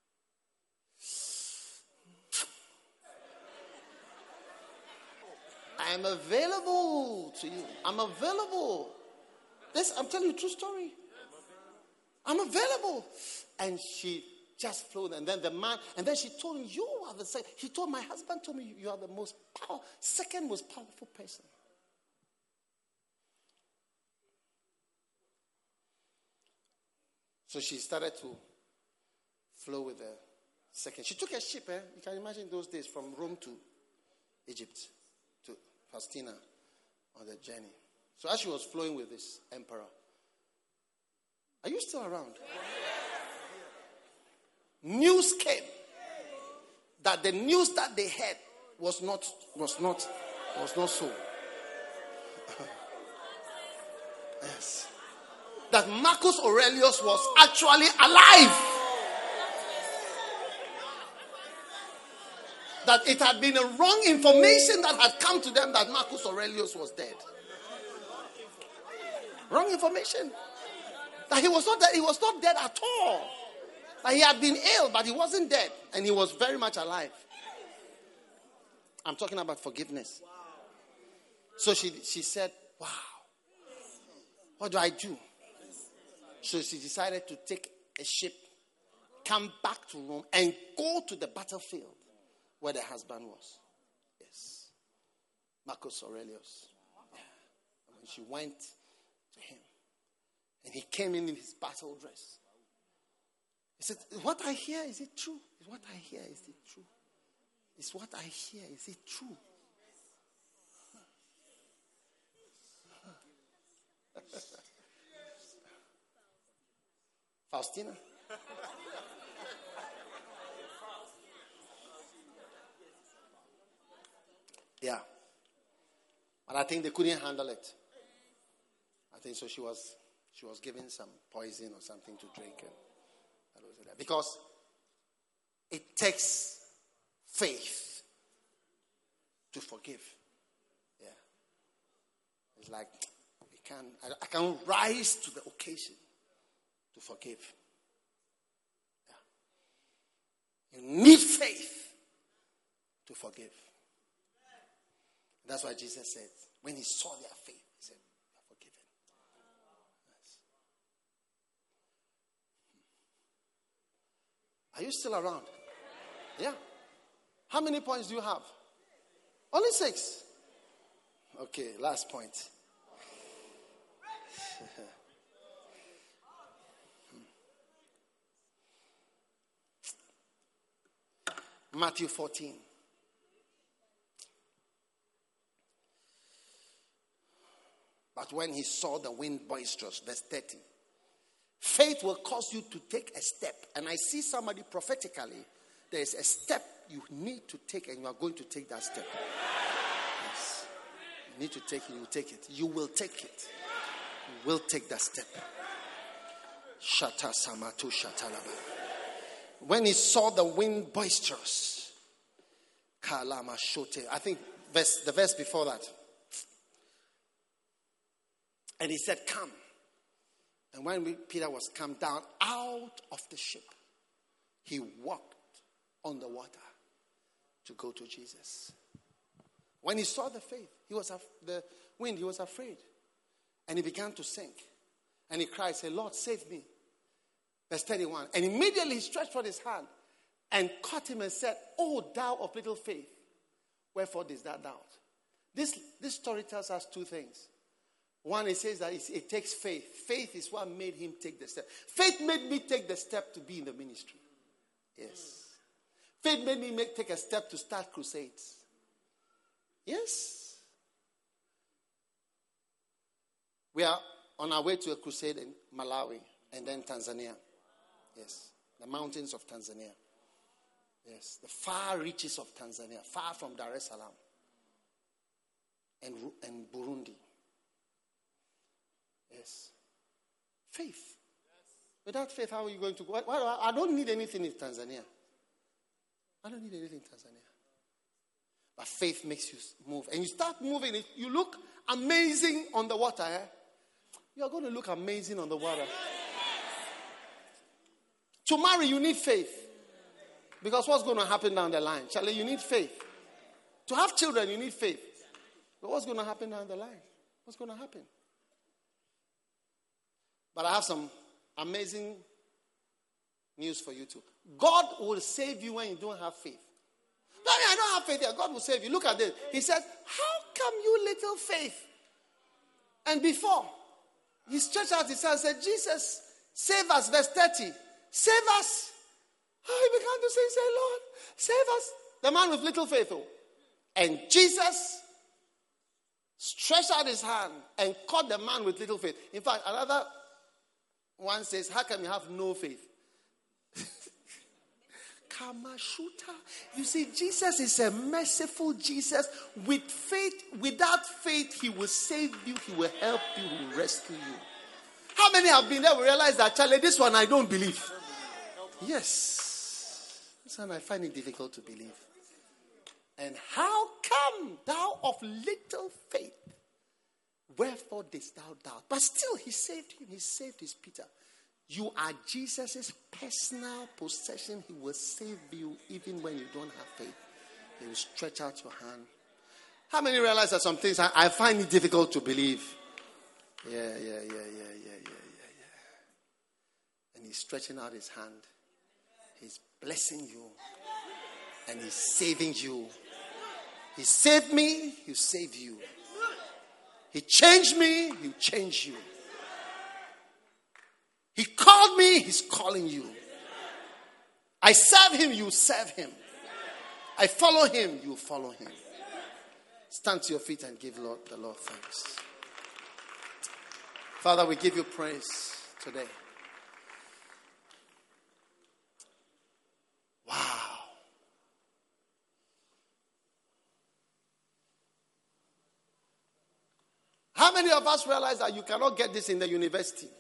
I am available to you. I'm available. This, I'm telling you a true story. I'm available. And she just flowed. And then the man, and then she told him, you are the second. He told, my husband told me you are the most powerful, second most powerful person. So she started to flow with the second. She took a ship, eh? You can imagine those days from Rome to Egypt, to Faustina on the journey. So as she was flowing with this emperor, are you still around? News came that the news that they heard was not was not was not so. Yes. That Marcus Aurelius was actually alive. That it had been a wrong information that had come to them that Marcus Aurelius was dead. Wrong information. That he was not dead, he was not dead at all. That he had been ill, but he wasn't dead. And he was very much alive. I'm talking about forgiveness. So she, she said, wow, what do I do? So she decided to take a ship, come back to Rome, and go to the battlefield where the husband was. Yes. Marcus Aurelius. Yeah. And when she went to him, and he came in in his battle dress. He said, what I hear, is it true? Is what I hear, is it true? Is what I hear, is it true? Faustina? Yeah. But I think they couldn't handle it. I think so she was she was given some poison or something to drink. And that was it. Because it takes faith to forgive. Yeah. It's like we can I, I can rise to the occasion to forgive. Yeah. You need faith to forgive. That's why Jesus said, when he saw their faith, he said, you are forgiven. Yes. Are you still around? Yeah. How many points do you have? Only six. Okay, last point. Matthew fourteen. But when he saw the wind boisterous, verse thirty, faith will cause you to take a step. And I see somebody prophetically, there is a step you need to take, and you are going to take that step. Yes. You need to take it, you will take it. You will take it. You will take that step. Shata samatu shatalaba. When he saw the wind boisterous, kalama shote. I think verse, the verse before that. And he said, come. And when we, Peter was come down out of the ship, he walked on the water to go to Jesus. When he saw the faith, he was af- the wind, he was afraid. And he began to sink. And he cried, say, Lord, save me. Verse thirty-one. And immediately he stretched forth his hand and caught him and said, O thou of little faith, wherefore didst thou doubt? This, this story tells us two things. One, it says that it takes faith. Faith is what made him take the step. Faith made me take the step to be in the ministry. Yes. Faith made me make, take a step to start crusades. Yes. We are on our way to a crusade in Malawi and then Tanzania. Yes. The mountains of Tanzania. Yes. The far reaches of Tanzania, far from Dar es Salaam and, and Burundi. Yes. Faith. Without faith, how are you going to go? I don't need anything in Tanzania. I don't need anything in Tanzania. But faith makes you move. And you start moving. You look amazing on the water. Eh? You are going to look amazing on the water. To marry, you need faith. Because what's going to happen down the line? Charlie, you need faith. To have children, you need faith. But what's going to happen down the line? What's going to happen? But I have some amazing news for you too. God will save you when you don't have faith. No, I don't have faith here. God will save you. Look at this. He says, how come you little faith? And before, he stretched out his hand and said, Jesus, save us. Verse thirty. Save us. Oh, he began to say, say, Lord, save us. The man with little faith. Oh. And Jesus stretched out his hand and caught the man with little faith. In fact, another one says, how can you have no faith? Kamashuta. You see, Jesus is a merciful Jesus. With faith, without faith, he will save you, he will help you, he will rescue you. How many have been there will realize that, Charlie, this one I don't believe? Yes. This one I find it difficult to believe. And how come thou of little faith? Wherefore didst thou doubt? But still, he saved him. He saved his Peter. You are Jesus' personal possession. He will save you even when you don't have faith. He will stretch out your hand. How many realize that some things I, I find it difficult to believe? Yeah, yeah, yeah, yeah, yeah, yeah, yeah, yeah. And he's stretching out his hand. He's blessing you. And he's saving you. He saved me, he'll save you. He changed me, he'll change you. He called me, he's calling you. I serve him, you serve him. I follow him, you follow him. Stand to your feet and give Lord the Lord thanks. Father, we give you praise today. Wow. How many of us realize that you cannot get this in the university?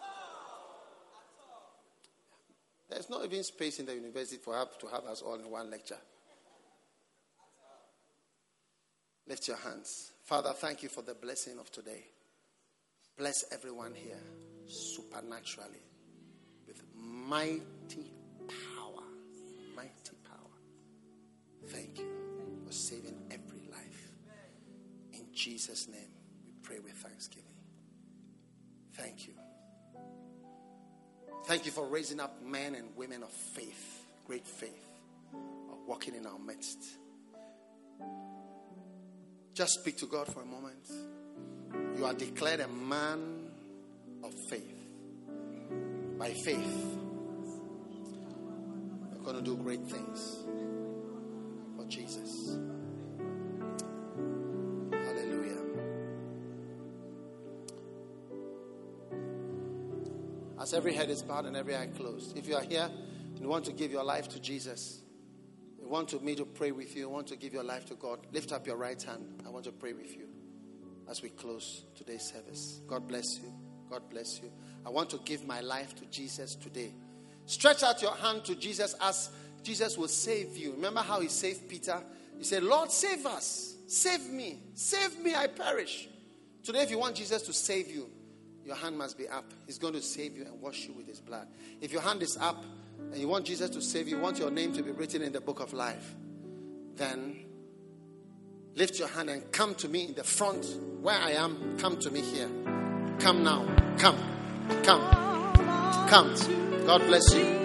There's not even space in the university for have to have us all in one lecture. Lift your hands. Father, thank you for the blessing of today. Bless everyone here supernaturally with mighty power. Mighty power. Thank you for saving every life. In Jesus' name, we pray with thanksgiving. Thank you. Thank you for raising up men and women of faith, great faith, of walking in our midst. Just speak to God for a moment. You are declared a man of faith. By faith, you're going to do great things for Jesus. Hallelujah. As every head is bowed and every eye closed, if you are here and you want to give your life to Jesus, you want me to pray with you, you want to give your life to God, lift up your right hand. I want to pray with you as we close today's service. God bless you. God bless you. I want to give my life to Jesus today. Stretch out your hand to Jesus as Jesus will save you. Remember how he saved Peter? He said, Lord, save us. Save me. Save me, I perish. Today, if you want Jesus to save you, your hand must be up. He's going to save you and wash you with his blood. If your hand is up and you want Jesus to save you, you want your name to be written in the book of life, then lift your hand and come to me in the front where I am. Come to me here. Come now. Come. Come. Come. God bless you.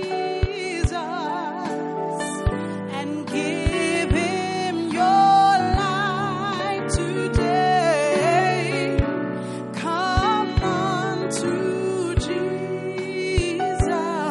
And give him your life today. Come on to Jesus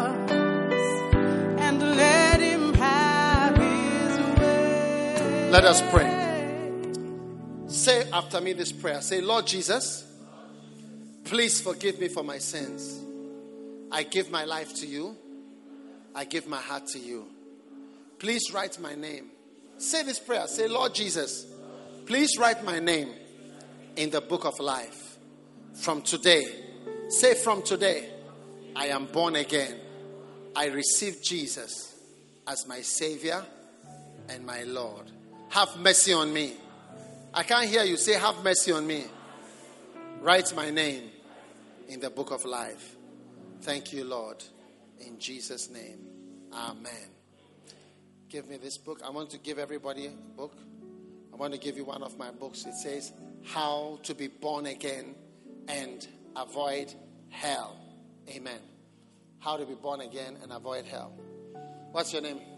and let him have his way. Let us pray. Say after me this prayer. Say, Lord Jesus, please forgive me for my sins. I give my life to you. I give my heart to you. Please write my name. Say this prayer. Say, Lord Jesus, please write my name in the book of life. From today, say from today, I am born again. I receive Jesus as my Savior and my Lord. Have mercy on me. I can't hear you. Say, have mercy on me. Write my name in the book of life. Thank you, Lord. In Jesus' name. Amen. Give me this book. I want to give everybody a book. I want to give you one of my books. It says, How to be Born Again and Avoid Hell. Amen. How to be born again and avoid hell. What's your name?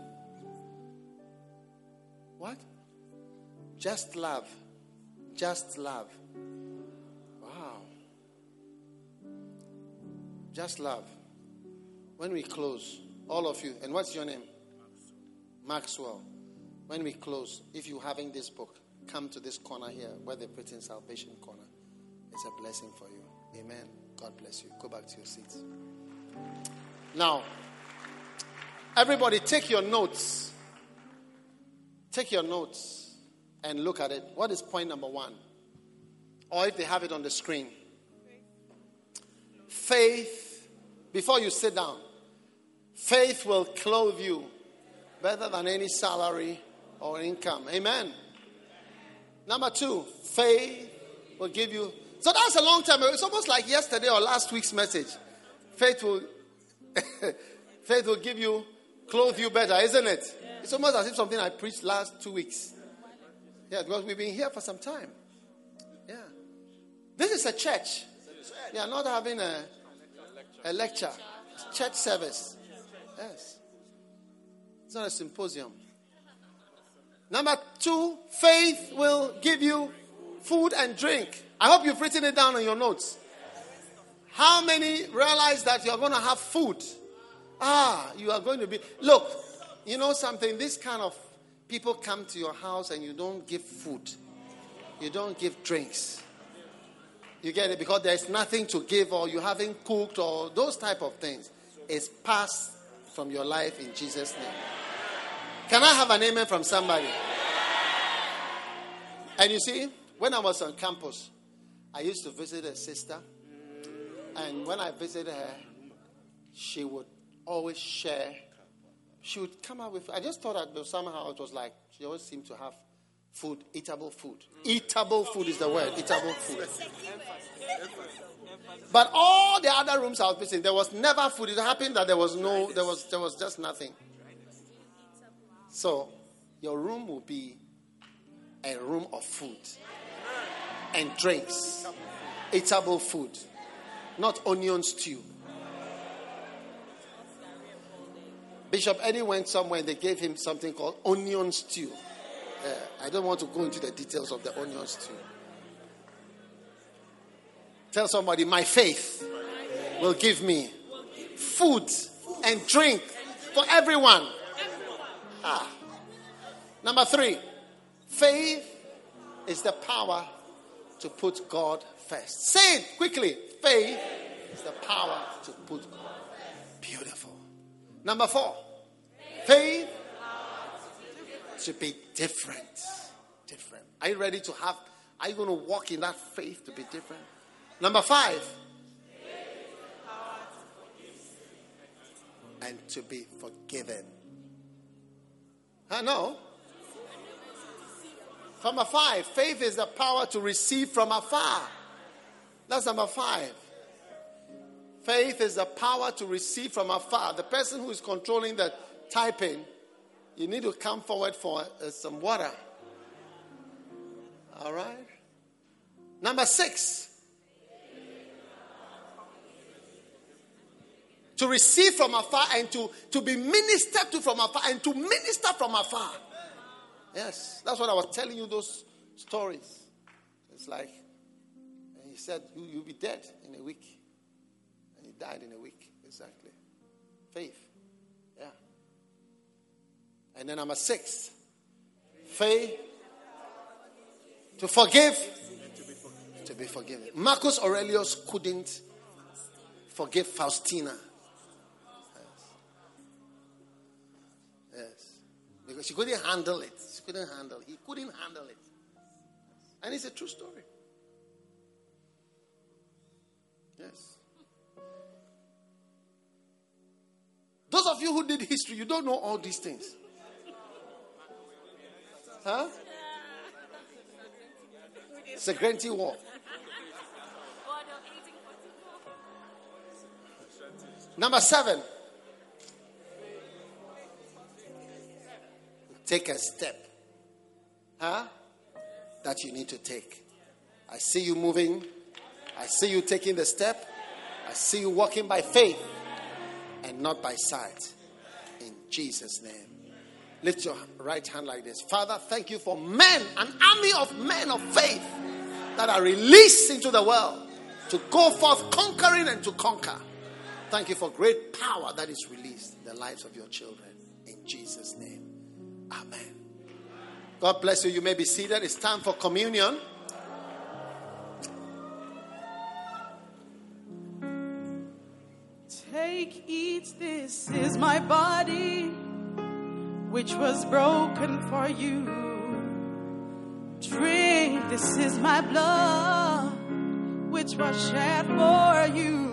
What? Just love. Just love. Wow. Just love. When we close, all of you, and what's your name? Maxwell. When we close, if you're having this book, come to this corner here where they've written Salvation Corner. It's a blessing for you. Amen. God bless you. Go back to your seats. Now, everybody take your notes. Take your notes and look at it. What is point number one? Or if they have it on the screen. Faith, before you sit down, faith will clothe you better than any salary or income. Amen. Number two, faith will give you. So that's a long time ago. It's almost like yesterday or last week's message. Faith will faith will give you, clothe you better, isn't it? It's almost as if something I preached last two weeks. Yeah, because we've been here for some time. Yeah. This is a church. We are not having a, a lecture. It's church service. Yes. It's not a symposium. Number two, faith will give you food and drink. I hope you've written it down on your notes. How many realize that you're going to have food? Ah, you are going to be... Look, you know something? This kind of people come to your house and you don't give food. You don't give drinks. You get it? Because there's nothing to give, or you haven't cooked, or those type of things. It's passed from your life in Jesus' name. Can I have an amen from somebody? And you see, when I was on campus, I used to visit a sister. And when I visited her, she would always share. She would come out with, I just thought that somehow it was like, she always seemed to have food, eatable food. Eatable food is the word, eatable food. But all the other rooms I was visiting, there was never food. It happened that there was no, there was, there was just nothing. So, your room will be a room of food and drinks. Eatable food. Not onion stew. Bishop Eddie went somewhere and they gave him something called onion stew. Uh, I don't want to go into the details of the onions too. Tell somebody, my faith will give me food and drink for everyone. Ah. Number three, faith is the power to put God first. Say it quickly. Faith is the power to put God first. Beautiful. Number four, faith should be different. Different. Are you ready to have, are you going to walk in that faith to be different? Number five, and to be forgiven. I know. Number five, faith is the power to receive from afar. That's number five. Faith is the power to receive from afar. The person who is controlling the typing, you need to come forward for uh, some water. All right. Number six, to receive from afar and to, to be ministered to from afar and to minister from afar. Yes, that's what I was telling you, those stories. It's like, and he said, you, you'll be dead in a week. And he died in a week, exactly. Faith, yeah. And then number six, faith to forgive, to be forgiven. Marcus Aurelius couldn't forgive Faustina. Yes. Yes. Because she couldn't handle it. She couldn't handle it. He couldn't handle it. And it's a true story. Yes. Those of you who did history, you don't know all these things. Huh? Segrenti War. Number seven. Take a step. Huh? That you need to take. I see you moving. I see you taking the step. I see you walking by faith and not by sight. In Jesus' name. Lift your right hand like this. Father, thank you for men, an army of men of faith that are released into the world to go forth conquering and to conquer. Thank you for great power that is released in the lives of your children. In Jesus' name. Amen. God bless you. You may be seated. It's time for communion. Take, eat, this is my body, which was broken for you. Drink, this is my blood, which was shed for you.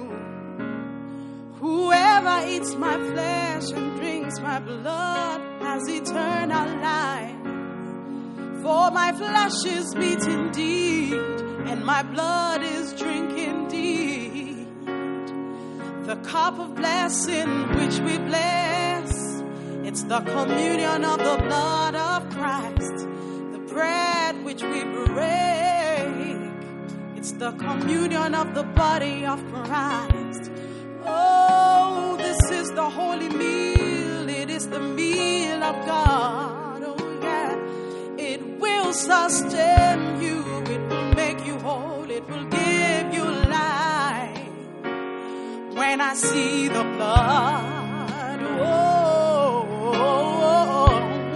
Whoever eats my flesh and drinks my blood has eternal life. For my flesh is meat indeed, and my blood is drink indeed. The cup of blessing which we bless, it's the communion of the blood of Christ. The bread which we break, it's the communion of the body of Christ. Oh, this is the holy meal. It is the meal of God. Oh, yeah. It will sustain you. It will make you whole. It will give you life. When I see the blood, oh, oh,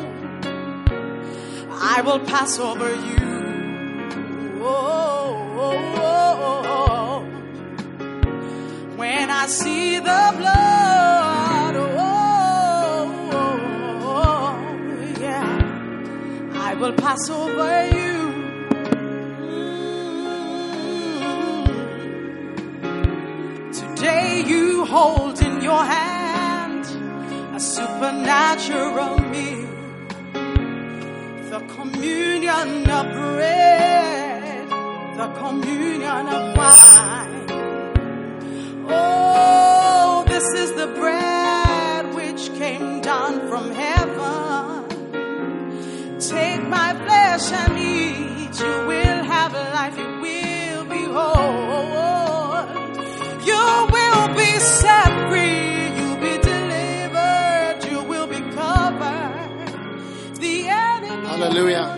oh, I will pass over you. Oh, oh, oh, oh. When I see the blood, oh, oh, oh, yeah, I will pass over you. Today you hold in your hand a supernatural meal, the communion of bread, the communion of wine. Oh, this is the bread which came down from heaven. Take my flesh and eat. You will have life. You will be whole. You will be set free. You'll be delivered. You will be covered. The enemy. Hallelujah.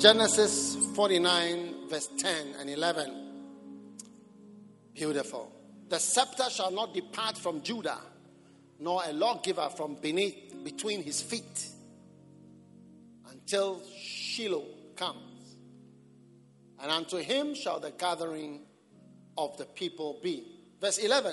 Genesis forty-nine, verse ten and eleven. Beautiful. The scepter shall not depart from Judah, nor a lawgiver from beneath between his feet, until Shiloh comes. And unto him shall the gathering of the people be. Verse eleven.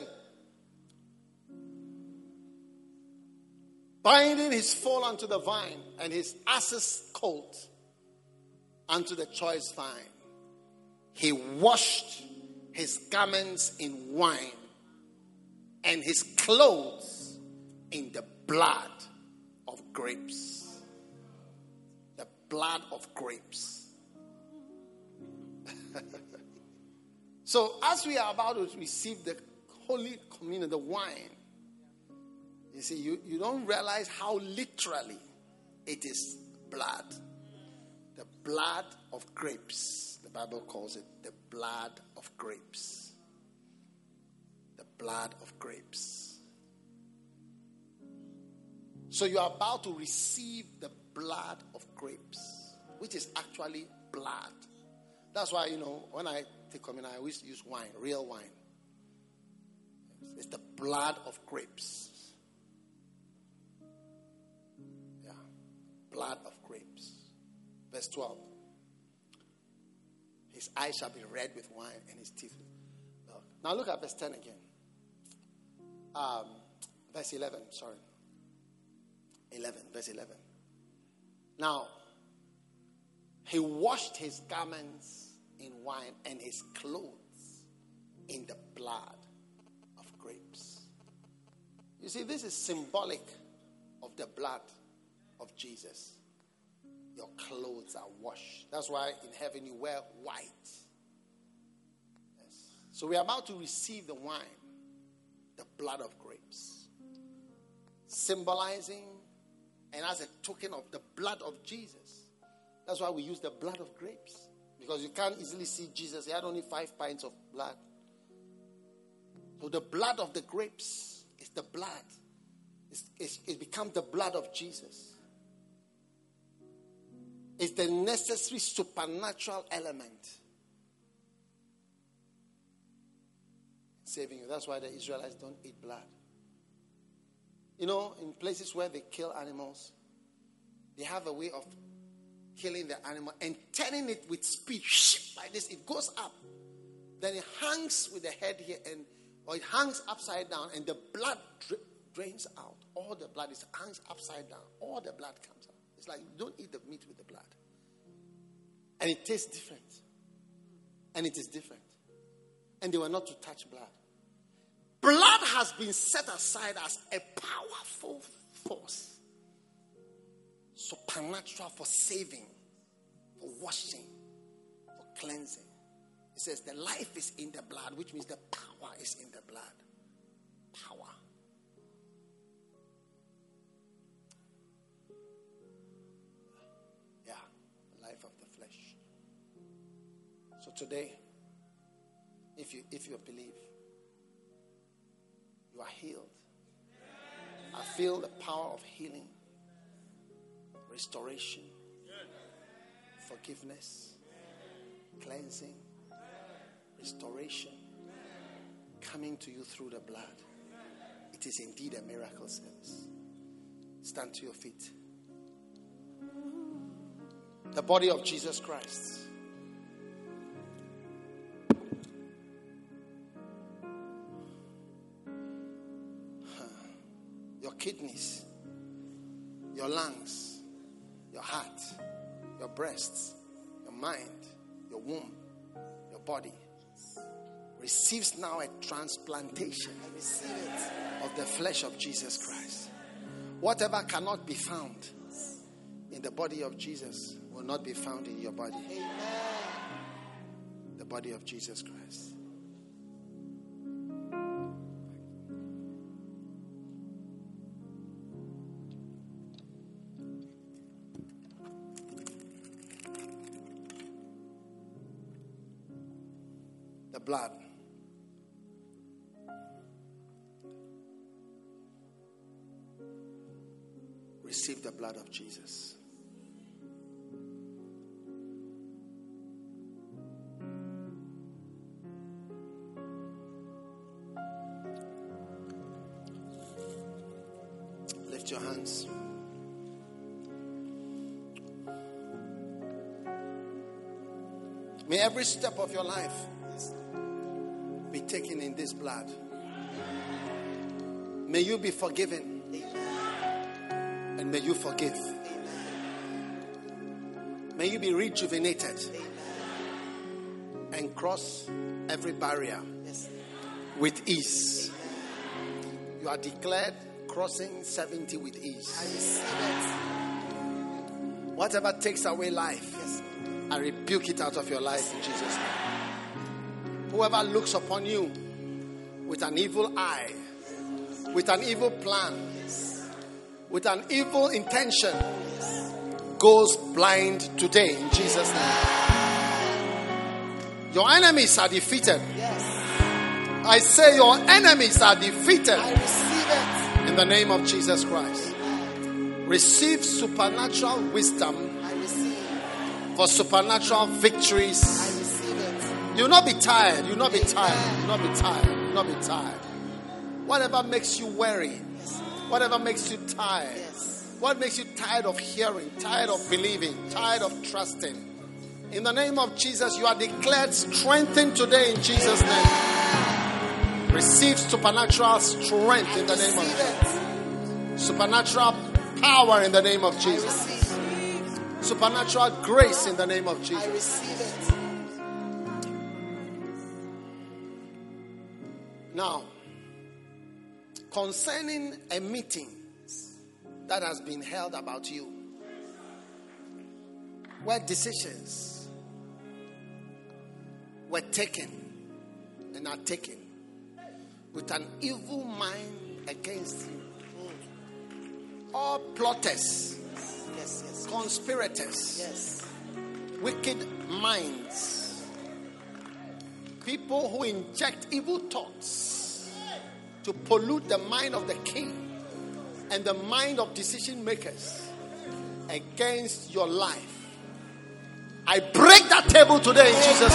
Binding his foal unto the vine, and his ass's colt unto the choice vine. He washed his garments in wine, and his clothes in the blood of grapes. The blood of grapes. So as we are about to receive the Holy Communion, the wine, you see, you, you don't realize how literally it is blood. The blood of grapes. The Bible calls it the blood of grapes. The blood of grapes. So you are about to receive the blood of grapes, which is actually blood. That's why, you know, when I take communion, I always use wine, real wine. It's the blood of grapes. Yeah. Blood of grapes. Verse twelve. His eyes shall be red with wine and his teeth. Look. Now look at verse ten again. Um, verse eleven, sorry. eleven, verse eleven. Now, he washed his garments in wine and his clothes in the blood of grapes. You see, this is symbolic of the blood of Jesus. Your clothes are washed. That's why in heaven you wear white. Yes. So we are about to receive the wine, the blood of grapes, symbolizing and as a token of the blood of Jesus. That's why we use the blood of grapes. Because you can't easily see Jesus. He had only five pints of blood. So the blood of the grapes is the blood. It's, it's, it becomes the blood of Jesus. It's the necessary supernatural element saving you. That's why the Israelites don't eat blood. You know, in places where they kill animals, they have a way of killing the animal and turning it with speed like this. It goes up, then it hangs with the head here, and or it hangs upside down, and the blood dra- drains out. All the blood is hangs upside down. All the blood comes out. It's like you don't eat the meat with the blood, and it tastes different, and it is different. And they were not to touch blood. Blood has been set aside as a powerful force. Supernatural for saving, for washing, for cleansing. It says the life is in the blood, which means the power is in the blood. Power. Yeah, the life of the flesh. So today, if you if you believe, you are healed. I feel the power of healing. Restoration, forgiveness, cleansing, restoration coming to you through the blood. It is indeed a miracle service. Stand to your feet. The body of Jesus Christ. Your kidneys, your lungs, your heart, your breasts, your mind, your womb, your body receives now a transplantation of the flesh of Jesus Christ. Whatever cannot be found in the body of Jesus will not be found in your body. Amen. The body of Jesus Christ. Blood. Receive the blood of Jesus. Lift your hands. May every step of your life be taken in this blood. May you be forgiven. And may you forgive. May you be rejuvenated. And cross every barrier with ease. You are declared crossing seventy with ease. I receive it. Whatever takes away life, I rebuke it out of your life in Jesus' name. Whoever looks upon you with an evil eye, with an evil plan, with an evil intention, goes blind today in Jesus' name. Your enemies are defeated. I say your enemies are defeated. I receive it. In the name of Jesus Christ. Receive supernatural wisdom for supernatural victories. I receive it. You will not be tired. You will not be tired. You will not be tired. You will not be tired. Whatever makes you weary, whatever makes you tired, what makes you tired of hearing, tired of believing, tired of trusting, in the name of Jesus, you are declared strengthened today in Jesus' name. Receive supernatural strength in the name of Jesus. Supernatural power in the name of Jesus. Supernatural grace in the name of Jesus. I receive it. Now, concerning a meeting that has been held about you, where decisions were taken and are taken with an evil mind against you, all plotters, yes, yes, conspirators, yes, wicked minds, people who inject evil thoughts to pollute the mind of the king and the mind of decision makers against your life. I break that table today in amen. Jesus'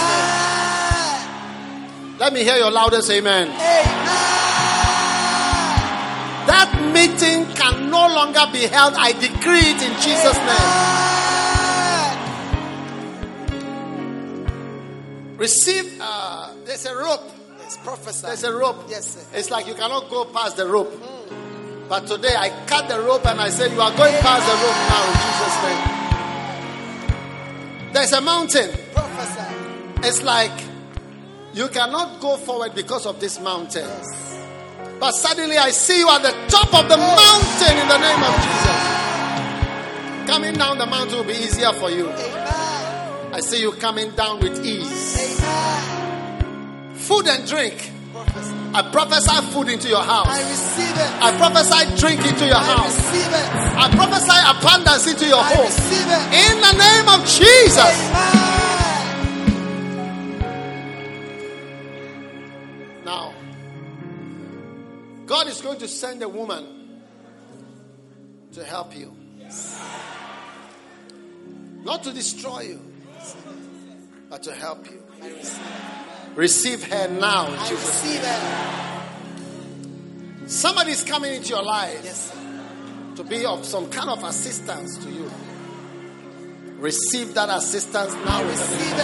name. Let me hear your loudest amen. Amen. That meeting can no longer be held. I decree it in Jesus' name. Receive, uh, there's a rope. Yes, prophesy. There's a rope. Yes, sir. It's like you cannot go past the rope. Mm. But today I cut the rope and I say you are going past the rope now in Jesus' name. There's a mountain. Prophesy. It's like you cannot go forward because of this mountain. Yes. But suddenly I see you at the top of the mountain in the name of Jesus. Coming down the mountain will be easier for you. Amen. I see you coming down with ease. Amen. Food and drink. Prophesy. I prophesy food into your house. I receive it. I prophesy drink into your I house. receive it. I prophesy abundance into your I home. receive it. In the name of Jesus. Amen. Now, God is going to send a woman to help you. Not to destroy you, but to help you. I receive it. Receive her now in I Jesus' receive it. Somebody is coming into your life Yes, sir. to be of some kind of assistance to you. Receive that assistance now. I receive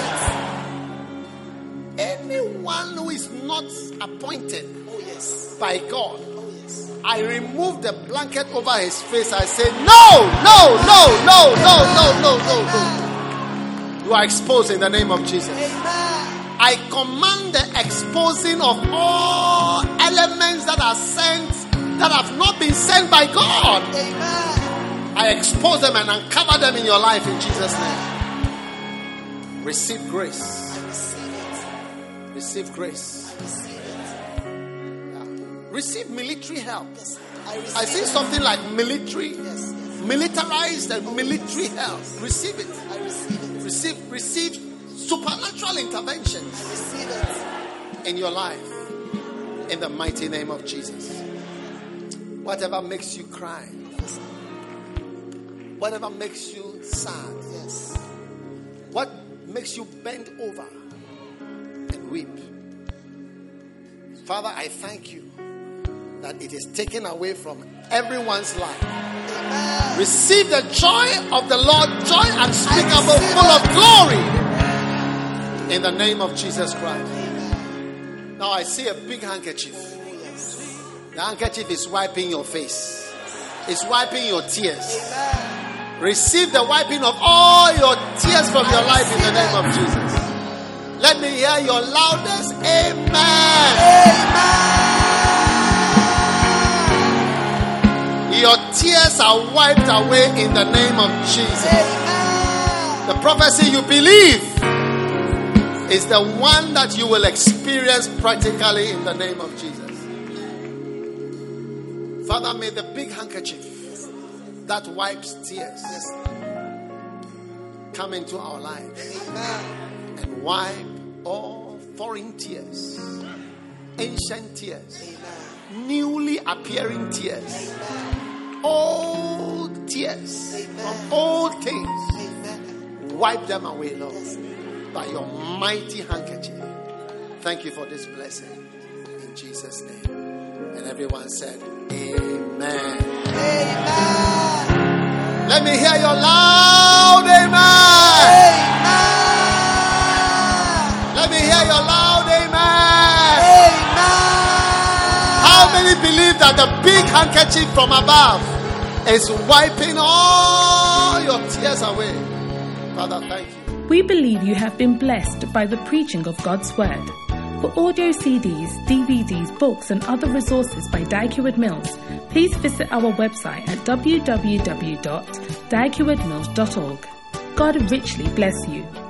it. Anyone who is not appointed Oh, yes. by God, Oh, yes. I remove the blanket over his face. I say, no, no, no, no, no, no, no, no, no. You are exposed in the name of Jesus. Amen. I command the exposing of all elements that are sent, that have not been sent by God. Amen. I expose them and uncover them in your life in Jesus' name. Receive grace. I receive it. Receive grace. I receive it. Yeah. Receive military help. Yes, I receive I see it. something like military, Yes, yes. militarized and military help. Receive it. I receive it. Receive, receive supernatural interventions I receive it. in your life. In the mighty name of Jesus. Whatever makes you cry, whatever makes you sad, Yes. what makes you bend over and weep. Father, I thank you that it is taken away from everyone's life. Receive the joy of the Lord, joy unspeakable, full of glory, in the name of Jesus Christ. Now I see a big handkerchief. The handkerchief is wiping your face. It's wiping your tears. Receive the wiping of all your tears from your life in the name of Jesus. Let me hear your loudest amen. Amen. Your tears are wiped away in the name of Jesus. Amen. The prophecy you believe is the one that you will experience practically in the name of Jesus. Father, may the big handkerchief that wipes tears come into our lives. Amen. And wipe all foreign tears, ancient tears, Amen. Newly appearing tears, Amen. Old tears, Amen. From old things. Amen. Wipe them away, Lord, by your mighty handkerchief. Thank you for this blessing. In Jesus' name. And everyone said, Amen. Amen. Let me hear your loud amen. Amen. Let me hear your loud amen. Amen. How many believe that the big handkerchief from above is wiping all your tears away? Father, thank you. We believe you have been blessed by the preaching of God's Word. For audio C Ds, D V Ds, books and other resources by Dag Heward Mills, please visit our website at w w w dot dag heward mills dot org. God richly bless you.